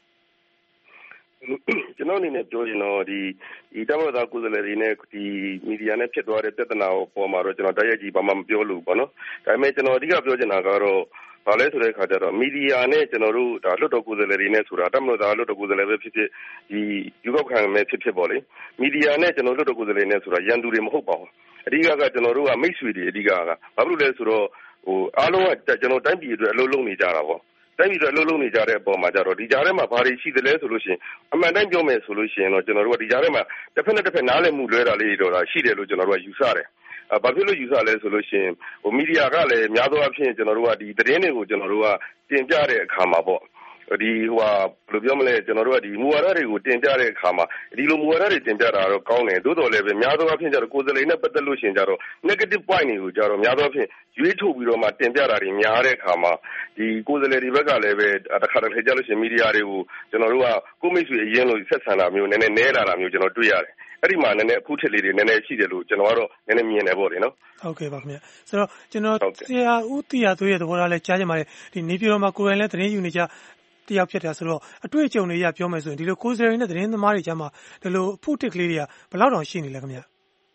[SPEAKER 12] ကျွန်တော်အနေနဲ့ပြောရင်တော့ဒီတပ်မတော်သားကိုယ်စားလှယ်တွေနဲ့ဒီမီဒီယာနဲ့ဖြစ်သွားတဲ့ပြဿနာကိုပေါ်မှာတော့ကျွန်တော်တိုက်ရိုက်ကြီးဘာမှမပြောလို့ပေါ့နော်ဒါပေမဲ့ကျွန်တော်အဓိကပြောချင်တာကတော့ဘာလဲဆိုတဲ့အခါကျတော့မီဒီယာနဲ့ကျွန်တော်တို့ဒါလွှတ်တော်ကိုယ်စားလှယ်တွေနဲ့ဆိုတာတပ်မတော်သားလွှတ်တော်ကိုယ်စားလှယ်ပဲဖြစ်ဖြစ်ဒီယူကောက်ခံမဲ့ဖြစ်ပေါ့လေမီဒီယာနဲ့ကျွန်တော်လွှတ်တော်ကိုယ်စားလှယ်နဲ့ဆိုတာရန်သူတွေမဟုတ်ပါဘူးအဓိကကကျွန်တော်တို့ကမိတ်ဆွေတွေအဓိကကဘာလို့လဲဆိုတော့အားလုံးကကျွန်တော်တိုင်းပြည်အတွက်အလုပ်လုပ်နေကြတာပေါ့တိုင်းပြည်အတွက်အလုပ်လုပ်နေကြတဲ့အပေါ်မှာကြတော့ဒီကြားထဲမှာဘာတွေရှိသလဲဆိုလို့ရှိရင်အမှန်တိုင်းပြောမယ်ဆိုလို့ရှိရင်တော့ကျွန်တော်တို့ကဒီကြားထဲမှာတစ်ဖက်နဲ့တစ်ဖက်နားလည်မှုလွဲတာလေးတွေတော့ရှိတယ်လို့ကျွန်တော်တို့ကယူဆတယ်ဘာဖြစ်လို့ယူဆလဲဆိုလို့ရှိရင်မီဒီယာကလည်းများသောအားဖြင့်ကျွန်တော်တို့ကဒီသတင်းတွေကိုကျွန်တော်တို့ကတင်ပြတဲ့အခါမှာပေါ့ဒီဘယ်လိုပြောမလဲကျွန်တော်တို့ကဒီမူဝါဒတွေကိုတင်ပြတဲ့အခါမှာဒီလိုမူဝါဒတွေတင်ပြတာတော့ကောင်းတယ်သို့တော်လည်းပဲများသောအားဖြင့်ကျတော့ကိုယ်စားလှယ်နဲ့ပတ်သက်လို့ရှိရင်ကျတော့ negative point တွေကိုကျတော့များသောအားဖြင့်ရွေးထုတ်ပြီးတော့မှတင်ပြတာတွေများတဲ့အခါမှာဒီကိုယ်စားလှယ်တွေဘက်ကလည်းပဲတစ်ခါတလေကြလို့ရှိရင်မီဒီယာတွေကိုကျွန်တော်တို့ကကိုမိတ်ဆွေအရင်လို့ဆက်ဆံတာမျိုးနည်းနည်းနဲလာတာမျိုးကျွန်တော်တွေ့ရတယ်အဲ့ဒီမှာနည်းနည်းအခုထစ်လေးတွေနည်းနည်းရှိတယ်လို့ကျွန်တော်ကတော့နည်းနည်းမြင်တယ်ပေါ့လေနော်
[SPEAKER 11] ဟုတ်ကဲ့ပါခင်ဗျဆိုတော့ကျွန်တော်ဆရာဦးတီရသူရဲ့သဘောထားလဲကြားချင်ပါတယ်ဒီနေပြည်တော်မှာကိုယ်တိုင်လည်းသတင်းယူနေကြတယောက်ဖြစ်တာဆိုတော့အတွေ့အကြုံတွေရပြောမယ်ဆိုရင်ဒီလိုကိုယ်စားလှယ်တွေနဲ့သတင်းသမားတွေကြားမှာဒီလိုအဖို့တစ်ကလေးတွေကဘယ်လောက်တောင်ရှိနေလဲခင်ဗျ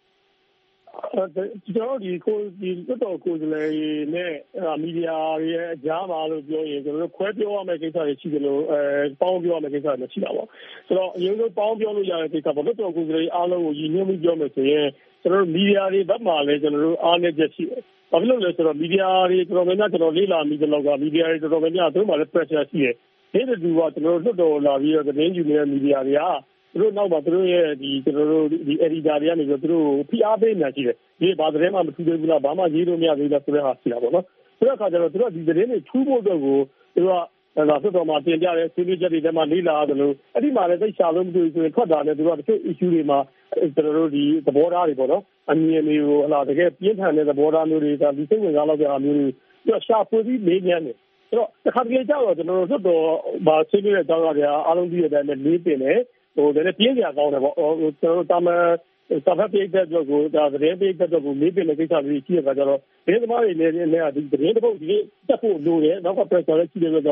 [SPEAKER 13] ကျွန်တော်ဒီလွတ်တော်ကိုယ်စားလှယ်နဲ့မီဒီယာရဲ့အကြားမှာလို့ပြောရင်ကျွန်တော်တို့ခွဲပြောရမယ့်ကိစ္စတွေရှိတယ်လို့ပေါင်းပြောရမယ့်ကိစ္စတွေရှိတာပေါ့ဆိုတော့အရင်ဆုံးပေါင်းပြောလို့ရတဲ့ကိစ္စပေါ့လွတ်တော်ကိုယ်စားလှယ်အားလုံးကိုရည်ညွှန်းပြီးပြောမယ်ဆိုရင်ကျွန်တော်တို့မီဒီယာတွေဘက်မှာလည်းကျွန်တော်တို့အားနည်းချက်ရှိတယ်ဘာဖြစ်လို့လဲဆိုတော့မီဒီယာတွေတော်တော်များများကျွန်တော်လေ့လာမိသလောက်ကမီဒီယာတွေတော်တော်များများသူတို့မှလည်း pressure ရှိတယ်ဒီတူကကျွန်တော်တို့လွတ်တော်လာပြီးတော့သတင်းယူနေတဲ့မီဒီယာတွေကသူတို့နောက်မှာသူတို့ရဲ့ဒီကျွန်တော်တို့ဒီ editor တွေကနေပြီးတော့သူတို့ဖိအားပေးနေရှိတယ်ဒီဘာသတင်းမှမထူးသေးဘူးလားဘာမှရေးလို့မရသေးဘူးလားဆိုတဲ့ဟာရှိတာပေါ့နော်ဆိုတဲ့အခါကျတော့သူတို့ဒီသတင်းတွေထူးဖို့အတွက်ကိုသူကလွတ်တော်မှာတင်ပြတဲ့ဆွေးနွေးချက်တွေထဲမှာလေ့လာရတယ်လို့အဲ့ဒီမှာလည်းသိချလို့မတွေ့ဘူးဆိုရင်ထွက်တာနဲ့သူတို့ကတချို့ issue တွေမှာကျွန်တော်တို့ဒီသဘောထားတွေပေါ့နော်အမြင်တွေကိုဟလာတကယ်ပြင်းထန်တဲ့သဘောထားမျိုးတွေကဒီစိတ်ဝင်စားလောက်တဲ့အားမျိုးတွေသူကရှာဖွေပြီးမေးမြန်းတယ်ဆိုတော့တစ်ခါတလေကြောက်တော့ကျွန်တော်တို့လွတ်တော်မှာဆွေးနွေးတဲ့အကြောင်းအရာတွေအားလုံးပြီးတဲ့အတိုင်းလေးပင်တယ်ဟိုလည်းပြင်းပြကောင်းတယ်ပေါ့ကျွန်တော်တို့တာမန်စာဖတ်ပေးတဲ့အတွက်ကိုဒါသတင်းပေးတဲ့အတွက်ကိုလေးပင်တဲ့ကိစ္စတွေရှိတဲ့အခါကျတော့သတင်းသမားတွေလည်းဒီသတင်းတစ်ပုဒ်ဒီတက်ဖို့လိုတယ်နောက်က pressure လည်းရှိတဲ့အတွက်ကြောင့်မလို့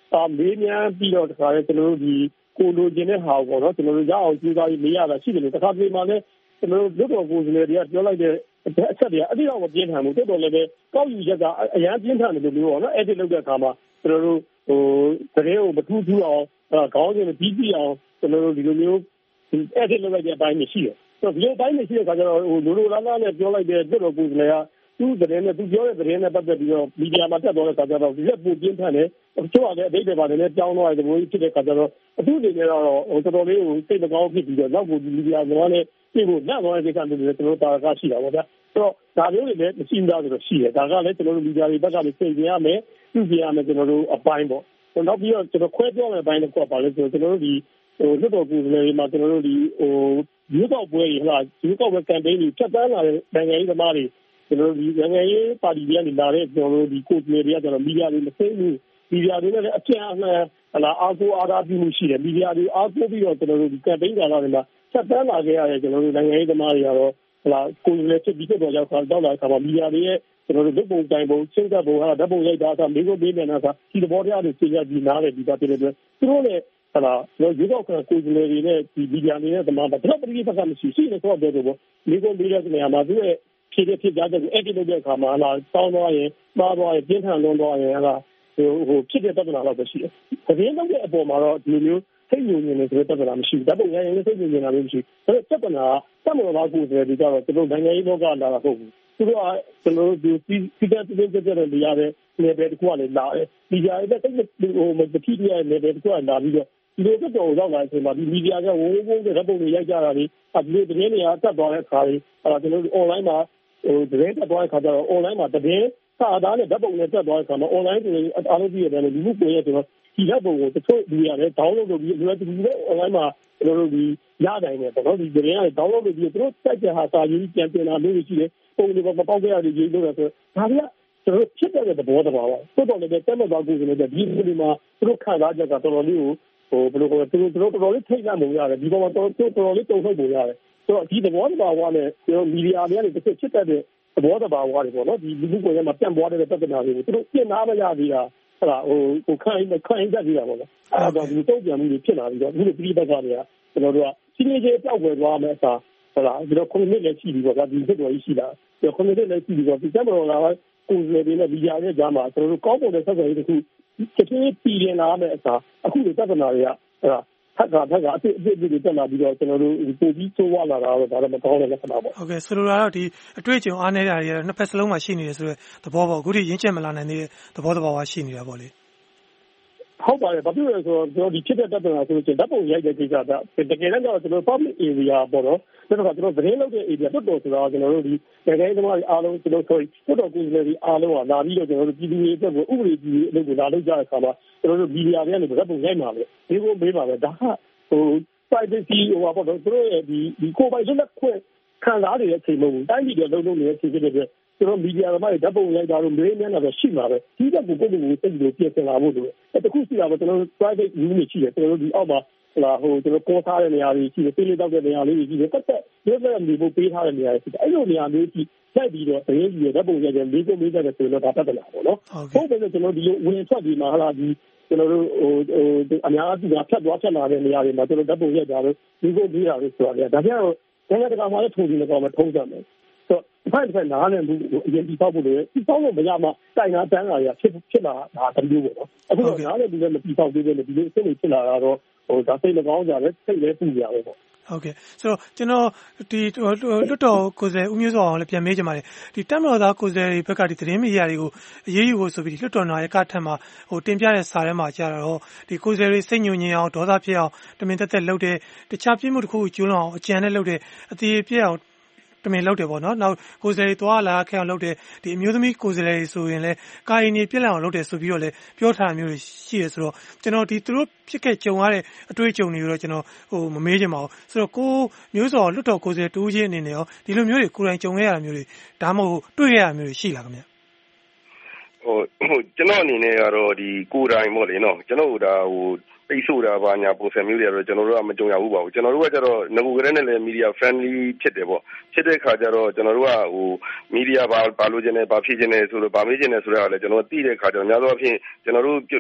[SPEAKER 13] မေးမြန်းပြီးတော့တခါလေကျွန်တော်တို့ဒီကိုလိုချင်တဲ့ဟာပေါ့နော်ကျွန်တော်တို့ရအောင်ကြိုးစားပြီးမေးရတာရှိတယ်လို့တခါပြေးမှလည်းကျွန်တော်တို့လွတ်တော်ကိုယ်စားလှယ်တွေကပြောလိုက်တဲ့အချက်တွေကအဲ့ဒီတော့မပြင်းထန်ဘူးတော်တော်လည်းပဲကောက်ယူချက်ကအရန်ပြင်းထန်တယ်လို့ပြောပေါ့နော်အဲ့ဒီလုပ်တဲ့အခါမှာကျွန်တော်တို့သတင်းကိုမထူးထူးအောင်ခေါင်းစဉ်ပြီးပြီးအောင်ကျွန်တော်တို့ဒီလိုမျိုးအဲ့ဒီလုပ်လိုက်တဲ့အပိုင်းရှိတယ်ဆိုတော့ဒီအပိုင်းရှိတဲ့အခါကျတော့လိုလားလားနဲ့ပြောလိုက်တဲ့လွတ်တော်ကိုယ်စားလှယ်ကသူ့သတင်းနဲ့သူပြောတဲ့သတင်းနဲ့ပတ်သက်ပြီးတော့မီဒီယာမှာတက်သွားတဲ့အခါကျတော့ဒီလက်ပိုပြင်းထန်တယ်အချို့ကလည်းအဓိပ္ပာယ်ပါတယ်နဲ့ကြောင်းသွားတဲ့သဘောကြီးဖြစ်တဲ့အခါကျတော့အထူးအနေနဲ့တော့တော်တော်လေးကိုစိတ်မကောင်းဖြစ်ပြီးတော့နောက်ကိုဒီမီဒီယာကလည်းပြည်ဖို့လက်သွားတဲ့ကိစ္စမျိုးတွေကျွန်တော်တို့တာကရှိတာပေါ့ဗျာဆိုတော့ဒါမျိုးတွေလည်းမရှိဘူးလားဆိုတော့ရှိတယ်ဒါကလည်းကျွန်တော်တို့မီဒီယာတွေဘက်ကလည်းသိကြရမယ်သိကြရမယ်ကျွန်တော်တို့အပိုင်းပေါ့နောက်ပြီးတော့ကျွန်တော်ခွဲပြောမယ့်အပိုင်းတစ်ခုကပါလဲဆိုတော့ကျွန်တော်တို့ဒီလွတ်တော်ကိုယ်စားလှယ်တွေမှာကျွန်တော်တို့ဒီရွေးကောက်ပွဲတွေဟုတ်လားရွေးကောက်ပွဲကမ်ပိန်းတွေချက်တန်းလာတဲ့နိုင်ငံရေးသမားတွေကျွန်တော်တို့ဒီနိုင်ငံရေးပါတီတွေကနေလာတဲ့ကျွန်တော်တို့ဒီကိုယ်စားလှယ်တွေကကျွန်တော်မီဒီယာတွေမသိဘူးမီဒီယာတွေလည်းအပြန်အလှန်ဟလာအားကိုးအားထားပြုမှုရှိတယ်မီဒီယာတွေအားကိုးပြီးတော့ကျွန်တော်တို့ဒီကမ်ပိန်းကာလတွေမှာချက်တန်းလာခဲ့ရတဲ့ကျွန်တော်တို့နိုင်ငံရေးသမားတွေကတော့ဟလာကိုယ်စားလှယ်ဖြစ်ပြီးတော့ရောက်လာခါမှာမီဒီယာတွေရဲ့ကျွန်တော်တို့လုပ်ပုံတိုင်ပုံချင်းကပ်ပုံဟာဓာတ်ပုံရိုက်တာကမိကိုပေးနေတာကဒီသဘောတရားတွေသိရပြီးနားလည်ပြီးသားဖြစ်တဲ့အတွက်သူတို့လည်းဟလာရွေးကောက်ခံကိုယ်စားလှယ်တွေနဲ့ဒီမီဒီယာတွေနဲ့တမန်တော့ပရိသတ်ကမရှိရှိနေတော့တယ်ပေါ့မိကိုပေးတဲ့နေရာမှာသူရဲ့ဖြစ်ကြတဲ့အဲ့ဒီလုပ်တဲ့အခါမှာလာတောင်းသွားရင်မှားသွားရင်ပြင်းထန်လွန်သွားရင်ဟလာဖြစ်တဲ့ပြဿနာတော့ပဲရှိတယ်။သတင်းလုပ်တဲ့အပေါ်မှာတော့ဒီလိုမျိုးစိတ်ညစ်ညစ်နေဆိုတဲ့ပြဿနာမရှိဘူး။ဒါပေမဲ့ရရင်စိတ်ညစ်ညစ်နေတာမျိုးမရှိဘူး။ဒါပေမဲ့ပြဿနာတမန်တော်ကိုယ်စားလှယ်တွေကတော့ကျွန်တော်နိုင်ငံရေးလောကလာတာဟုတ်ဘူး။သူတို့ကကျွန်တော်တို့ဒီစီးတဲ့နေရာတဲ့နေရာတစ်ခုကလည်းလာတယ်။ဒီကြားရဲ့တိတ်မတိရတဲ့နေရာတစ်ခုကလာပြီးတော့ဒီလိုတော့ရောက်လာတဲ့အချိန်မှာဒီမီဒီယာကဝုန်းဝုန်းတဲ့ဓာတ်ပုံတွေရိုက်ကြတာလေ။ဒီလိုသတင်းတွေကတက်သွားတဲ့အခါတွေကျွန်တော်တို့ online မှာသတင်းတက်သွားတဲ့အခါကျတော့ online မှာသတင်းစာသားနဲ့ဓာတ်ပုံနဲ့တက်သွားတဲ့အခါမှာ online တွေအားလုံးပြည့်တယ်လို့ဒီမှုကိုရကျွန်တော်ဒီဓာတ်ပုံကိုတချို့လူရတယ် download လုပ်ပြီးဒီလို online မှာကျွန်တော်တို့ဒီရနိုင်တယ်ပေါ့နော်ဒီသတင်းရတယ် download လုပ်ပြီးသူတို့တက်တဲ့ဟာစာရေးပြန်တင်လာလို့ရှိတယ်ပုံတွေမပေါက်ခဲ့ရတဲ့ရေးလို့ဆိုတော့ဒါတွေကကျွန်တော်တို့ဖြစ်တဲ့သဘောတဘာဝတော်တော်လေးတက်မဲ့သွားကိုယ်ဆိုလည်းဒီဒီမှာသူတို့ခံစားချက်ကတော်တော်လေးကိုဘယ်လိုခေါ်လဲသူတို့တော်တော်လေးထိတ်လန့်ပုံရတယ်ဒီပေါ်မှာတော်တော်လေးတုံ့ထုတ်ပုံရတယ်ဆိုတော့ဒီသဘောတဘာဝနဲ့ကျွန်တော်မီဒီယာတွေကနေတစ်ချက်ဖြစ်တဲ့သဘောတဘာဝတွေပေါ့နော်ဒီလူမှုကွန်ရက်မှာပြန့်ပွားတဲ့ပြဿနာတွေကိုသူတို့ပြင်သားမရသေးတာဟုတ်လားဟိုခိုင်းတတ်သေးတာပေါ့နော်အဲ့ဒါဒီတုံ့ပြန်မှုတွေဖြစ်လာပြီးတော့ဒီလိုပြည်ပကတွေကကျွန်တော်တို့ကစီးနေချင်းပြောက်ွယ်သွားမယ်အစားဟုတ်လားဒီတော့ခုနှစ်လည်းရှိပြီပေါ့ဗျာဒီဖြစ်တော်ကြီးရှိတာဒီခုနှစ်လည်းရှိပြီပေါ့ဒီကမ္ဘာတော်ကကိုယ်စားလှယ်တွေနဲ့မီဒီယာတွေကြားမှာကျွန်တော်တို့ကောင်းပုံတဲ့ဆက်ဆံရေးတစ်ခုတစ်ချင်းပြည်ရင်လာမယ်အစားအခုဒီပြဿနာတွေကဟုတ်လားထက်ကအစ်တွေတက်လာပြီးတော့ကျွန်တော်တို့ပို့ပြီးသိုးဝလာတာတော့ဒါတော့မကောင်းတဲ့လက္ခဏာပေါ့
[SPEAKER 11] ဟုတ်ကဲ့ဆိုလိုတာတော့ဒီအတွေ့အကြုံအားနည်းတာတွေနှစ်ဖက်စလုံးမှာရှိနေတယ်ဆိုတော့သဘောပေါ့အခုထိရင်းချက်မလာနိုင်သေးတဲ့သဘောတဘာဝရှိနေတာပေါ့လေ
[SPEAKER 13] ဟုတ်ပါတယ်ဘာဖြစ်လဲဆိုတော့ကျွန်တော်ဒီဖြစ်တဲ့ပြဿနာဆိုလို့ချင်းဓာတ်ပုံရိုက်တဲ့ကိစ္စကတကယ်တမ်းကျတော့ကျွန်တော် public area ပေါ့နော်ဒါတော့ကျွန်တော်သတင်းလုပ်တဲ့ area တော်တော်ဆိုတော့ကျွန်တော်တို့ဒီနိုင်ငံရေးသမားတွေအားလုံးကျွန်တော်ဆိုတော်တော်ကိုယ်စားလှယ်တွေအားလုံးကလာပြီးတော့ကျွန်တော်တို့ပြည်သူတွေအတွက်ကိုဥပဒေကြီးအလုပ်ကိုလာလုပ်ကြတဲ့အခါမှာကျွန်တော်တို့မီဒီယာတွေကနေဓာတ်ပုံရိုက်မှာပဲဒီကိုမေးပါပဲဒါကprivacy ဟိုပါတော့သူတို့ရဲ့ဒီကိုပိုင်လက်ခွင့်ခံစားနေတဲ့အချိန်မှာတိုင်းပြည်တွေလုံးလုံးနေတဲ့အချိန်ဖြစ်တဲ့အတွက်ကျွန်တော်မီဒီယာသမားတွေဓာတ်ပုံရိုက်တာလို့မေးမြန်းတာတော့ရှိမှာပဲဒီကကိုကိုကိုစိတ်လို့ပြင်ဆင်လာဖို့လိုတယ်တခုရှိတာပဲကျွန်တော်တို့ private unit ရှိတယ်ကျွန်တော်တို့ဒီအောက်မှာဟလာဟိုကျွန်တော်ပေါ်ထားတဲ့နေရာတွေရှိတယ်ပေးလေးတောက်တဲ့နေရာလေးတွေရှိတယ်တက်ရုပ်သက်မျိုးပို့ပေးထားတဲ့နေရာတွေရှိတယ်အဲ့လိုနေရာမျိုးကြီးဆက်ပြီးတော့သတင်းကြီးဓာတ်ပုံရိုက်တယ်လေးကိုမေးကြတယ်ဆိုတော့ဒါပြဿနာပေါ့နော်ဟုတ်တယ်ကျွန်တော်ဒီလိုဝင်ထွက်ပြီးမှဟလာဒီကျွန်တော်တို့အများကြီးကဖြတ်သွားဖြတ်လာတဲ့နေရာတွေမှာကျွန်တော်ဓာတ်ပုံရိုက်တာလို့ဒီကိုပြီးတာလို့ဆိုတာဒါကြောင့်နိုင်ငံတကာမှာလည်းထုံပြီးတော့မထုံးကြမယ်ဆိုတော့ဖိုင်နားနဲ့ဘူးအရင်ပြီးပေါက်ဖို့လေပြီးပေါက်လို့မရမှတိုင်နာတန်းလာရဖြစ်လာတာတမျိုးပေါ့နော်အခုတော့နားနဲ့ဘူးလည်းမပြီးပေါက်သေးပဲဒီလိုအစ်စ်တွေဖြစ်လာတာတော့ဒါစိတ်မကောင်းကြတယ်စိတ်လည်းပူကြတယ်ပေါ့
[SPEAKER 11] ဟုတ်ကဲ့ဆိုတော့ကျွန်တော်ဒီလွတ်တော်ကိုယ်စားဦးမျိုးစောအောင်လည်းပြန်မေးချင်ပါတယ်ဒီတက်မတော်သားကိုယ်စားတွေဘက်ကဒီသတင်းမီဒီယာတွေကိုအရေးယူဖို့ဆိုပြီးလွတ်တော်နာယကထက်မှာတင်ပြတဲ့စာထဲမှာကြာတော့ဒီကိုယ်စားတွေစိတ်ညစ်ညင်အောင်ဒေါသဖြစ်အောင်တမင်သက်သက်လုပ်တဲ့တခြားပြစ်မှုတစ်ခုကိုကျူးလွန်အောင်အကြံနဲ့လုပ်တဲ့အသေးပြည့်အောင်တမင်လုပ်တယ်ပေါ့နော်နောက်ကိုယ်စားတွေသွားလာခဲ့အောင်လုပ်တယ်ဒီအမျိုးသမီးကိုယ်စားတွေဆိုရင်လည်းကာယီနေပြစ်လိုက်အောင်လုပ်တယ်ဆိုပြီးတော့လည်းပြောထားတာမျိုးတွေရှိရဆိုတော့ကျွန်တော်ဒီသူတို့ဖြစ်ခဲ့ကြုံရတဲ့အတွေ့အကြုံတွေကိုတော့ကျွန်တော်မမေးချင်ပါဘူးဆိုတော့ကိုမျိုးစောလွတ်တော်ကိုယ်စားတူးချင်းအနေနဲ့ရောဒီလိုမျိုးတွေကိုယ်တိုင်ကြုံခဲ့ရတာမျိုးတွေဒါမှမဟုတ်တွေ့ခဲ့ရတာမျိုးတွေရှိလားခင်ဗျ
[SPEAKER 12] ကျွန်တော်အနေနဲ့ကတော့ဒီကိုယ်တိုင်ပေါ့လေနော်ကျွန်တော်ဒါပိတ်ဆို့တာပါညာပုံစံမျိုးတွေကတော့ကျွန်တော်တို့ကမကြုံရဘူးပါဘူးကျွန်တော်တို့ကကျတော့ငကူကလေးနဲ့လည်း media friendly ဖြစ်တယ်ပေါ့ဖြစ်တဲ့ခါကျတော့ကျွန်တော်တို့ကmedia ဘာလို့ခြင်းနဲ့ဘာဖြစ်ခြင်းနဲ့ဆိုတော့ဘာမေးခြင်းနဲ့ဆိုတော့လည်းကျွန်တော်သိတဲ့ခါကျတော့များသောအားဖြင့်ကျွန်တော်တို့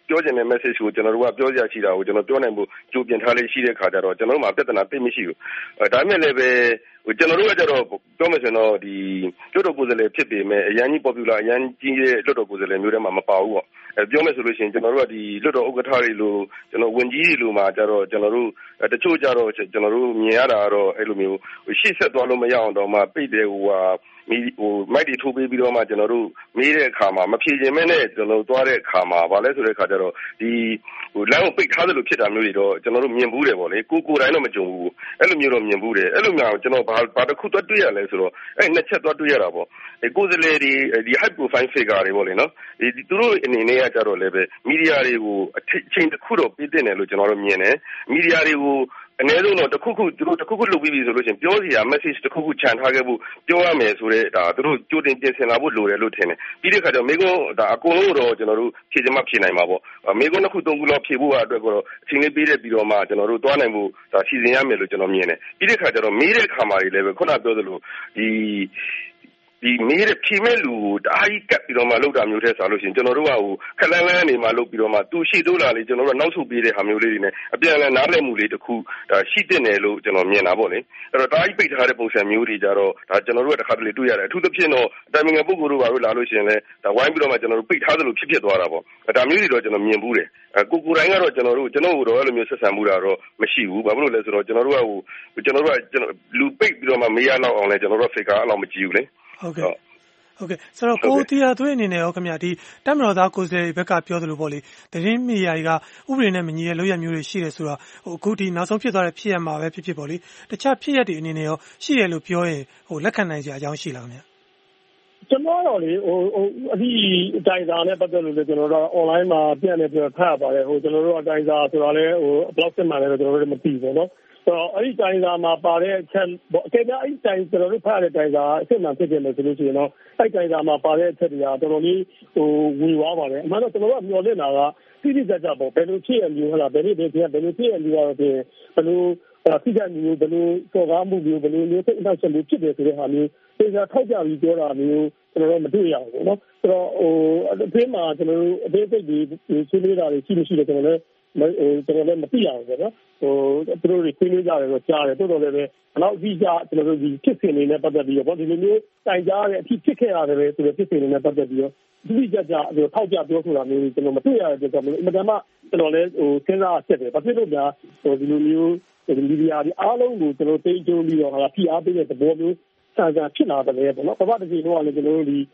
[SPEAKER 12] ပြောချင်တဲ့ message ကိုကျွန်တော်တို့ကပြောစရာရှိတာကိုကျွန်တော်ပြောနိုင်ဖို့ကြိုပြင်ထားလေးရှိတဲ့ခါကျတော့ကျွန်တော်တို့မှာပြဿနာသိမရှိဘူးဒါပေမဲ့လည်းပဲကျွန်တော်တို့ကကြတော့ပြောမယ်ဆိုတော့ဒီလွှတ်တော်ကိုယ်စားလှယ်ဖြစ်ပေမဲ့အရင်ကြီး popular အရင်ကြီးရဲ့လွှတ်တော်ကိုယ်စားလှယ်မျိုးတွေမှာမပါဘူးပေါ့ပြောမယ်ဆိုလို့ရှိရင်ကျွန်တော်တို့ကဒီလွှတ်တော်ဥက္ကဋ္ဌတွေလို့ကျွန်တော်ဝန်ကြီးတွေလို့မှာကြတော့ကျွန်တော်တို့တချို့ကြတော့ကျွန်တော်တို့မြင်ရတာကတော့အဲ့လိုမျိုးရှေ့ဆက်သွားလို့မရအောင်တော့မှပိတ်တယ်မိုက်တွေထိုးပေးပြီးတော့မှကျွန်တော်တို့မေးတဲ့အခါမှာမဖြေချင်မဲနဲ့ကျွန်တော်တို့သွားတဲ့အခါမှာဗာလဲဆိုတဲ့အခါကျတော့ဒီလမ်းကိုပိတ်ထားသလိုဖြစ်တာမျိုးတွေတော့ကျွန်တော်တို့မြင်ဘူးတယ်ပေါ့လေကိုယ်တိုင်းတော့မကြုံဘူးအဲ့လိုမျိုးတော့မြင်ဘူးတယ်အဲ့လိုမျိုးကျွန်တော်ဘာတစ်ခုသွားတွေ့ရလဲဆိုတော့အဲ့နှစ်ချက်သွားတွေ့ရတာပေါ့ကိုယ်စလေဒီ high profile figure တွေပေါ့လေနော်ဒီသူတို့အနေနဲ့ကကြတော့လည်းပဲမီဒီယာတွေကိုအချိန်တစ်ခုတော့ပြည့်တင်တယ်လို့ကျွန်တော်တို့မြင်တယ်မီဒီယာတွေကိုအနည်းဆုံးတော့တစ်ခုခုလုပ်ပြီးပြီဆိုလို့ရှိရင်ပြောစီရ message တစ်ခုခုခြံထားခဲ့ဖို့ပြောရမယ်ဆိုတဲ့ဒါသူတို့ကြိုတင်ပြင်ဆင်လာဖို့လိုတယ်လို့ထင်တယ်ပြီးတဲ့ခါကျတော့မိကုန်းဒါအကုန်လုံးတော့ကျွန်တော်တို့ဖြည့်ချင်မှဖြည့်နိုင်မှာပေါ့မိကုန်းတစ်ခုသုံးခုလောက်ဖြည့်ဖို့အတွက်ကတော့အချိန်လေးပေးတဲ့ပြီးတော့မှကျွန်တော်တို့တွားနိုင်ဖို့ဒါစီစဉ်ရမယ်လို့ကျွန်တော်မြင်တယ်ပြီးတဲ့ခါကျတော့မေးတဲ့ခါမှာလည်းပဲခုနပြောသလိုဒီမေးတဲ့ဖြေမဲ့လူကိုတအားကြီးကပ်ပြီးတော့မှလောက်တာမျိုးထဲဆိုလို့ရှိရင်ကျွန်တော်တို့ကခက်လန်းလန်းနေမှလောက်ပြီးတော့မှသူရှိတိုးလာလေကျွန်တော်တို့နောက်ဆုတ်ပေးတဲ့ဟာမျိုးလေးတွေနဲ့အပြန်အလှန်နားလည်မှုလေးတစ်ခုဒါရှိတဲ့နယ်လို့ကျွန်တော်မြင်တာပေါ့လေအဲ့တော့တအားကြီးပိတ်ထားတဲ့ပုံစံမျိုးတွေကြတော့ဒါကျွန်တော်တို့ကတစ်ခါတလေတွေ့ရတယ်အထူးသဖြင့်တော့တိုင်ပင်ခံပုဂ္ဂိုလ်တို့ဘာလို့လာလို့ရှိရင်လဲဒါဝိုင်းပြီးတော့မှကျွန်တော်တို့ပိတ်ထားသလိုဖြစ်သွားတာပေါ့ဒါမျိုးတွေတော့ကျွန်တော်မြင်ဘူးတယ်ကိုတိုင်းကတော့ကျွန်တော်တို့တော့အဲ့လိုမျိုးဆက်ဆံမှုတာတော့မရှိဘူးဘာလို့လဲဆိုတော့ကျွန်တော်တို့ကလူပိတ်ပြီးတော့မှမေးရလောက်အောင်လဲကျွန်တော်တို့ figure အဲ့လောက်မကြည့်ဘူးလေ
[SPEAKER 11] ဟုတ်ကဲ့ဆိုတော့ကိုတီယာသွေးအနေနဲ့ရောခင်ဗျာဒီတပ်မတော်သားကိုယ်စားလှယ်ဘက်ကပြောသလိုပေါ့လေသတင်းမီဒီယာတွေကဥပဒေနဲ့မညီတဲ့လုပ်ရမျိုးတွေရှိတယ်ဆိုတော့အခုဒီနောက်ဆုံးဖြစ်သွားတဲ့ဖြစ်ရမှာပဲဖြစ်ပေါ့လေတခြားဖြစ်ရတဲ့အနေနဲ့ရောရှိတယ်လို့ပြောရင်လက်ခံနိုင်စရာအကြောင်းရှိလားခင်ဗျာ
[SPEAKER 13] ကျွန်တော်တော့လေအဒီတိုင်စာနဲ့ပတ်သက်လို့လည်းကျွန်တော်တို့ online မှာပြန့်နေပြဖတ်ရပါတယ်ကျွန်တော်တို့အတိုင်စာဆိုတာလည်းဘလော့စစ်မှန်တယ်ကျွန်တော်တို့မသိဘူးเนาะဆိုတော့အဲ့ဒီတိုင်စာမှာပါတဲ့အချက်အကယ်၍အဲ့ဒီတိုင်ကျွန်တော်တို့ဖတ်ရတဲ့တိုင်စာအစ်မှန်ဖြစ်တယ်လို့ဆိုလို့ရှိရင်တော့အဲ့တိုင်စာမှာပါတဲ့အချက်တွေကတော်တော်လေးဝေဝါးပါတယ်အမှန်တော့ကျွန်တော်တို့မျှော်လင့်တာကတိတိကျကျပေါ့ဘယ်လိုဖြစ်ရမျိုးဟလားဘယ်လိုဖြစ်ရမျိုးကတော့ဘယ်လိုဖိကြမျိုးဘယ်လိုစော်ကားမှုမျိုးဘယ်လိုမျိုးစိတ်အနှောက်အယှက်မျိုးဖြစ်တယ်ဆိုတဲ့ဟာမျိုးသေချာထောက်ပြပြီးပြောတာမျိုးကျွန်တော်တို့မတွေ့ရဘူးเนาะဆိုတော့အသေးမှာကျွန်တော်တို့အသေးစိတ်တွေဆွေးနွေးတာတွေရှိမရှိတယ်ကျွန်တော်လည်းမသိရဘူးပေါ့နော်သူတို့တွေဆွေးနွေးကြတယ်တော့ကြားတယ်တိုးတော်လည်းပဲဘလောက်အကြီးကြကျွန်တော်တို့ဒီဖြစ်စဉ်တွေနဲ့ပတ်သက်ပြီးတော့ဒီလိုမျိုးတိုင်ကြားတဲ့အဖြစ်ဖြစ်ခဲ့ရတယ်ပဲဆိုတဲ့ဖြစ်စဉ်တွေနဲ့ပတ်သက်ပြီးတော့ဒီကြကြထောက်ပြပြောဆိုတာမျိုးကျွန်တော်မတွေ့ရတဲ့အတွက်အမှန်တမ်းကျွန်တော်လည်းစဉ်းစားချက်တယ်ဘာဖြစ်လို့များဒီလိုမျိုးမီဒီယာတွေအားလုံးကိုကျွန်တော်သိကျုံပြီးတော့ဖိအားပေးတဲ့သဘောမျိုးဆန်ဆန်ဖြစ်လာတယ်ပေါ့နော်ဘာမှတစ်ချိန်တော့လည်းကျွန်တော်တို့ဒီ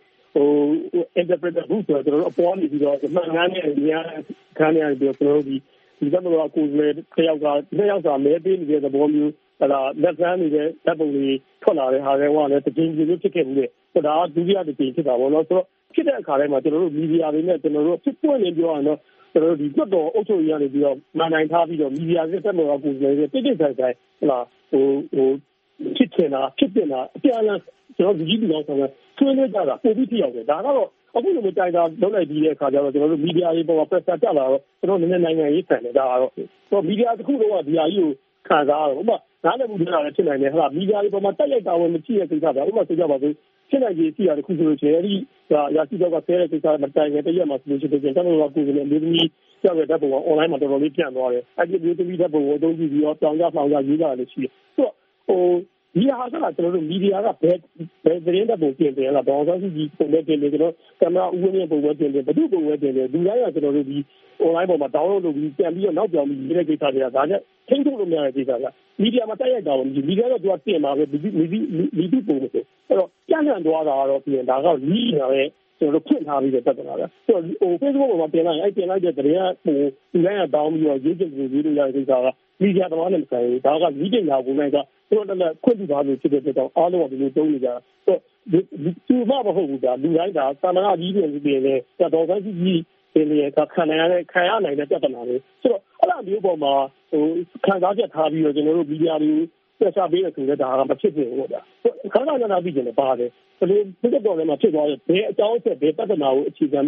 [SPEAKER 13] interpreter ဘူးဆိုတော့ကျွန်တော်တို့အပေါ်နေပြီးတော့မှန်ကန်တဲ့နေရာခန်းနေရပြီးတော့ကျွန်တော်တို့ဒီကတော့ကိုယ်လည်းတယောက်စာမဲပေးနေတဲ့သဘောမျိုးလက်ဆန်းနေတဲ့ဓာတ်ပုံတွေထွက်လာတဲ့ဟာတွေကလည်းတကြိမ်ကြိမ်ဖြစ်ခဲ့ဘူးလေဒါကဒုတိယတစ်ကြိမ်ဖြစ်တာပေါ့နော်ဆိုတော့ဖြစ်တဲ့အခါတိုင်းမှာကျွန်တော်တို့မီဒီယာတွေနဲ့ကျွန်တော်တို့ဖြစ်ပွင့်နေပြောရတော့ကျွန်တော်တို့ဒီတွတ်တော်အုပ်ချုပ်ရေးရနေပြီးတော့မှန်နိုင်ထားပြီးတော့မီဒီယာတွေတက်တော့ကိုယ်လည်းတိတ်ဆိုင်ဆိုင်ဖြစ်ချင်တာဖြစ်တင်တာအပြန်အလှန်ကျွန်တော်ဒီကြီးတောင်ဆောင်ဆွေးနွေးကြတာပိုပြီးထိရောက်တယ်ဒါကတော့အခုလိုမျိုးတိုင်တာလုပ်လိုက်ပြီးတဲ့အခါကျတော့ကျွန်တော်တို့မီဒီယာတွေပေါ်မှာ pressure တက်လာတော့ကျွန်တော်နည်းနည်းနိုင်ငံရေးဆန်တယ်ဒါကတော့မီဒီယာတစ်ခုလုံးကဒီဟာကြီးကိုခံစားရတော့ဥပမာနားလည်မှုတွေလည်းဖြစ်နိုင်တယ်ဟာမီဒီယာတွေပေါ်မှာတက်လိုက်တာဝင်မရှိတဲ့ကိစ္စပဲဥပမာဆိုကြပါစို့ဖြစ်နိုင်ခြေရှိတာတစ်ခုဆိုလို့ရှိရင်အဲဒီရာစီတော့ကဆဲတဲ့ကိစ္စမတိုင်ခင်တရက်မှာဆိုလို့ရှိရင်ကျွန်တော်တို့ကကိုယ်ကနေအမျိုးသမီးကြောက်တဲ့ဓာတ်ပုံက online မှာတော်တော်လေးပြန့်သွားတယ်အဲဒီအမျိုးသမီးဓာတ်ပုံကိုအသုံးပြုပြီးတော့တောင်ကြဆောင်ကြရေးကြတယ်ရှိတယ်ဆိုတော့ဒီဟာကကျွန်တော်တို့မီဒီယာကဘယ်သတင်းဓာတ်ပုံပြင်တယ်လားဘောင်ဆောင်ကြီးပုံနဲ့ပြင်တယ်ကျွန်တော်ကင်မရာဥပဒေပုံနဲ့ပြင်တယ်ဘယ်သူပုံနဲ့ပြင်တယ်ဒီတိုင်းကကျွန်တော်တို့ဒီ online ပေါ်မှာ download လုပ်ပြီးပြန်ပြီးတော့နောက်ပြောင်းပြီးရေးတဲ့ကိစ္စတွေကဒါနဲ့ထိန်းချုပ်လို့မရတဲ့ကိစ္စကမီဒီယာမှာတိုက်ရိုက်တာမဟုတ်ဘူးမီဒီယာတော့သူကတင်ပါပဲမီဒီပုံနဲ့ဆိုအဲ့တော့ပြန်ပြန်သွားတာတော့ပြင်ဒါကလီးနေတာပဲကျွန်တော်တို့ဖွင့်ထားပြီးတော့တက်တယ်လားဗျဆိုတော့Facebook ပေါ်မှာပြင်လိုက်အဲ့ပြင်လိုက်တဲ့သတင်းကဒီတိုင်းကတောင်းပြီးတော့ရေးချင်ပြီးရေးလို့ရတဲ့ကိစ္စကမီဒီယာသမားနဲ့မဆိုင်ဘူးဒါကလီးတင်တာကိုလည်းကသူတို့လည်းခွင့်ပြုထားလို့ဖြစ်တဲ့အတွက်ကြောင့်အားလုံးကဒီလိုတုံးနေကြတာဆိုတော့ဒီမမဟုတ်ဘူးဒါလူတိုင်းဒါသာမန်ကြီးပြင်ပြီးပြင်တယ်တော်တော်ကြီးပြင်လေခံရနိုင်တဲ့ပြဿနာတွေဆိုတော့အဲ့လိုမျိုးပေါ်မှာခံစားချက်ထားပြီးတော့ကျွန်တော်တို့မီဒီယာတွေဆက်စားပေးရဆိုတဲ့ဒါကမဖြစ်ဘူးပေါ့ဗျာခါခါနာနာပြီးကျင်တယ်ပါတယ်ဘယ်လိုဖြစ်တော့လဲမှာဖြစ်သွားတယ်ဘယ်အကြောင်းဆက်ဘယ်ပြဿနာကိုအခြေခံပြီး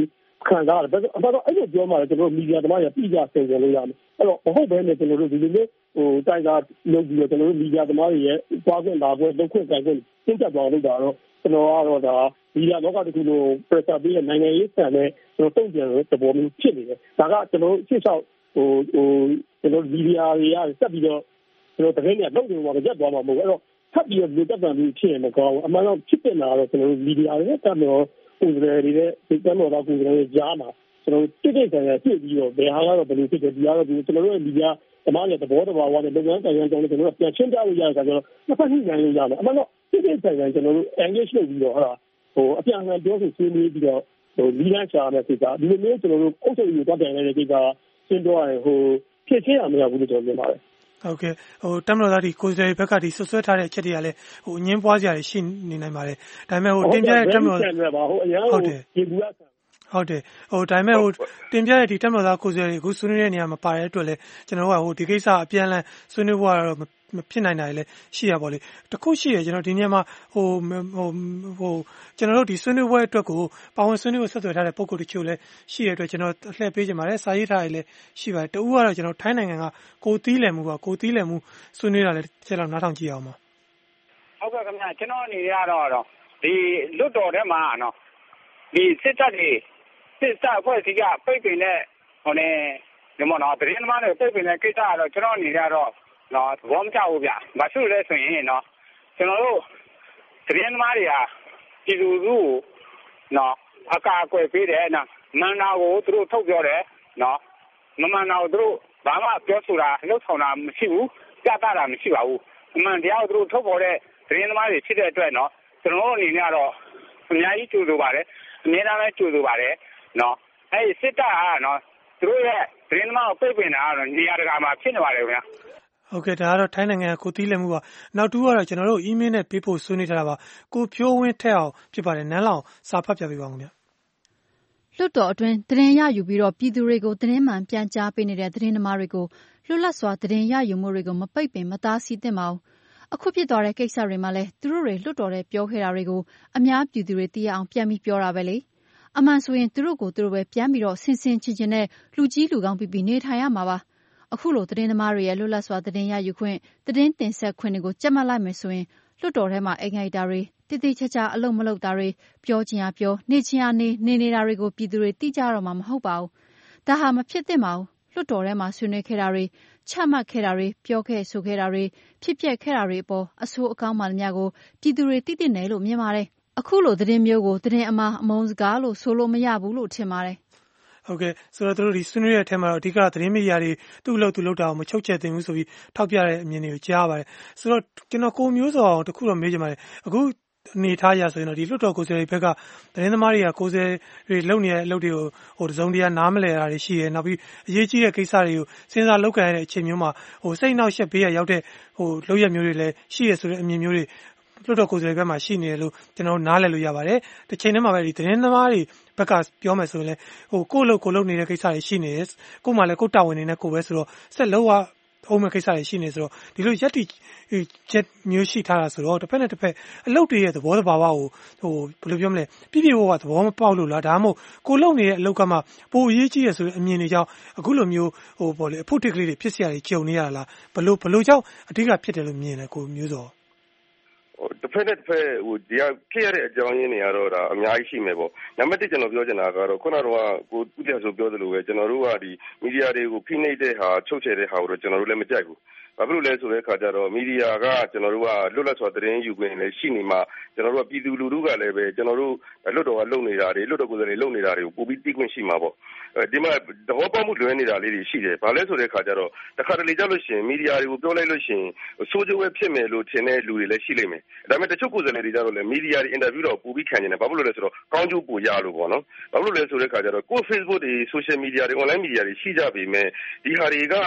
[SPEAKER 13] ခံစားရတယ်။အဲ့လိုပြောမှလည်းကျွန်တော်တို့မီဒီယာသမားတွေပြည်ကြဆင်ခြင်လို့ရမယ်။အဲ့တော့မဟုတ်ဘဲနဲ့ကျွန်တော်တို့ဒီလိုမျိုးတိုင်တာလုပ်ပြီးတော့ကျွန်တော်တို့မီဒီယာသမားတွေရဲ့သွားခွင့်လာခွင့်လုပ်ခွင့်ကိုင်ခွင့်သင်ကြသွားလို့ဒါတော့ကျွန်တော်ကတော့ဒါမီဒီယာလောကတစ်ခုလုံး pressure ပေးတဲ့နိုင်ငံရေးဆန်တဲ့ကျွန်တော်တုံ့ပြန်တဲ့သဘောမျိုးဖြစ်နေတယ်။ဒါကကျွန်တော်ရှေ့လျှောက်ကျွန်တော်မီဒီယာတွေကဆက်ပြီးတော့ကျွန်တော်တကယ်နဲ့လုပ်နေမှာရက်သွားမှာမဟုတ်ဘူး။အဲ့တော့ထပ်ပြီးတော့ဒီတက်တန်ပြီးဖြစ်ရင်မကောင်းဘူး။အမှန်တော့ဖြစ်နေတာတော့ကျွန်တော်တို့မီဒီယာတွေနဲ့တက်တော့ကိုယ်စားလှယ်တွေနဲ့ဒီကမော်တော့ကိုယ်စားလှယ်ကြားမှာကျွန်တော်တိတိကျကျပြည့်ပြီးတော့ဘယ်ဟာကတော့ဘယ်လိုဖြစ်တယ်ဒီကတော့ဒီကျွန်တော်တို့မီဒီယာဓမ္မရဲ့သဘောတဘာဝနဲ့လုပ်ငန်းဆိုင်ရာကြောင့်ကျွန်တော်တို့ပြန်ရှင်းပြလို့ရတဲ့အခါကျတော့နှစ်ဖက်ညှိနှိုင်းလို့ရမယ်အမှန်တော့တိတိကျကျကျွန်တော်တို့ engage လုပ်ပြီးတော့အပြန်အလှန်ပြောဆိုဆွေးနွေးပြီးတော့လီလန်းရှာရမယ့်ကိစ္စဒီလိုမျိုးကျွန်တော်တို့အုပ်ချုပ်ရေးတော့ပြန်နေတဲ့ကိစ္စရှင်းပြောရရင်ဖြစ်ရှင်းရမရဘူးလို့ကျွန်တော်မြင်ပါတယ်
[SPEAKER 11] ဟုတ်ကဲ့တမတော်သားဒီကိုယ်စားလှယ်ဘက်ကဒီဆွဆွဲထားတဲ့အချက်တွေကလည်းအငင်းပွားစရာတွေရှိနေနိုင်ပါတယ်ဒါပေမဲ့တင်ပြတဲ့တမတော်ဟုတ်တယ်ဒီဘူးကဟုတ်တယ်ဒါပေမဲ့တင်ပြတဲ့ဒီတက်မတော်သားကိုယ်စားလှယ်အခုဆွေးနွေးတဲ့နေရာမှာပါတဲ့အတွက်လည်းကျွန်တော်တို့ကဒီကိစ္စအပြန်အလှန်ဆွေးနွေးဖို့ကတော့မဖြစ်နိုင်တာလည်းရှိရပါလေတခုရှိရကျွန်တော်ဒီနေရာမှာကျွန်တော်တို့ဒီဆွေးနွေးပွဲအတွက်ကိုပါဝင်ဆွေးနွေးဖို့ဆက်သွယ်ထားတဲ့ပုံကိုယ်တချို့လည်းရှိရတဲ့အတွက်ကျွန်တော်အလှည့်ပေးချင်ပါတယ်စာရေးထားရလည်းရှိပါတယ်တဦးကတော့ကျွန်တော်ထိုင်းနိုင်ငံကကိုသီးလည်မှုပါကိုသီးလည်မှုဆွေးနွေးတာလည်းတစ်ချက်လောက်နားထောင်ကြည့်အောင်ပါ
[SPEAKER 14] ဟုတ်ကဲ့ခင်ဗျာကျွန်တော်အနေနဲ့ကတော့ဒီလွတ်တော်ထဲမှာနော်ဒီစစ်တပ်တွေစစ်တပ်အဖွဲ့အစည်းကပိတ်ပင်တဲ့ဒီမော်နော်ပြည်သမားတွေပိတ်ပင်တဲ့ကိစ္စကတော့ကျွန်တော်အနေနဲ့ကတော့နော်သဘောမကျဘူးဗျ။ဘာလို့လဲဆိုရင်နော်ကျွန်တော်တို့ပြည်သမားတွေကပြည်သူလူနော်အကာအကွယ်ပေးတယ်နော်မှန်တာကိုသူတို့ထုတ်ပြောတယ်နော်မမှန်တာကိုသူတို့ဘာမှပြောဆိုတာလှုပ်ဆောင်တာမရှိဘူးကြတာတာမရှိပါဘူးအမှန်တရားကိုသူတို့ထုတ်ပေါ်တဲ့ပြည်သမားတွေဖြစ်တဲ့အတွက်နော်ကျွန်တော်တို့အနေနဲ့ကတော့အများကြီးကြိုးစားပါတယ်အများအားလည်းကြိုးစားပါတယ်နော်အဲ့ဒီစစ်တပ်ကနော်သူတို့ရဲ့ပြည်သမားကိုပိတ်ပင်တာကတော့နေရာတကာမှာဖြစ်နေပါတယ်ခင်ဗျာ
[SPEAKER 11] ဟုတ်ကဲ့ဒါကတော့ထိုင်းနိုင်ငံကိုသီးလည်မှုပါနောက်တူကတော့ကျွန်တော်တို့ email နဲ့ပေးဖို့ဆွေးနွေးထားတာပါကိုဖြိုးဝင်းထက်အောင်ဖြစ်ပါတယ်နန်းလောင်စာဖတ်ပြပေးပါဦးခင်ဗျ
[SPEAKER 15] လွတ်တော်အတွင်းသတင်းရယူပြီးတော့ပြည်သူတွေကိုသတင်းမှန်ပြန်ကြားပေးနေတဲ့သတင်းသမားတွေကိုလွတ်လပ်စွာသတင်းရယူမှုတွေကိုမပိတ်ပင်မတားဆီးသင့်ပါဘူးအခုဖြစ်သွားတဲ့ကိစ္စတွေမှာလည်းသူတို့တွေလွတ်တော်တဲ့ပြောခဲ့တာတွေကိုအများပြည်သူတွေသိရအောင်ပြန်ပြီးပြောတာပဲလေအမှန်ဆိုရင်သူတို့ကိုသူတို့ပဲပြန်ပြီးတော့ဆင်ဆင်ခြင်ခြင်နဲ့လူကြီးလူကောင်းပြီးနေထိုင်ရမှာပါအခုလိုသတင်းသမားတွေရဲ့လွတ်လပ်စွာသတင်းရယူခွင့်သတင်းတင်ဆက်ခွင့်တွေကိုကြက်မှတ်လိုက်မယ်ဆိုရင်လွတ်တော်ထဲမှာအိမ်ငိုက်တာတွေတိတိကျကျအလုပ်မလုပ်တာတွေပြောချင်ရပြောနေချင်ရနေနေတာတွေကိုပြည်သူတွေသိကြတော့မှာမဟုတ်ပါဘူးဒါဟာမဖြစ်သင့်ပါဘူးလွတ်တော်ထဲမှာဆွေးနွေးခဲ့တာတွေချမှတ်ခဲ့တာတွေပြောခဲ့ဆိုခဲ့တာတွေဖြစ်ပျက်ခဲ့တာတွေအပေါ်အဆိုးအကောင်းမှများကိုပြည်သူတွေသိသိနေလို့မြင်ပါတယ်အခုလိုသတင်းမျိုးကိုသတင်းအမှားအမုန်းစကားလို့ဆိုလို့မရဘူးလို့ထင်ပါတယ်
[SPEAKER 11] ဟုတ်ကဲ့ဆိုတော့တို့ဒီဆွေးနွေးတဲ့အထက်မှာတော့အဓိကသတင်းမီဒီယာတွေသူ့အလုပ်သူလုပ်တာကိုမချုပ်ချက်တင်ဘူးဆိုပြီးထောက်ပြတဲ့အမြင်တွေကိုကြားပါတယ်ဆိုတော့ကျွန်တော်ကိုမျိုးစောတခုတော့မေးချင်ပါတယ်အခုအနေထားရဆိုရင်တော့ဒီလွတ်တော်ကိုယ်စားလှယ်ဘက်ကသတင်းသမားတွေကကိုယ်စားလှယ်တွေလုပ်နေတဲ့အလုပ်တွေကိုတစုံတရာနားမလည်တာတွေရှိတယ်နောက်ပြီးအရေးကြီးတဲ့ကိစ္စတွေကိုစဉ်းစားလုပ်ကိုင်ရတဲ့အချိန်မျိုးမှာစိတ်နှောက်ယှက်ပေးရရောက်တဲ့လုပ်ရမျိုးတွေလည်းရှိရဆိုတဲ့အမြင်မျိုးတွေလွတ်တော်ကိုယ်စားလှယ်ဘက်မှာရှိနေတယ်လို့ကျွန်တော်နားလည်လို့ရပါတယ်။တစ်ချိန်တည်းမှာပဲဒီသတင်းသမားတွေဘက်ကပြောမယ်ဆိုရင်လည်းကိုယ့်အလုပ်ကိုလုပ်နေတဲ့ကိစ္စတွေရှိနေတယ်။ကိုယ်မှလည်းကိုယ်တာဝန်နေနဲ့ကိုယ်ပဲဆိုတော့ဆက်လို့အောင်မဲ့ကိစ္စတွေရှိနေဆိုတော့ဒီလိုရက်တီချက်မျိုးရှိထားတာဆိုတော့တစ်ဖက်နဲ့တစ်ဖက်အလုပ်တွေရဲ့သဘောတဘာဝကိုဘယ်လိုပြောမလဲပြည့်ပြည့်ဝဝသဘောမပေါက်လို့လားဒါမှမဟုတ်ကိုလုပ်နေတဲ့အလုပ်ကမှပိုအရေးကြီးရဆိုတဲ့အမြင်တွေကြောင့်အခုလိုမျိုးပေါ့လေအဖို့တစ်ကလေးတွေဖြစ်စရာတွေကြုံနေရတာလားဘယ်လိုကြောင့်အဓိကဖြစ်တယ်လို့မြင်တယ်ကိုမျိုးစော
[SPEAKER 12] တစ်ဖက်နဲ့တစ်ဖက်ဒီကဖြစ်ရတဲ့အကြောင်းရင်းတွေကတော့ဒါအများကြီးရှိမယ်ပေါ့နံပါတ်1ကျွန်တော်ပြောချင်တာကတော့ခုနကတော့ကိုဥပဒေဆိုပြောသလိုပဲကျွန်တော်တို့ကဒီမီဒီယာတွေကိုဖိနှိပ်တဲ့ဟာချုပ်ချယ်တဲ့ဟာကိုတော့ကျွန်တော်တို့လည်းမကြိုက်ဘူးဘာဖြစ်လို့လဲဆိုတဲ့အခါကျတော့မီဒီယာကကျွန်တော်တို့ကလွတ်လပ်စွာသတင်းယူခွင့်လည်းရှိနေမှကျွန်တော်တို့ကပြည်သူလူထုကလည်းပဲကျွန်တော်တို့လွတ်တော်ကလုပ်နေတာတွေလွတ်တော်ကိုယ်စားလှယ်လုပ်နေတာတွေကိုပိုပြီးသိခွင့်ရှိမှာပေါ့ဒီမှာသဘောပေါက်မှုလွဲနေတာလေးတွေရှိတယ်ဘာလဲဆိုတဲ့အခါကျတော့တခါတလေကြောက်လို့ရှိရင်မီဒီယာတွေကိုပြောလိုက်လို့ရှိရင်စိုးကျိုးပဲဖြစ်မယ်လို့ထင်တဲ့လူတွေလည်းရှိလိမ့်မယ်ဒါပေမဲ့တချို့ကိုယ်စားလှယ်တွေကြတော့လည်းမီဒီယာတွေအင်တာဗျူးတော့ပိုပြီးခံနေတယ်ဘာဖြစ်လို့လဲဆိုတော့ကောင်းကျိုးပိုရလို့ပေါ့နော်ဘာဖြစ်လို့လဲဆိုတဲ့အခါကျတော့ကို Facebook တွေ social media တွေ online media တွေရှိကြပေမဲ့ဒီဟာတွေက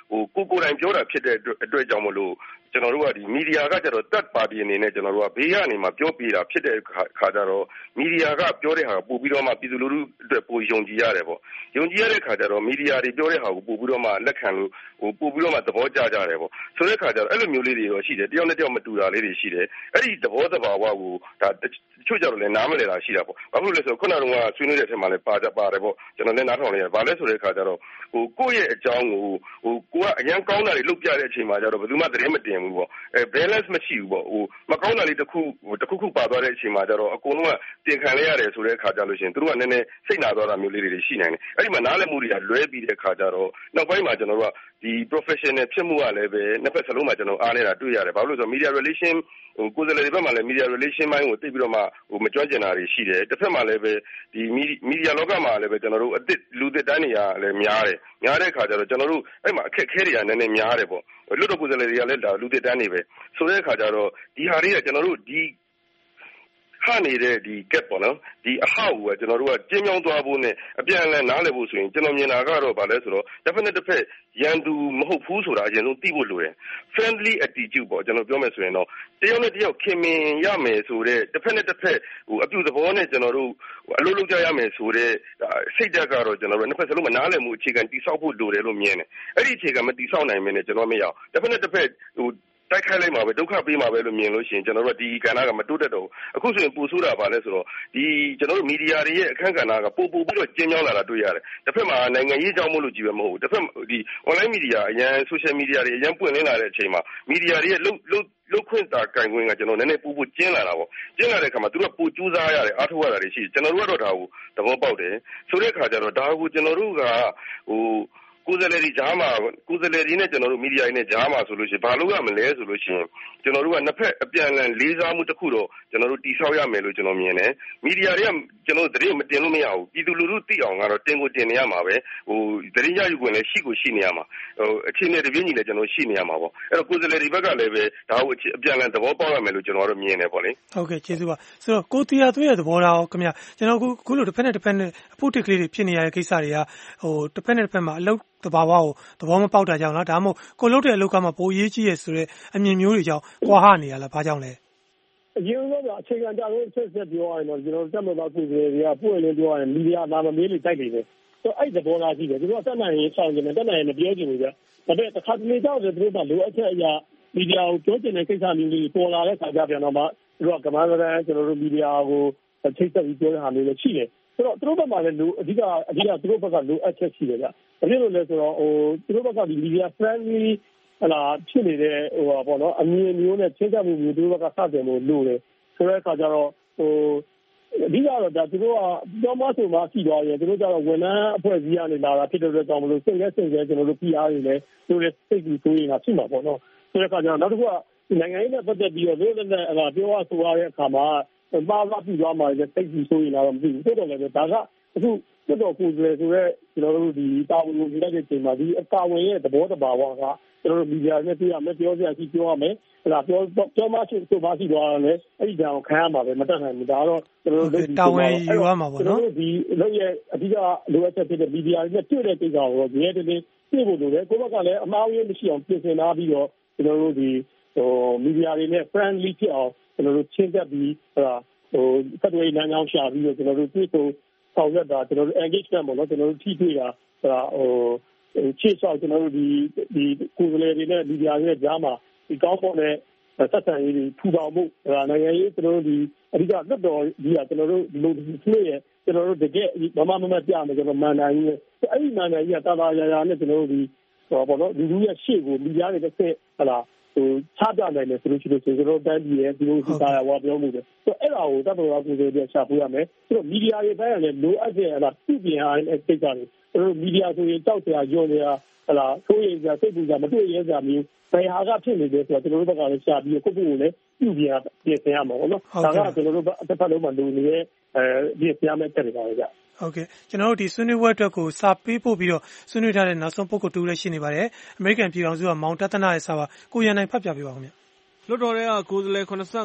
[SPEAKER 12] ကိုယ်တိုင်ပြောတာဖြစ်တဲ့အတွက်ကြောင့်မလို့ကျွန်တော်တို့ကဒီမီဒီယာကကျတော့တတ်ပါတီအနေနဲ့ကျွန်တော်တို့ကဘေးကနေမှပြောပြတာဖြစ်တဲ့ခါကျတော့မီဒီယာကပြောတဲ့ဟာကိုပို့ပြီးတော့မှပြည်သူလူထုအတွက်ပိုယုံကြည်ရတယ်ပေါ့ယုံကြည်ရတဲ့ခါကျတော့မီဒီယာတွေပြောတဲ့ဟာကိုပို့ပြီးတော့မှလက်ခံလို့ပို့ပြီးတော့မှသဘောကျကြတယ်ပေါ့ဆိုတဲ့ခါကျတော့အဲ့လိုမျိုးလေးတွေတော့ရှိတယ်တယောက်နဲ့တယောက်မတူတာလေးတွေရှိတယ်အဲ့ဒီသဘောတဘာဝကိုဒါတချို့ကြတော့လည်းနားမလည်တာရှိတာပေါ့ဘာဖြစ်လို့လဲဆိုတော့ခုနကဆွေးနွေးတဲ့အထက်မှာလည်းပါတယ်ပေါ့ကျွန်တော်လည်းနားထောင်လိုက်ရတယ်ဘာလဲဆိုတဲ့ခါကျတော့ကိုယ့်ရဲ့အကြောင်းကိုကိုကအရန်ကောင်းတာတွေလုပ်ပြတဲ့အချိန်မှာကျတော့ဘယ်သူမှသတင်းမတင်ဘူးပေါ့balance မရှိဘူးပေါ့မကောင်းတာလေးတစ်ခုပါသွားတဲ့အချိန်မှာကျတော့အကုန်လုံးကတင်ခံလိုက်ရတယ်ဆိုတဲ့အခါကျလို့ရှိရင်သူတို့ကနည်းနည်းစိတ်နာသွားတာမျိုးလေးတွေရှိနိုင်တယ်အဲ့ဒီမှာနားလည်မှုတွေကလွဲပြီးတဲ့အခါကျတော့နောက်ပိုင်းမှာကျွန်တော်တို့ကဒီ professional ဖြစ်မှုကလည်းပဲနှစ်ဖက်စလုံးမှာကျွန်တော်အားနေတာတွေ့ရတယ်ဘာလို့လဲဆိုတော့ media relation ကိုယ်စားလှယ်တွေဘက်မှာလည်း media relation ဘိုင်းကိုသိပြီးတော့မှမကြွကျင်တာတွေရှိတယ်တစ်ဖက်မှာလည်းပဲဒီ media လောကမှာလည်းပဲကျွန်တော်တို့လူသစ်တိုင်းတွေကလည်းများတဲ့အခါကျတော့ကျွန်တော်တို့အဲ့မှာအခက်အခဲတွေကနည်းနည်းများတယ်ပေါ့လွတ်တော်ကိုယ်စားလှယ်တွေကလည်းဒါလူသစ်တန်းတွေပဲဆိုတဲ့အခါကျတော့ဒီဟာတွေကကျွန်တော်တို့ဒီခနေတဲ့ဒီ gap ပေါ့နော်ဒီအဟောက်ကကျွန်တော်တို့ကကျင်းမြောင်းသွားဖို့နဲ့အပြန်အလှန်နားလည်ဖို့ဆိုရင်ကျွန်တော်မြင်တာကတော့ဗာလဲဆိုတော့တစ်ဖက်နဲ့တစ်ဖက်ရန်သူမဟုတ်ဘူးဆိုတာအရင်ဆုံးသိဖို့လိုတယ် friendly attitude ပေါ့ကျွန်တော်ပြောမယ်ဆိုရင်တော့တယောက်နဲ့တယောက်ခင်မင်ရမယ်ဆိုတဲ့တစ်ဖက်နဲ့တစ်ဖက်အပြုသဘောနဲ့ကျွန်တော်တို့အလုပ်လုပ်ကြရမယ်ဆိုတဲ့စိတ်ဓာတ်ကတော့ကျွန်တော်တို့နှစ်ဖက်စလုံးမနားလည်မှုအခြေခံတည်ဆောက်ဖို့လိုတယ်လို့မြင်တယ်အဲ့ဒီအခြေခံမတည်ဆောက်နိုင်မင်းနဲ့ကျွန်တော်မရအောင်တစ်ဖက်နဲ့တစ်ဖက်တိုက်ခိုက်လိုက်မှာပဲဒုက္ခပေးမှာပဲလို့မြင်လို့ရှိရင်ကျွန်တော်တို့ဒီကဏ္ဍကမတိုးတက်တော့ဘူးအခုဆိုရင်ပူဆိုးတာပါလဲဆိုတော့ဒီကျွန်တော်တို့မီဒီယာတွေရဲ့အခန်းကဏ္ဍကပို့ပြီးတော့ကျင်းမြောင်းလာတာတွေ့ရတယ်တစ်ဖက်မှာနိုင်ငံရေးကြောင်းမို့လို့ကြည့်ပဲမဟုတ်ဘူးတစ်ဖက်ဒီ online media အရင် social media တွေအရင်ပွင့်လင်းလာတဲ့အချိန်မှာမီဒီယာတွေရဲ့လုတ်ခွင့်တာကင်ခွင့်ကကျွန်တော်နည်းနည်းပို့ကျင်းလာတာပေါ့ကျင်းလာတဲ့အခါမှာသူတို့ကပို့ကြိုးစားရတယ်အားထုတ်ရတာတွေရှိတယ်ကျွန်တော်တို့ကတော့ဒါကိုသဘောပေါက်တယ်ဆိုတဲ့အခါကျတော့ဒါကိုကျွန်တော်တို့ကကိုယ်စားလှယ်တွေကြားမှာကိုယ်စားလှယ်တွေနဲ့ကျွန်တော်တို့မီဒီယာတွေနဲ့ကြားမှာဆိုလို့ရှိရင်ဘာလို့ရမလဲဆိုလို့ရှိရင်ကျွန်တော်တို့ကနှစ်ဖက်အပြန်အလှန်လေးစားမှုတစ်ခုတော့ကျွန်တော်တို့တိဆောက်ရမယ်လို့ကျွန်တော်မြင်တယ်မီဒီယာတွေကကျွန်တော်တို့သတင်းမတင်လို့မရဘူးပြည်သူလူထုသိအောင်ကတော့တင်ကိုတင်နေရမှာပဲသတင်းရယူခွင့်လည်းရှိနေရမှာအခြေအနေတစ်ပြေးညီလည်းကျွန်တော်ရှိနေရမှာပေါ့အဲ့တော့ကိုယ်စားလှယ်တွေဘက်ကလည်းပဲဒါကိုအပြန်အလှန်သဘောပေါက်ရမယ်လို့ကျွန်တော်တို့မြင်တယ်ပေါ့လေ
[SPEAKER 11] ဟုတ်ကဲ့ကျေးဇူးပါဆိုတော့ကိုတီယာသွေးရဲ့သဘောထားရောခင်ဗျကျွန်တော်ခုလိုတစ်ဖက်နဲ့တစ်ဖက်နဲ့အဖို့တစ်ကလေးတွေဖြစ်နေရတဲ့ကိစ္စတွေကတစ်ဖက်နဲ့တစ်ဖက်မှာအလုပ်သဘာဝကိုသဘောမပေါက်တာကြောင့်လားဒါမှမဟုတ်ကိုလုပ်တဲ့အလုပ်ကမှပိုအရေးကြီးရဆိုတဲ့အမြင်မျိုးတွေကြောင့်ကွာဟနေရလားဘာကြောင့်လဲ
[SPEAKER 13] အရင်ကအခြေခံကြတော့ဆက်ပြောရရင်တော့ကျွန်တော်တက်မတော်ကိုယ်တွေကပွင့်လင်းပြောရရင်မီဒီယာနာမမေးလေးတိုက်နေတယ်ဆိုအဲ့သဘောထားရှိတယ်သူတို့ကတက်နိုင်ရင်ဆောင်နေတယ်တက်နိုင်ရင်မပြောချင်ဘူးဗျဒါပေမဲ့တစ်ခါတလေကြောက်တယ်သူတို့ကလိုအပ်ချက်အရာမီဒီယာကိုပြောချင်တဲ့ကိစ္စမျိုးတွေပေါ်လာတဲ့ခါကျပြန်တော့မှသူတို့ကကမ္ဘာ့ဗရန်ကျွန်တော်တို့မီဒီယာကိုချိတ်ဆက်ပြီးပြောတဲ့ဟာမျိုးလည်းရှိတယ်ဆိုတော့သူတို့ဘက်မှာလည်းအဓိကသူတို့ဘက်ကလိုအပ်ချက်ရှိတယ်ဗျ။ဘာဖြစ်လို့လဲဆိုတော့သူတို့ဘက်ကဒီ media friendly ဖြစ်နေတဲ့ပေါ့နော်အမြင်မျိုးနဲ့ချင်းချမှုမျိုးသူတို့ဘက်ကစတင်လို့လိုတယ်ဆိုတဲ့အခါကျတော့အဓိကတော့ဒါသူတို့ကပြောမဆိုမှရှိသွားရင်သူတို့ကျတော့ဝန်ထမ်းအဖွဲ့အစည်းကနေလာတာဖြစ်တဲ့အတွက်ကြောင့်မလို့စိတ်နဲ့ကျွန်တော်တို့ PR တွေလည်းသူတို့စိတ်ကြီးဆိုရင်ဖြစ်မှာပေါ့နော်ဆိုတဲ့အခါကျတော့နောက်တစ်ခုကနိုင်ငံရေးနဲ့ပတ်သက်ပြီးတော့လို့လည်းပြောရဆိုရတဲ့အခါမှာပါလာပြီးသွားမှလည်းစိတ်ကြီးဆိုရင်တော့မသိဘူးဆိုတော့လည်းဒါကအခုတော်တော်ကိုယ်စားလှယ်ဆိုတော့ကျွန်တော်တို့ဒီတာဝန်ကိုလက်တဲ့ချိန်မှာဒီအကာဝင်ရဲ့သဘောတဘာဝကကျွန်တော်တို့မီဒီယာနဲ့တွေ့ရမယ်ပြောစရာရှိပြောရမယ်ပြောမရှိဆိုပါရှိသွားတယ်အဲ့ဒီကြောင်ခံရမှာပဲမတတ်နိုင်ဘူးဒါတော့ကျွန်တော်တို့
[SPEAKER 11] တာဝန်ယူရမှာပေါ့နော်
[SPEAKER 13] ဒီလို့ရဲ့အဓိကလိုအပ်ချက်ဖြစ်တဲ့မီဒီယာတွေနဲ့တွေ့တဲ့ကိစ္စကိုဒီရဲ့တည်းသိဖို့လိုတယ်ကိုယ့်ဘက်ကလည်းအမှားအယွင်းမရှိအောင်ပြင်ဆင်ထားပြီးတော့ကျွန်တော်တို့ဒီမီဒီယာတွေနဲ့ friendly ဖြစ်အောင်ကျွန်တော်တို့ချင်းသက်ပြီးဆက်သွယ်ရေးလမ်းကြောင်းရှာပြီးတော့ကျွန်တော်တို့တွေ့ဆုံဆောင်ရွက်တာကျွန်တော်တို့ engagement ပေါ့နော်ကျွန်တော်တို့ထိတွေ့တာချေဆောက်ကျွန်တော်တို့ဒီကိုယ်စားလှယ်တွေနဲ့မီဒီယာတွေနဲ့ကြားမှာဒီကောင်းမွန်တဲ့ဆက်ဆံရေးတွေထူထောင်မှုနိုင်ငံရေးကျွန်တော်တို့ဒီအဓိကလွတ်တော်ကြီးကကျွန်တော်တို့ဒီလိုဖြစ်ရဲ့ကျွန်တော်တို့တကယ်မမပြမယ်ကျွန်တော်မန်နိုင်ကြီးအဲ့ဒီမန်နိုင်ကြီးကတာယာနဲ့ကျွန်တော်တို့ဒီပေါ့နော်လူရဲ့ရှေ့ကိုမီဒီယာတွေတစ်ဆက်ချပြနိုင်တယ်ဆိုလို့ရှိရင်ကျွန်တော်တိုင်းပြည်ရဲ့ဒီလိုစီတာဝါပြောမှုတွေဆိုအဲ့ဒါကိုတပ်တော်ကကိုယ်တွေရှာဖွေရမယ်ဆိုတော့မီဒီယာတွေတိုင်းကလည်းလိုအပ်တဲ့ပြုပြင်အားနဲ့စိတ်ကြတယ်ကျွန်တော်မီဒီယာဆိုရင်တောက်စရာညွှန်စရာဆိုရင်စရာစိတ်ပူစရာမတွေ့ရဲစရာမျိုးဘယ်ဟာကဖြစ်နေလဲဆိုတော့ကျွန်တော်တို့ဘက်ကလည်းရှာပြီးကိုယ့်ကိုယ်ကိုလည်းပြုပြင်ဆင်ရမှာပေါ့နော်ဒါကကျွန်တော်တို့တစ်ဖက်လုံးမှာလူနေတဲ့ပြင်ဆင်ရမယ့်တက်တွေပါပဲဗျ
[SPEAKER 11] ဟုတ်ကဲ့ကျွန်တော်တို့ဒီဆွေးနွေးပွဲအတွက်ကိုစာပေးပို့ပြီးတော့ဆွေးနွေးထားတဲ့နောက်ဆုံးပုဂ္ဂိုလ်တူလည်းရှိနေပါတယ်အမေရိကန်ပြည်ထောင်စုကမောင်တသနာရဲ့စာပါကိုရန်နိုင်ဖတ်ပြပေးပါဦးခင်ဗျ
[SPEAKER 2] လွှတ်တော်ထဲကကိုယ်စားလှယ်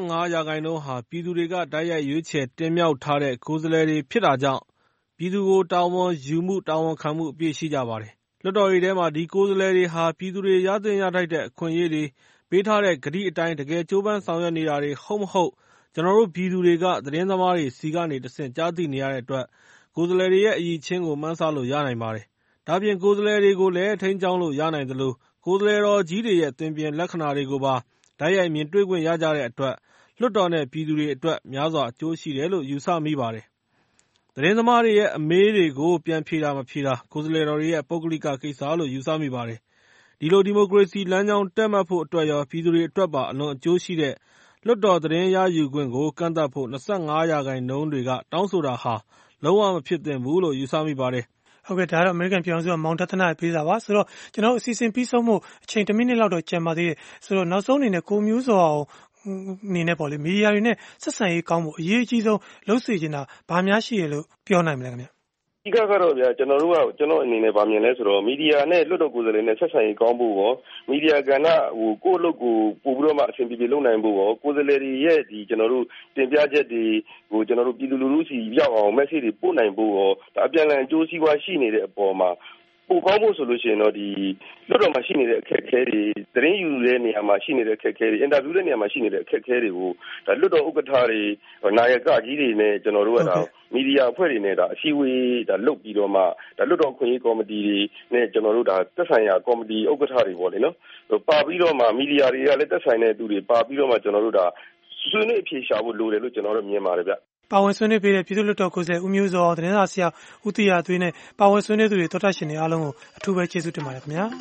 [SPEAKER 2] 85%ဟာပြည်သူတွေကတိုက်ရိုက်ရွေးချယ်တင်မြှောက်ထားတဲ့ကိုယ်စားလှယ်တွေဖြစ်တာကြောင့်ပြည်သူကိုတာဝန်ယူမှုတာဝန်ခံမှုအပြည့်ရှိကြပါတယ်
[SPEAKER 16] လွှတ်တော်တွေထဲမှာဒီကိုယ်စားလှယ်တွေဟာပြည်သူတွေရသင့်ရထိုက်တဲ့အခွင့်အရေးတွေပေးထားတဲ့ကတိအတိုင်းတကယ်ကြိုးပမ်းဆောင်ရွက်နေတာတွေဟုတ်မဟုတ်ကျွန်တော်တို့ပြည်သူတွေကသတင်းသမားတွေစီကနေတဆင့်ကြားသိနေရတဲ့အတွက်ကိုယ်စားလှယ်တွေရဲ့အရည်ချင်းကိုမှန်းဆလို့ရနိုင်ပါတယ်။ဒါပြင်ကိုယ်စားလှယ်တွေကိုလည်းထိန်းကျောင်းလို့ရနိုင်သလိုကိုယ်စားလှယ်တော်ကြီးတွေရဲ့သွင်ပြင်လက္ခဏာတွေကိုပါတိုက်ရိုက်မြင်တွေ့ခွင့်ရကြတဲ့အတွက်လွှတ်တော်နဲ့ပြည်သူတွေအတွက်များစွာအကျိုးရှိတယ်လို့ယူဆမိပါတယ်။သတင်းသမားတွေရဲ့အမေးတွေကိုပြန်ဖြေတာမဖြေတာကိုယ်စားလှယ်တော်တွေရဲ့ပုဂ္ဂလိကကိစ္စလို့ယူဆမိပါတယ်။ဒီလိုဒီမိုကရေစီလမ်းကြောင်းတက်မှတ်ဖို့အတွက်ရောပြည်သူတွေအတွက်ပါအလွန်အကျိုးရှိတဲ့လွှတ်တော်သတင်းရယူခွင့်ကိုကန့်သတ်ဖို့25%တွေကတောင်းဆိုတာဟာလုံးဝမဖြစ်သင့်ဘူးလို့ယူဆမိပါတယ်
[SPEAKER 11] ။ဟုတ်ကဲ့ဒါကတော့အမေရိကန်ပြည်ထောင်စုကမောင်တသနာရေးပေးတာပါဆိုတော့ကျွန်တော်အစီအစဉ်ပြီးဆုံးမှုအချိန်1မိနစ်လောက်တော့ကျန်ပါသေးတယ်ဆိုတော့နောက်ဆုံးအနေနဲ့ကိုမျိုးစောအောင်အနေနဲ့ပေါ့လေမီဒီယာတွေနဲ့ဆက်ဆံရေးကောင်းဖို့အရေးအကြီးဆုံးလုပ်စေချင်တာဘာများရှိရလို့ပြောနိုင်မလဲခင်ဗျ
[SPEAKER 12] ။ဒီကတော့ဗျာကျွန်တော်အနေနဲ့ဗာမြင်လဲဆိုတော့မီဒီယာနဲ့လွှတ်တော်ကိုယ်စားလှယ်နဲ့ဆက်ဆံရေးကောင်းဖို့ရောမီဒီယာကဏ္ဍကိုယ့်အလုပ်ကိုပို့ပြီးတော့မှအဆင်ပြေလုပ်နိုင်ဖို့ရောကိုယ်စားလှယ်တွေရဲ့ဒီကျွန်တော်တို့တင်ပြချက်တွေကိုကျွန်တော်တို့ပြည်သူလူထုစီရောက်အောင် message တွေပို့နိုင်ဖို့ရောဒါအပြန်အလှန်အကျိုးစီးပွားရှိနေတဲ့အပေါ်မှာပိုကောင်းဖို့ဆိုလို့ရှိရင်တော့ဒီလွှတ်တော်မှာရှိနေတဲ့အခက်အခဲတွေသတင်းယူတဲ့နေရာမှာရှိနေတဲ့အခက်အခဲတွေအင်တာဗျူးတဲ့နေရာမှာရှိနေတဲ့အခက်အခဲတွေကိုဒါလွှတ်တော်ဥက္ကဋ္ဌတွေနာယကကြီးတွေနဲ့ကျွန်တော်တို့ကဒါမီဒီယာအဖွဲ့တွေနဲ့ဒါအစည်းအဝေးဒါလုပ်ပြီးတော့မှဒါလွှတ်တော်ခွင့်ရေးကော်မတီတွေနဲ့ကျွန်တော်တို့ဒါသက်ဆိုင်ရာကော်မတီဥက္ကဋ္ဌတွေပေါ့လေနော်ပါပြီးတော့မှမီဒီယာတွေကလည်းသက်ဆိုင်တဲ့သူတွေပါပြီးတော့မှကျွန်တော်တို့ဒါဆွေးနွေးအဖြေရှာဖို့လိုတယ်လို့ကျွန်တော်တို့မြင်ပါတယ်ဗျ
[SPEAKER 11] ပါဝင်ဆွေးနွေးပေးတဲ့ပြည်သူ့လွှတ်တော်ကိုယ်စားလှယ်ဦးမျိုးစောသတင်းစာဆရာဦးတီရသွေးနဲ့ပါဝင်ဆွေးနွေးသူတွေတော်တတ်ရှင်တွေအားလုံးကိုအထူးပဲကျေးဇူးတင်ပါတယ်ခင်ဗျာ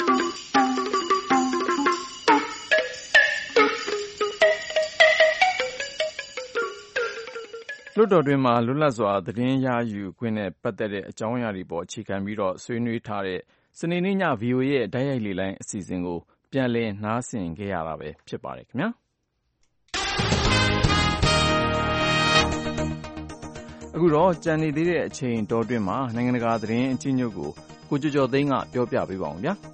[SPEAKER 2] လွှတ်တော်တွင်မှာလွတ်လပ်စွာသတင်းရယူခွင့်နဲ့ပတ်သက်တဲ့အကြောင်းအရာတွေပေါ်အခြေခံပြီးတော့ဆွေးနွေးထားတဲ့စနေနေ့ည VOA ရဲ့တိုက်ရိုက်လေ့လိုင်းအစီအစဉ်ကိုပြန်လည်နားဆင်ခဲ့ရတာပဲဖြစ်ပါတယ်ခင်ဗျာအခုတော့ကြံနေသေးတဲ့အချိန်တောတွင်းမှာနိုင်ငံတကာသတင်းအကျဉ်းချုပ်ကိုကိုကျော်သိန်းကပြောပြပေးပါအောင်ဗျာ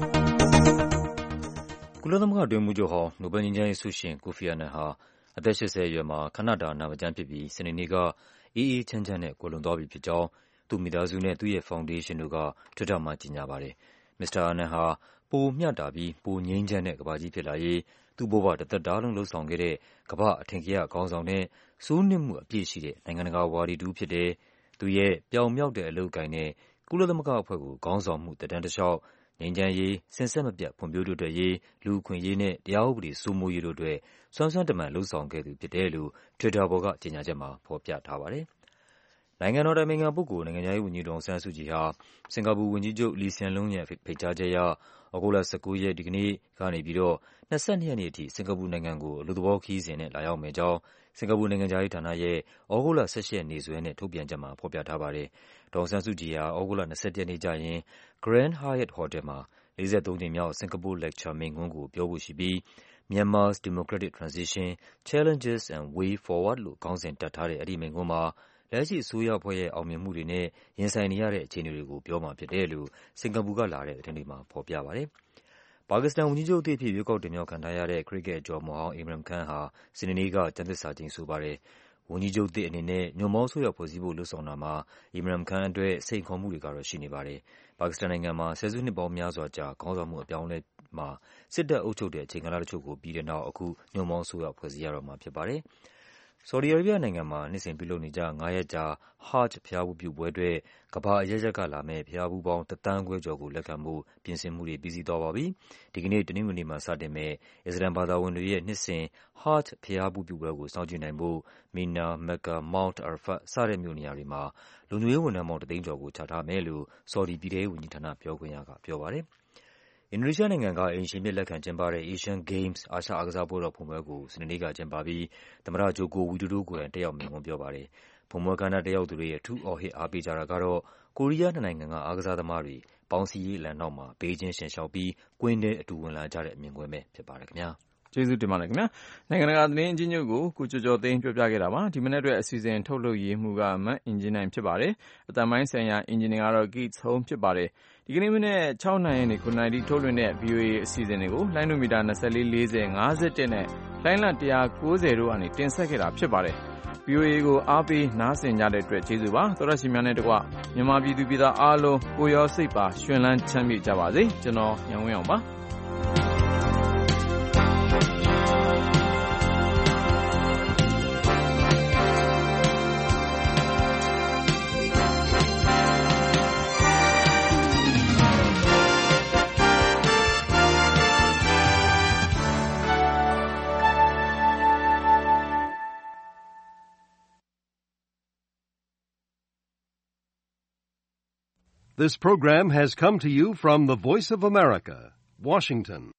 [SPEAKER 3] ကုလသမဂ္ဂအတွင်းမှုချုပ်ဟောင်းနိုဘယ်ငြိမ်းချမ်းရေးဆုရှင်ကိုဖီအာနန်ဟာအသက်80အရွယ်မှာခဏတာနာမကျန်းဖြစ်ပြီးစနေနေ့ကအေးအေးချမ်းချမ်းနဲ့ကွယ်လွန်သွားပြီဖြစ်ကြောင်းသူ့မိသားစုနဲ့သူ့ရဲ့ဖောင်ဒေးရှင်းတို့က Twitter မှာကြေညာပါတယ်။ မစ္စတာအာနန်ဟာပိုမျှတာပြီးပိုငြိမ်းချမ်းတဲ့ကမ္ဘာကြီးဖြစ်လာရေးသူ့ဘဝတစ်သက်တာလုံးလှုပ်ဆောင်ခဲ့တဲ့ကမ္ဘာ့အထင်ကရခေါင်းဆောင်နဲ့စိုးနစ်မှုအပြည့်ရှိတဲ့နိုင်ငံတကာဝါဒီတူဖြစ်တယ်။သူရဲ့ပြောင်မြောက်တဲ့အလုပ်ကိုင်နဲ့ကုလသမဂ္ဂအဖွဲ့ကိုခေါင်းဆောင်မှုသက်တမ်းတစ်လျှောက်ငြိမ်းချမ်းရေး၊စဉ်ဆက်မပြတ်ဖွံ့ဖြိုးတိုးတက်ရေး၊လူ့အခွင့်အရေးနဲ့တရားဥပဒေစိုးမိုးရေးတို့အတွက်စွမ်းစွမ်းတမံလုပ်ဆောင်ခဲ့သူဖြစ်တယ်လို့ Twitter ပေါ်ကကြေညာချက်မှာဖော်ပြထားပါတယ်။နိုင်ငံတော်အတိုင်ပင်ခံပုဂ္ဂိုလ်နိုင်ငံခြားရေးဝန်ကြီးဒေါ်အောင်ဆန်းစုကြည်ဟာစင်ကာပူဝန်ကြီးချုပ်လီဆန်လုံရဲ့ဖိတ်ကြားချက်အရသြဂုတ်လ19ရက်ဒီကနေ့ကနေပြီးတော့22ရက်နေ့အထိစင်ကာပူနိုင်ငံကိုအလုပ်သဘောခရီးစဉ်နဲ့လာရောက်မယ့်ကြောင်းစင်ကာပူနိုင်ငံခြားရေးဌာနရဲ့သြဂုတ်လ18ရက်နေ့စွဲနဲ့ထုတ်ပြန်ချက်မှာဖော်ပြထားပါတယ်။ဒေါ်အောင်ဆန်းစုကြည်ဟာသြဂုတ်လ21ရက်နေ့ကျရင် Grand Hyatt Hotel မှာ43ကြိမ်မြောက်စင်ကာပူ lecture မိန့်ခွန်းကိုပြောဖို့ရှိပြီး Myanmar's Democratic Transition Challenges and Way Forward လို့ခေါင်းစဉ်တပ်ထားတဲ့အဲဒီမိန့်ခွန်းမှာလက်ရှိအစိုးရအဖွဲ့ရဲ့အောင်မြင်မှုတွေနဲ့ရင်ဆိုင်နေရတဲ့အခြေအနေတွေကိုပြောမှာဖြစ်တယ်လို့စင်ကာပူကလာတဲ့သတင်းတွေမှာဖော်ပြပါတယ်။ပါကစ္စတန်ဝန်ကြီးချုပ်အသစ်အဖြစ်ရွေးကောက်တင်မြှောက်ခံထားရတဲ့ခရစ်ကက်အကျော်အမော်ဟောင်း Imran Khan ဟာစနေနေ့ကကျမ်းသစ္စာကျိန်ဆိုပါတယ်။ဝန်ကြီးချုပ်သစ်အနေနဲ့ညွန့်ပေါင်းအစိုးရဖွဲ့စည်းဖို့လုပ်ဆောင်တာမှာImran Khanအတွက်စိန်ခေါ်မှုတွေကတော့ရှိနေပါတယ်။ပါကစ္စတန်နိုင်ငံမှာဆယ်စုနှစ်ပေါင်းများစွာကြာခေါင်းဆောင်မှုအပြောင်းအလဲမှာစစ်တပ်အုပ်ချုပ်တဲ့အချိန်ကာလတချို့ကိုပြီးတဲ့နောက်အခုညွန့်ပေါင်းအစိုးရဖွဲ့စည်းရတော့မှာဖြစ်ပါတယ်။ဆော်ဒီအာရေးဘီးယားနိုင်ငံမှာနှစ်စဉ်ပြုလုပ်နေကြ9ရက်ကြာ Hajj ဘုရားဝတ်ပြုပွဲအတွက်ကမ္ဘာအရပ်ရပ်ကလာမယ့်ဘုရားဖူးပေါင်း1,500,000ကျော်ကိုလက်ခံဖို့ပြင်ဆင်မှုတွေပြီးစီးသွားပါပြီ။ဒီကနေ့တနင်္ဂနွေနေ့မှာစတင်မယ့်အစ္စလာမ်ဘာသာဝင်တွေရဲ့နှစ်စဉ် Hajj ဘုရားဝတ်ပြုပွဲကိုစောင့်ကြည့်နိုင်ဖို့မီနာ မက္ကာ Mount Arafat စတဲ့မြို့နေရာတွေမှာလုံခြုံရေးဝန်ထမ်းပေါင်း1,000,000ကျော်ကိုချထားမယ်လို့ဆော်ဒီပြည်ထဲရေးဝန်ကြီးဌာနပြောခွင့်ရကပြောပါတယ်။အင်ဒိုနီးရှားနိုင်ငံကအိမ်ရှင်အဖြစ်လက်ခံကျင်းပတဲ့ Asian Games အာရှအားကစားပွဲတော်ဖွင့်ပွဲကိုစနေနေ့ကကျင်းပပြီးသမ္မတဂျိုကိုဝီဒိုဒိုကိုယ်တိုင်တက်ရောက်မိန့်ခွန်းပြောပါတယ်။ဖွင့်ပွဲအခမ်းအနားတက်ရောက်သူတွေအထူးအော်ဟစ်အားပေးကြတာကတော့ကိုရီးယားနှစ်နိုင်ငံကအားကစားသမားတွေပေါင်းစည်းရေးလမ်းနောက်မှာဘေးချင်းယှဉ်လျှောက်ပြီးကွင်းထဲအတူဝင်လာကြတဲ့မြင်ကွင်းပဲဖြစ်ပါတယ်ခင်ဗျာ
[SPEAKER 2] ။ကျေးဇူးတင်ပါတယ်ခင်ဗျာ။နိုင်ငံတကာသတင်းအကျဉ်းချုပ်ကိုကိုကျော်သိန်းပြောပြခဲ့တာပါ။ဒီမနေ့အတွက်အစီအစဉ်ထုတ်လုပ်ရေးမှုကမတ်အင်ဂျင်နိုင်ဖြစ်ပါတယ်။အတန်ပိုင်းဆိုင်ရာအင်ဂျင်နီယာကတော့ Keith Home ဖြစ်ပါတယ်။ဒီကနေ့မနေ့6နာရီနဲ့9နာရီထုတ်လွှင့်တဲ့ VOA အစီအစဉ်တွေကိုလိုင်းနိုမီတာ24 40 51နဲ့လိုင်းလ190တို့ကနေတင်ဆက်ခဲ့တာဖြစ်ပါတယ်။ VOA ကိုအားပေးနားဆင်ကြတဲ့အတွက်ကျေးဇူးပါသောရရှိများနဲ့တကွမြန်မာပြည်သူပြည်သားအားလုံးကိုရောစိတ်ပါရှင်လန်းချမ်းမြေ့ကြပါစေကျွန်တော်ညောင်ဝင်းအောင်ပါ
[SPEAKER 1] This program has come to you from the Voice of America, Washington.